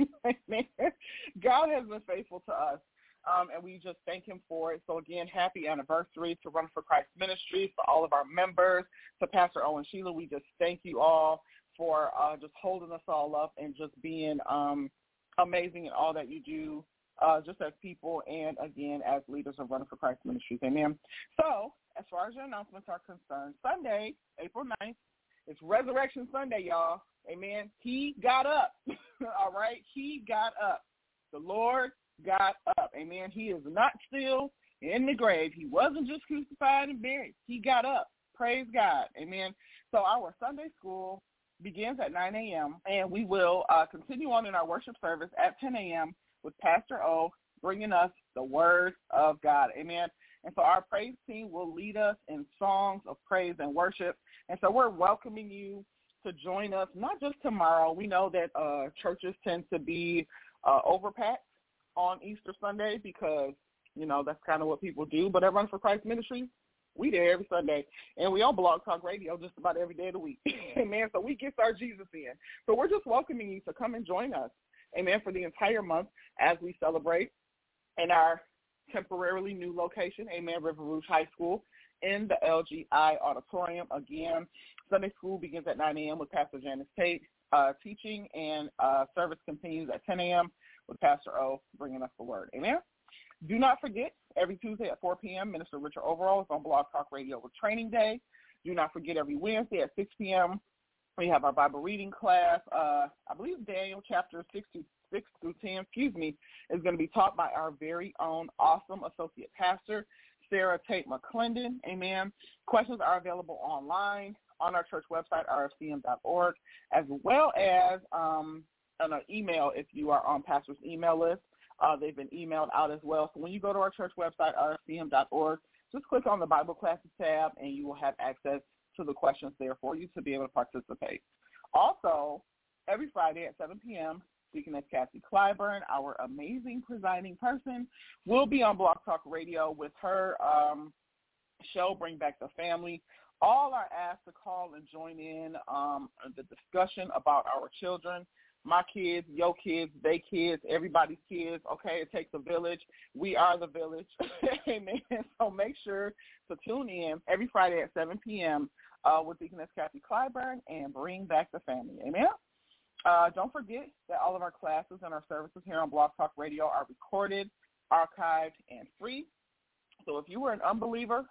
God has been faithful to us, um, and we just thank him for it. So, again, happy anniversary to Run for Christ Ministries, to all of our members, to Pastor O and Sheila. We just thank you all for uh, just holding us all up and just being um, amazing in all that you do, uh, just as people and, again, as leaders of Running for Christ Ministries. Amen. So, as far as your announcements are concerned, Sunday, April ninth, it's Resurrection Sunday, y'all. Amen. He got up. All right? He got up. The Lord got up. Amen. He is not still in the grave. He wasn't just crucified and buried. He got up. Praise God. Amen. So our Sunday school begins at nine a.m., and we will uh, continue on in our worship service at ten a.m. with Pastor O bringing us the word of God. Amen. And so our praise team will lead us in songs of praise and worship. And so we're welcoming you to join us, not just tomorrow. We know that uh, churches tend to be uh, overpacked on Easter Sunday because, you know, that's kind of what people do. But at Run for Christ Ministries, we there every Sunday. And we on Blog Talk Radio just about every day of the week. Amen. So we get our Jesus in. So we're just welcoming you to come and join us. Amen. For the entire month as we celebrate in our temporarily new location, Amen, River Rouge High School in the L G I Auditorium. Again, Sunday school begins at nine a.m. with Pastor Janice Tate uh, teaching, and uh, service continues at ten a.m. with Pastor O bringing us the word. Amen. Do not forget, every Tuesday at four p.m., Minister Richard Overall is on Blog Talk Radio with Training Day. Do not forget, every Wednesday at six p.m., we have our Bible reading class. Uh, I believe Daniel chapter six to six through ten, excuse me, is going to be taught by our very own awesome associate pastor, Sarah Tate McClendon. Amen. Questions are available online on our church website, r f c m dot org, as well as um, on an email if you are on pastor's email list. Uh, they've been emailed out as well. So when you go to our church website, r f c m dot org, just click on the Bible Classes tab, and you will have access to the questions there for you to be able to participate. Also, every Friday at seven p.m., Deaconess Kathy Clyburn, our amazing presiding person, will be on Blog Talk Radio with her um, show, Bring Back the Family. All are asked to call and join in um, the discussion about our children, my kids, your kids, they kids, everybody's kids. Okay, it takes a village. We are the village. Amen. So make sure to tune in every Friday at seven p.m. Uh, with Deaconess Kathy Clyburn and Bring Back the Family. Amen. Uh, don't forget that all of our classes and our services here on Blog Talk Radio are recorded, archived, and free. So if you were an unbeliever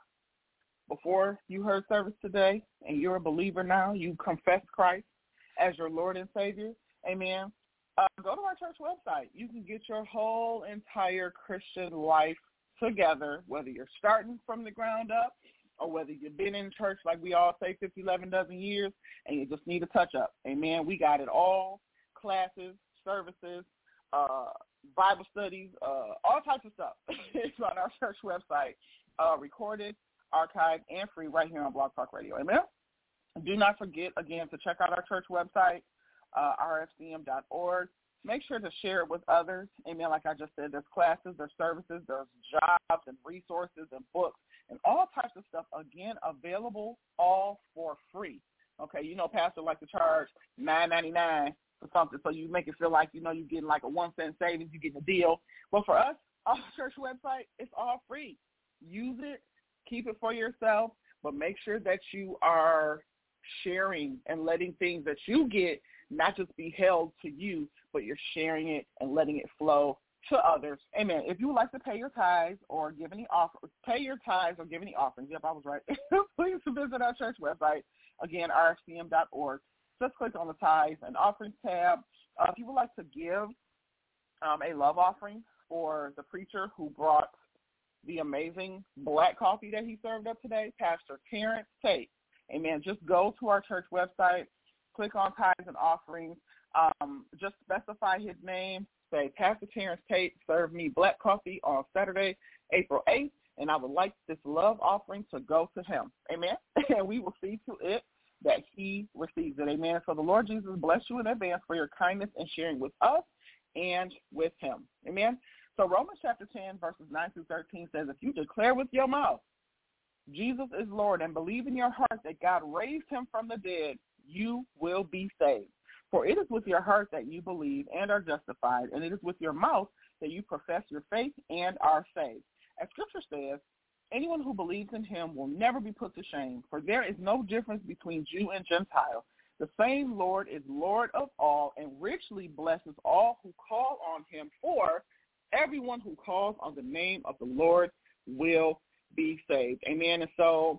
before you heard service today and you're a believer now, you confess Christ as your Lord and Savior, amen, uh, go to our church website. You can get your whole entire Christian life together, whether you're starting from the ground up or whether you've been in church, like we all say, fifty, eleven dozen years, and you just need a touch-up. Amen. We got it all, classes, services, uh, Bible studies, uh, all types of stuff. It's on our church website, uh, recorded, archived, and free right here on Blog Talk Radio. Amen. Do not forget, again, to check out our church website, uh, r f c m dot org. Make sure to share it with others. Amen. Like I just said, there's classes, there's services, there's jobs and resources and books and all types of stuff, again, available all for free. Okay, you know, Pastor like to charge nine ninety-nine for something, so you make it feel like, you know, you're getting like a one cent savings, you're getting a deal. But for us, our church website, it's all free. Use it, keep it for yourself, but make sure that you are sharing and letting things that you get not just be held to you, but you're sharing it and letting it flow to others. Amen. If you would like to pay your tithes or give any offers, pay your tithes or give any offerings, yep, I was right, please visit our church website, again, r f c m dot org. Just click on the tithes and offerings tab. Uh, if you would like to give um, a love offering for the preacher who brought the amazing black coffee that he served up today, Pastor Terrence Tate, amen, just go to our church website, click on tithes and offerings, um, just specify his name, say, Pastor Terrence Tate served me black coffee on Saturday, April eighth, and I would like this love offering to go to him. Amen. And we will see to it that he receives it. Amen. So the Lord Jesus bless you in advance for your kindness and sharing with us and with him. Amen. So Romans chapter ten, verses nine through thirteen says, if you declare with your mouth Jesus is Lord and believe in your heart that God raised him from the dead, you will be saved. For it is with your heart that you believe and are justified, and it is with your mouth that you profess your faith and are saved. As Scripture says, anyone who believes in him will never be put to shame, for there is no difference between Jew and Gentile. The same Lord is Lord of all and richly blesses all who call on him, for everyone who calls on the name of the Lord will be saved. Amen. And so,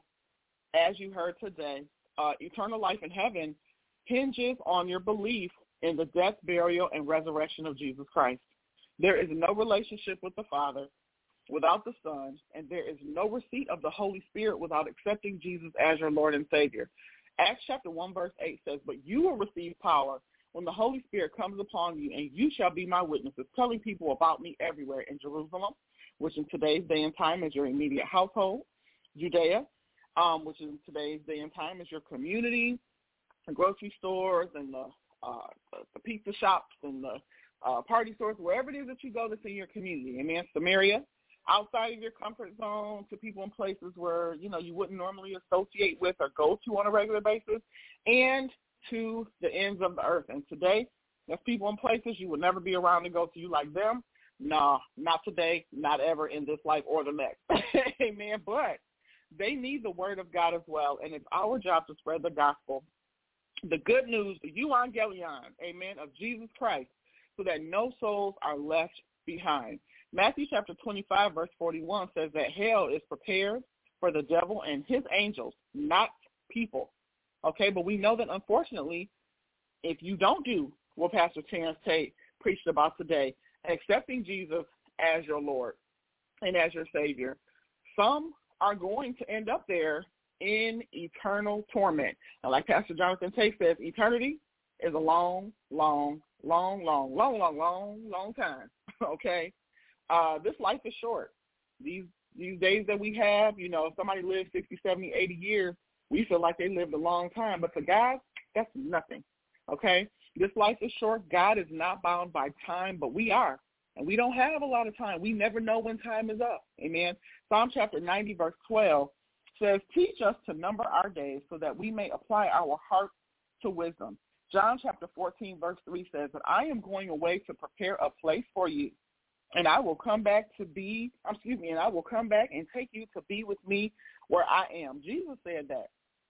as you heard today, uh, eternal life in heaven hinges on your belief in the death, burial, and resurrection of Jesus Christ. There is no relationship with the Father without the Son, and there is no receipt of the Holy Spirit without accepting Jesus as your Lord and Savior. Acts chapter one, verse eight says, but you will receive power when the Holy Spirit comes upon you, and you shall be my witnesses, telling people about me everywhere in Jerusalem, which in today's day and time is your immediate household, Judea, um, which in today's day and time is your community, the grocery stores and the, uh, the pizza shops and the uh, party stores, wherever it is that you go that's in your community. Amen. Samaria, outside of your comfort zone, to people in places where, you know, you wouldn't normally associate with or go to on a regular basis, and to the ends of the earth. And today, there's people in places you would never be around to go to. You like them? No, not today, not ever in this life or the next. Amen. But they need the word of God as well, and it's our job to spread the gospel, the good news, the euangelion, amen, of Jesus Christ, so that no souls are left behind. Matthew chapter twenty-five, verse forty-one says that hell is prepared for the devil and his angels, not people. Okay, but we know that, unfortunately, if you don't do what Pastor Terrence Tate preached about today, accepting Jesus as your Lord and as your Savior, some are going to end up there in eternal torment. And like Pastor Jonathan Tate says, eternity is a long, long, long, long, long, long, long, long time, okay? Uh, this life is short. These these days that we have, you know, if somebody lives sixty, seventy, eighty years, we feel like they lived a long time. But for God, that's nothing, okay? This life is short. God is not bound by time, but we are. And we don't have a lot of time. We never know when time is up. Amen. Psalm chapter ninety, verse twelve says, teach us to number our days so that we may apply our hearts to wisdom. John chapter fourteen, verse three says that I am going away to prepare a place for you, and I will come back to be, excuse me, and I will come back and take you to be with me where I am. Jesus said that.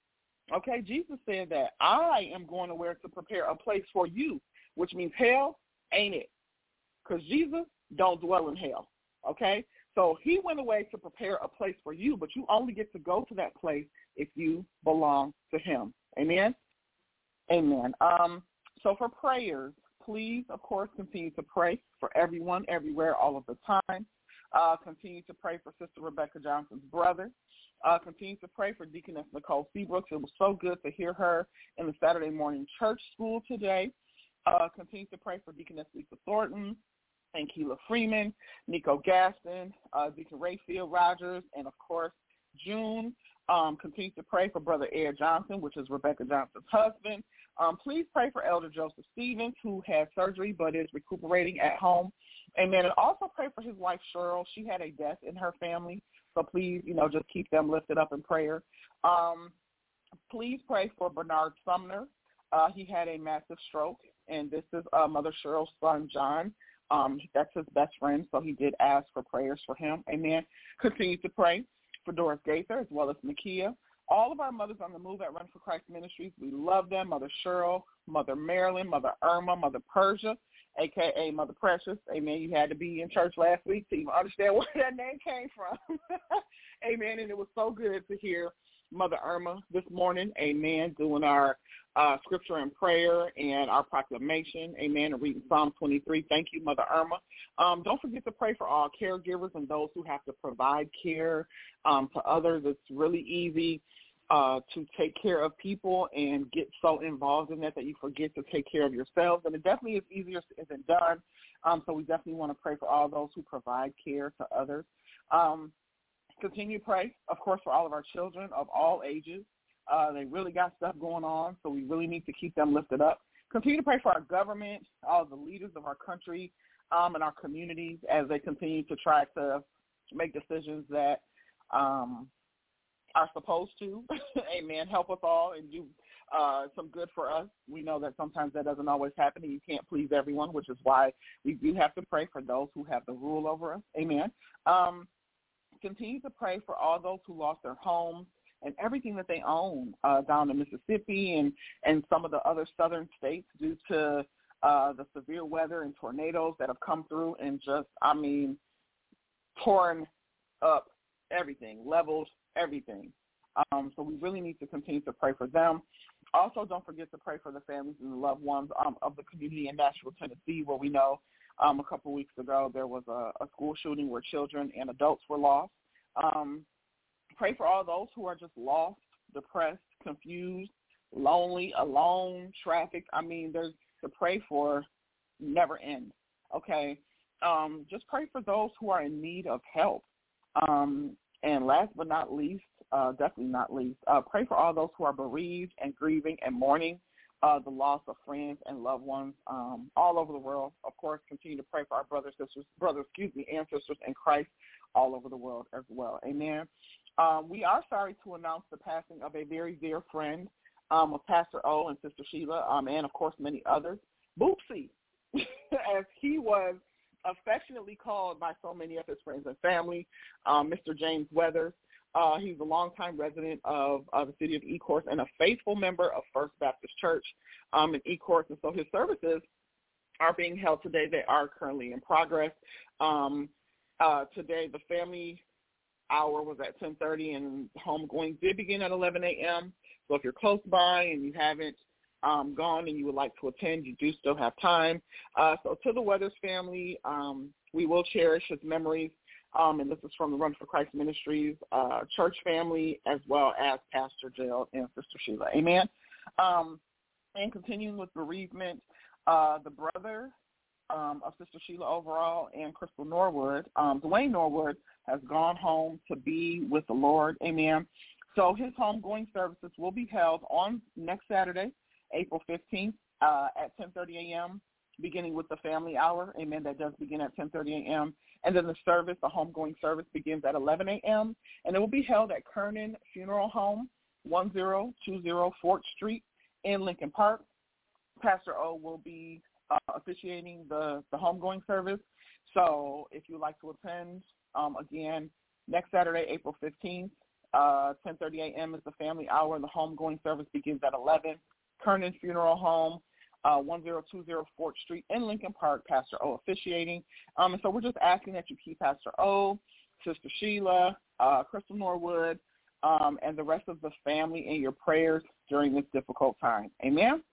Okay, Jesus said that I am going away to prepare a place for you, which means hell ain't it, because Jesus don't dwell in hell. Okay, so he went away to prepare a place for you, but you only get to go to that place if you belong to him. Amen. Amen. Um, so for prayers, please, of course, continue to pray for everyone, everywhere, all of the time. Uh, continue to pray for Sister Rebecca Johnson's brother. Uh, continue to pray for Deaconess Nicole Seabrooks. It was so good to hear her in the Saturday morning church school today. Uh, continue to pray for Deaconess Lisa Thornton and Keela Freeman, Nico Gaston, uh, Deacon Rayfield Rogers, and, of course, June. Um, continue to pray for Brother Ed Johnson, which is Rebecca Johnson's husband. Um, please pray for Elder Joseph Stevens, who had surgery but is recuperating at home. Amen. And also pray for his wife, Cheryl. She had a death in her family, so please, you know, just keep them lifted up in prayer. Um, please pray for Bernard Sumner. Uh, he had a massive stroke, and this is uh, Mother Cheryl's son, John. Um, that's his best friend, so he did ask for prayers for him. Amen. Continue to pray for Doris Gaither as well as Nakia. All of our mothers on the move at Run for Christ Ministries, we love them. Mother Cheryl, Mother Marilyn, Mother Irma, Mother Persia, a k a. Mother Precious. Amen. You had to be in church last week to even understand where that name came from. Amen. And it was so good to hear Mother Irma this morning. Amen. Doing our uh, scripture and prayer and our proclamation. Amen. And reading Psalm twenty-three. Thank you, Mother Irma. Um, don't forget to pray for all caregivers and those who have to provide care um, to others. It's really easy uh, to take care of people and get so involved in that that you forget to take care of yourselves. And it definitely is easier said than done. Um, so we definitely want to pray for all those who provide care to others. Um, continue to pray, of course, for all of our children of all ages. Uh, they really got stuff going on, so we really need to keep them lifted up. Continue to pray for our government, all the leaders of our country um, and our communities as they continue to try to make decisions that um, are supposed to. Amen. Help us all and do uh, some good for us. We know that sometimes that doesn't always happen, and you can't please everyone, which is why we do have to pray for those who have the rule over us. Amen. Um, continue to pray for all those who lost their homes and everything that they own uh, down in Mississippi and, and some of the other southern states due to uh, the severe weather and tornadoes that have come through and just, I mean, torn up everything, leveled everything. Um, so we really need to continue to pray for them. Also, don't forget to pray for the families and the loved ones um, of the community in Nashville, Tennessee, where we know um, a couple weeks ago there was a, a school shooting where children and adults were lost. Um, Pray for all those who are just lost, depressed, confused, lonely, alone, trafficked. I mean, there's to pray for never ends, okay? Um, just pray for those who are in need of help. Um, and last but not least, uh, definitely not least, uh, pray for all those who are bereaved and grieving and mourning uh, the loss of friends and loved ones um, all over the world. Of course, continue to pray for our brothers, sisters, brothers, excuse me, and sisters in Christ all over the world as well. Amen. Um, we are sorry to announce the passing of a very dear friend um, of Pastor O and Sister Sheila, um, and, of course, many others. Boopsie, as he was affectionately called by so many of his friends and family, um, Mister James Weathers. Uh, he's a longtime resident of uh, the city of Ecorse and a faithful member of First Baptist Church um, in Ecorse. And so his services are being held today. They are currently in progress. Um, uh, today, the family hour was at ten thirty, and homegoing did begin at eleven a.m. So if you're close by and you haven't um, gone and you would like to attend, you do still have time. Uh, so to the Weathers family, um, we will cherish his memories, um, and this is from the Run for Christ Ministries uh, church family as well as Pastor Jill and Sister Sheila. Amen. Um, and continuing with bereavement, uh, the brother Um, of Sister Sheila overall and Crystal Norwood, um, Dwayne Norwood, has gone home to be with the Lord. Amen. So his homegoing services will be held on next Saturday, April fifteenth, uh, at ten thirty a.m., beginning with the family hour. Amen. That does begin at ten thirty a.m. And then the service, the homegoing service, begins at eleven a.m., and it will be held at Kernan Funeral Home, one zero two zero Fort Street in Lincoln Park. Pastor O will be Uh, officiating the, the homegoing service. So if you'd like to attend, um, again, next Saturday, April fifteenth, uh, ten thirty a.m. is the family hour, and the homegoing service begins at eleven. Kernan Funeral Home, uh, one zero two zero Fort Street in Lincoln Park, Pastor O officiating. Um, and so we're just asking that you keep Pastor O, Sister Sheila, uh, Crystal Norwood, um, and the rest of the family in your prayers during this difficult time. Amen.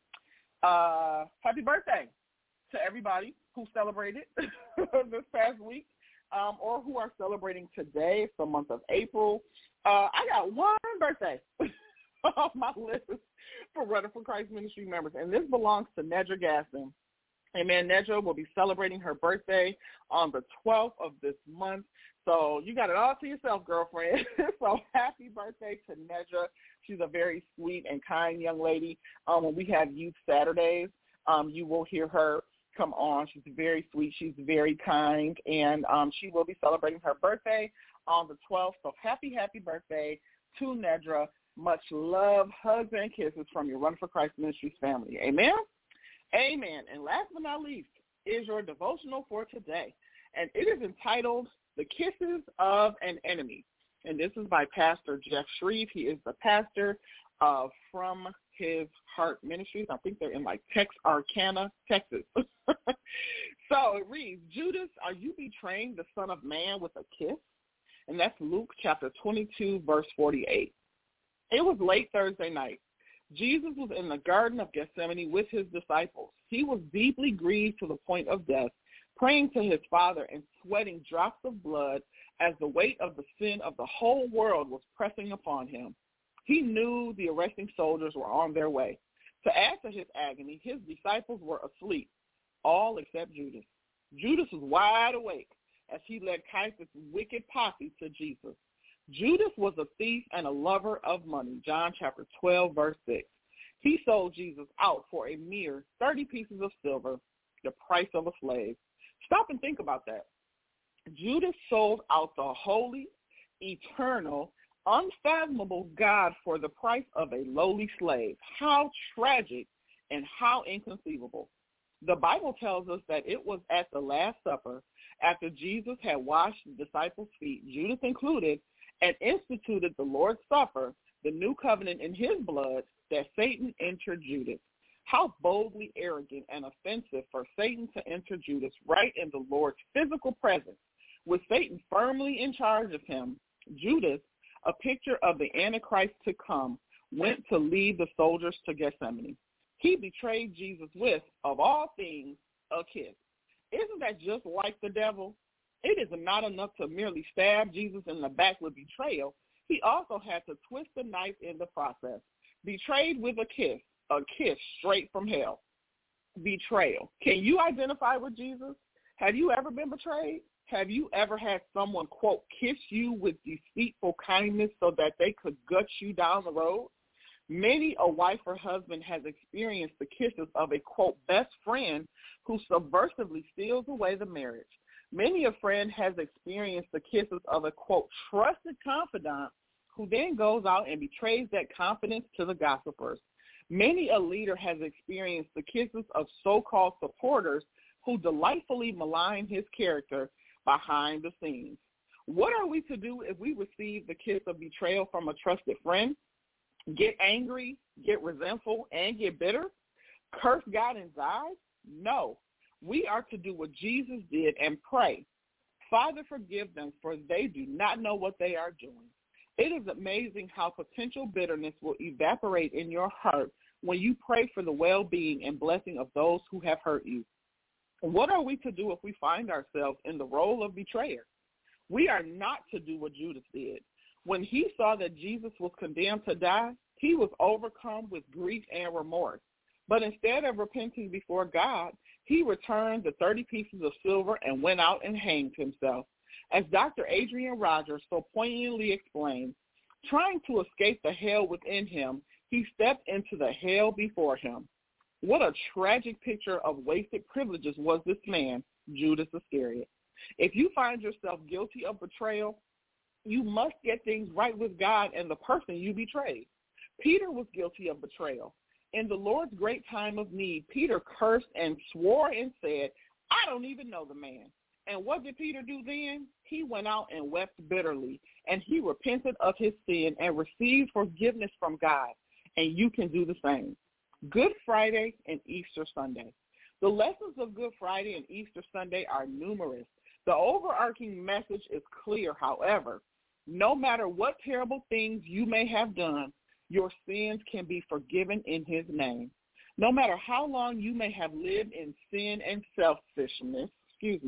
Uh, happy birthday to everybody who celebrated this past week. um, or who are celebrating today, it's the month of April, uh, I got one birthday off my list for Running for Christ Ministry members, and this belongs to Nedra Gaston. Amen. Nedra will be celebrating her birthday on the twelfth of this month. So you got it all to yourself, girlfriend. So happy birthday to Nedra. She's a very sweet and kind young lady. Um, when we have Youth Saturdays, um, you will hear her come on. She's very sweet. She's very kind, and um, she will be celebrating her birthday on the twelfth. So happy, happy birthday to Nedra. Much love, hugs, and kisses from your Run for Christ Ministries family. Amen? Amen. And last but not least is your devotional for today, and it is entitled The Kisses of an Enemy. And this is by Pastor Jeff Shreve. He is the pastor of From His Heart Ministries. I think they're in like Texarkana, Texas. So it reads, Judas, are you betraying the Son of Man with a kiss? And that's Luke chapter twenty-two, verse forty-eight. It was late Thursday night. Jesus was in the Garden of Gethsemane with his disciples. He was deeply grieved to the point of death, praying to his Father and sweating drops of blood as the weight of the sin of the whole world was pressing upon him. He knew the arresting soldiers were on their way. To add to his agony, his disciples were asleep, all except Judas. Judas was wide awake as he led Caiaphas' wicked posse to Jesus. Judas was a thief and a lover of money, John chapter twelve, verse six. He sold Jesus out for a mere thirty pieces of silver, the price of a slave. Stop and think about that. Judas sold out the holy, eternal, unfathomable God for the price of a lowly slave. How tragic and how inconceivable. The Bible tells us that it was at the Last Supper, after Jesus had washed the disciples' feet, Judas included, and instituted the Lord's Supper, the new covenant in his blood, that Satan entered Judas. How boldly arrogant and offensive for Satan to enter Judas right in the Lord's physical presence, with Satan firmly in charge of him. Judas, a picture of the Antichrist to come, went to lead the soldiers to Gethsemane. He betrayed Jesus with, of all things, a kiss. Isn't that just like the devil? It is not enough to merely stab Jesus in the back with betrayal. He also had to twist the knife in the process. Betrayed with a kiss, a kiss straight from hell. Betrayal. Can you identify with Jesus? Have you ever been betrayed? Have you ever had someone, quote, kiss you with deceitful kindness so that they could gut you down the road? Many a wife or husband has experienced the kisses of a, quote, best friend who subversively steals away the marriage. Many a friend has experienced the kisses of a, quote, trusted confidant who then goes out and betrays that confidence to the gossipers. Many a leader has experienced the kisses of so-called supporters who delightfully malign his character behind the scenes. What are we to do if we receive the kiss of betrayal from a trusted friend? Get angry, get resentful, and get bitter? Curse God in his eyes? No. We are to do what Jesus did and pray, Father, forgive them, for they do not know what they are doing. It is amazing how potential bitterness will evaporate in your heart when you pray for the well-being and blessing of those who have hurt you. What are we to do if we find ourselves in the role of betrayer? We are not to do what Judas did. When he saw that Jesus was condemned to die, he was overcome with grief and remorse. But instead of repenting before God, he returned the thirty pieces of silver and went out and hanged himself. As Doctor Adrian Rogers so poignantly explained, trying to escape the hell within him, he stepped into the hell before him. What a tragic picture of wasted privileges was this man, Judas Iscariot. If you find yourself guilty of betrayal, you must get things right with God and the person you betrayed. Peter was guilty of betrayal. In the Lord's great time of need, Peter cursed and swore and said, I don't even know the man. And what did Peter do then? He went out and wept bitterly, and he repented of his sin and received forgiveness from God. And you can do the same. Good Friday and Easter Sunday. The lessons of Good Friday and Easter Sunday are numerous. The overarching message is clear, however. No matter what terrible things you may have done, your sins can be forgiven in his name. No matter how long you may have lived in sin and selfishness, excuse me,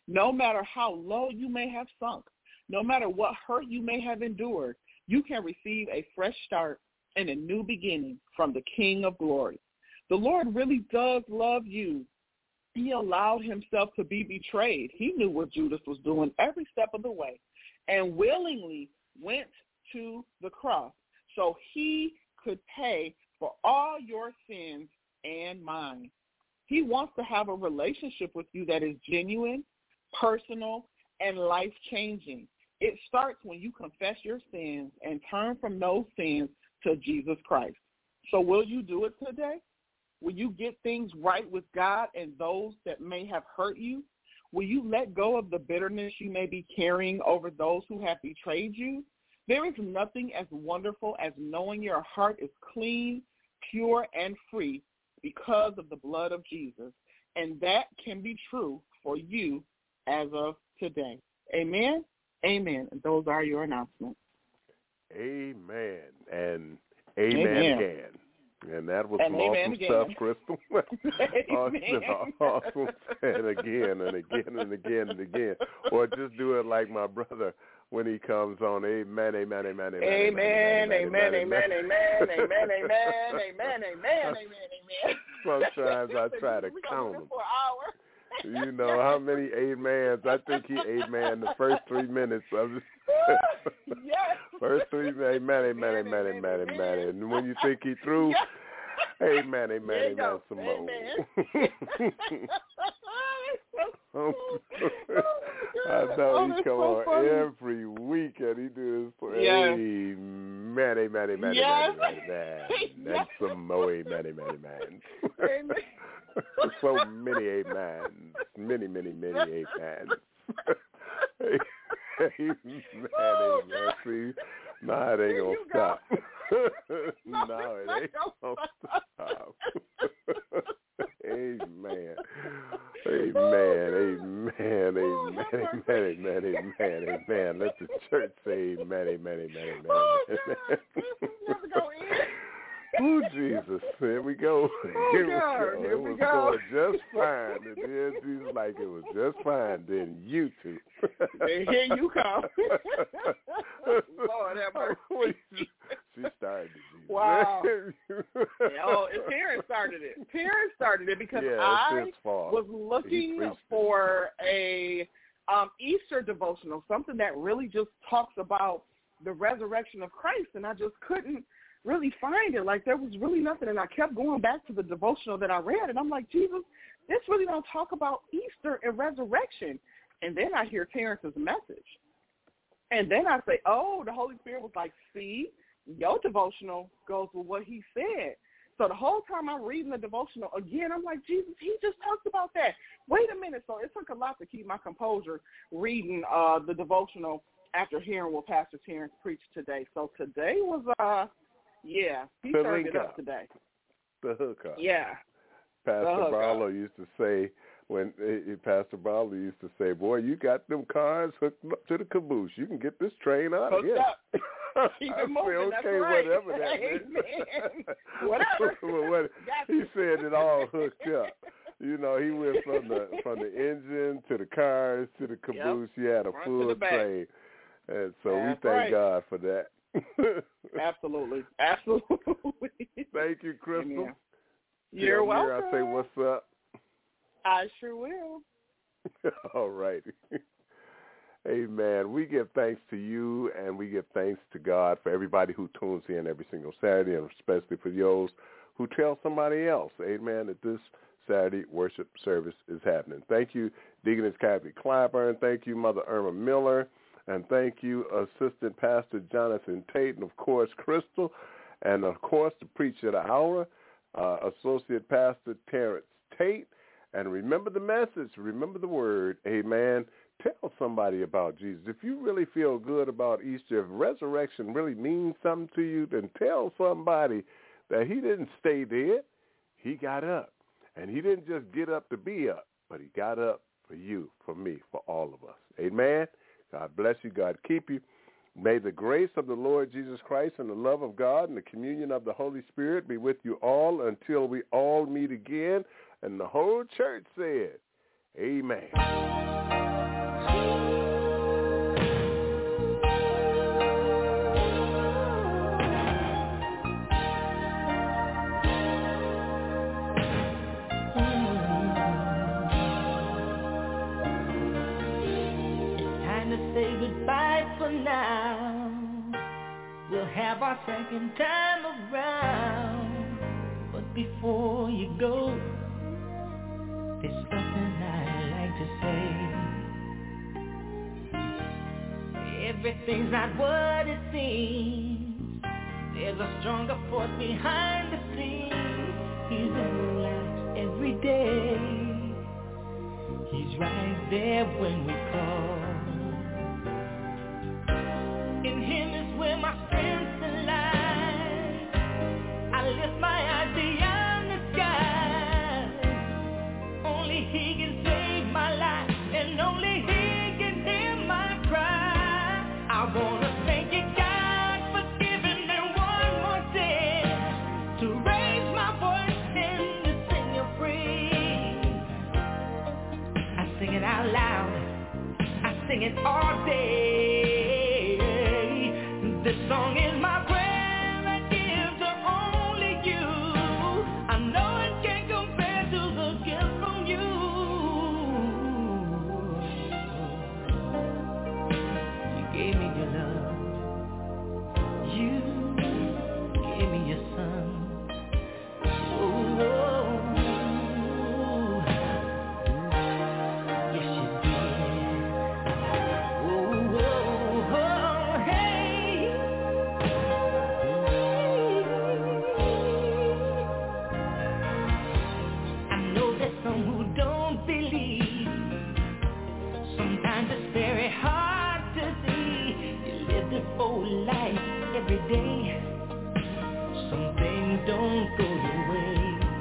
No matter how low you may have sunk, no matter what hurt you may have endured, you can receive a fresh start and a new beginning from the King of Glory. The Lord really does love you. He allowed himself to be betrayed. He knew what Judas was doing every step of the way and willingly went to the cross so he could pay for all your sins and mine. He wants to have a relationship with you that is genuine, personal, and life-changing. It starts when you confess your sins and turn from those sins to Jesus Christ. So will you do it today? Will you get things right with God and those that may have hurt you? Will you let go of the bitterness you may be carrying over those who have betrayed you? There is nothing as wonderful as knowing your heart is clean, pure, and free because of the blood of Jesus. And that can be true for you as of today. Amen? Amen. And those are your announcements. Amen. And amen, amen. again. And that was and some awesome again. stuff, Crystal. awesome, awesome. And again and again and again and again. Or just do it like my brother when he comes on. Amen, amen, amen, amen. Amen, amen, amen, amen, amen, amen, amen, amen, amen, amen. Sometimes I try to count them. You know how many amens? I think he amen the first three minutes of it. Yes. First three, amen, amen, amen, amen, amen. And when you think he through, yes. amen, amen, amen, some more. I know he come on every week and he do this. Amen, amen, amen, amen, amen. And some more amen, amen, amen. Amen. So many amens, many, many, many amens. Amen, oh, amen. See, nah, it ain't gonna stop. no, no, it ain't gonna stop. Amen. Amen. Amen. Amen. Amen. Amen. Amen. Amen. Let the church say amen. Amen. Amen. Amen. Amen. Oh, Jesus. Here we go. Oh, Here God. we go. Here it we was go. going just fine. And then Jesus like it was just fine. Then you two. And here you come. Lord have mercy. She started it. Wow. Oh, parents started it. Parents started it because yeah, I was looking for a um, Easter devotional, something that really just talks about the resurrection of Christ, and I just couldn't really find it. Like, there was really nothing, and I kept going back to the devotional that I read, and I'm like, Jesus, this really don't talk about Easter and resurrection. And then I hear Terrence's message. And then I say, oh, the Holy Spirit was like, see, your devotional goes with what he said. So the whole time I'm reading the devotional again, I'm like, Jesus, he just talked about that. Wait a minute. So it took a lot to keep my composure reading uh, the devotional after hearing what Pastor Terrence preached today. So today was, uh, yeah, he the turned it up, up today. The hookup. Yeah. Pastor Barlow used to say, when uh, Pastor Barlow used to say, boy, you got them cars hooked up to the caboose. You can get this train out of here. Keep it moving, okay, that's right. whatever that Amen. Whatever. well, what, he said it all hooked up. You know, he went from the from the engine to the cars to the caboose. Yep. He had a Front full train. And so that's we thank right. God for that. Absolutely. Absolutely. Thank you, Crystal. Amen. You're Tell welcome. Mir I say what's up. I sure will. All righty. Amen. We give thanks to you, and we give thanks to God for everybody who tunes in every single Saturday, and especially for those who tell somebody else, amen, that this Saturday worship service is happening. Thank you, Deaconess Kathy Clyburn. Thank you, Mother Irma Miller. And thank you, Assistant Pastor Jonathan Tate, and, of course, Crystal. And, of course, the preacher of the hour, uh, Associate Pastor Terrence Tate. And remember the message. Remember the word. Amen. Tell somebody about Jesus. If you really feel good about Easter, if resurrection really means something to you, then tell somebody that he didn't stay dead. He got up. And he didn't just get up to be up, but he got up for you, for me, for all of us. Amen. God bless you. God keep you. May the grace of the Lord Jesus Christ and the love of God and the communion of the Holy Spirit be with you all until we all meet again. And the whole church said, amen. right for now. We'll have our second time around. But before you go, there's something I'd like to say. Everything's not what it seems. There's a stronger force behind the scenes. He's in our lives every day. He's right there when we call. In him is where my strength lies. I lift my eyes beyond the sky. Only he can save my life, and only he can hear my cry. I wanna thank you, God, for giving me one more chance to raise my voice and to sing your praise. I sing it out loud, I sing it all day. This song is my prayer I give to only you. I know it can't compare to the gift from you. You gave me your love. You gave me your son. Oh, oh, yes you did. Oh, oh, oh, hey. I know there's some who don't believe. Sometimes it's very hard to see. You live this whole life every day. Some things don't go your way.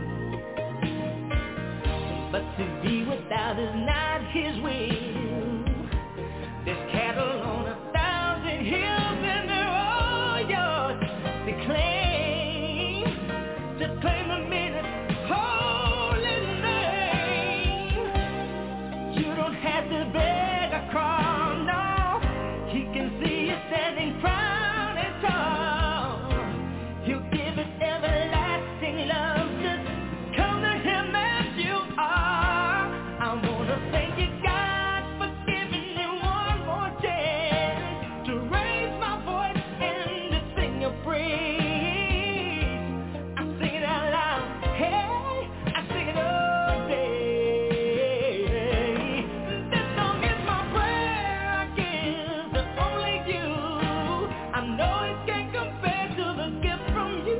But to be without is not his will. There's cattle on a thousand hills and they're all yours to claim. Just claim a minute, holy name. You don't have to beg or crawl, no. He can see you standing proud and tall. He'll give it everlasting love. Just come to him as you are. I wanna thank you, God, for giving me one more chance to raise my voice and to sing your praise. I sing it out loud, hey, I sing it all day. This song is my prayer I give to only you. I know it can't compare to the gift from you.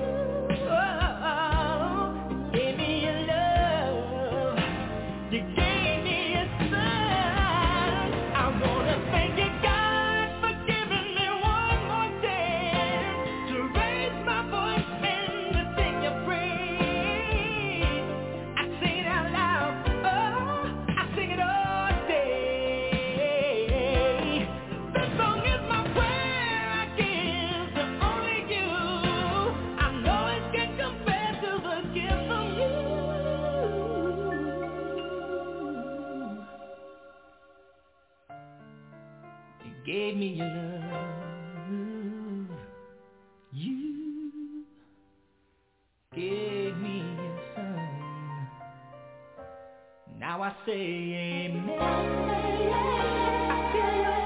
Oh, you gave me your love. You gave me your son. I wanna thank you, God, for giving me one more chance to raise my voice and to sing your praise. I sing it out loud. Oh, I sing it all day. This song is my prayer I give to only you. I know it can't compare to the gift from you. You gave me your love. You gave me your son. Now I say amen. I feel your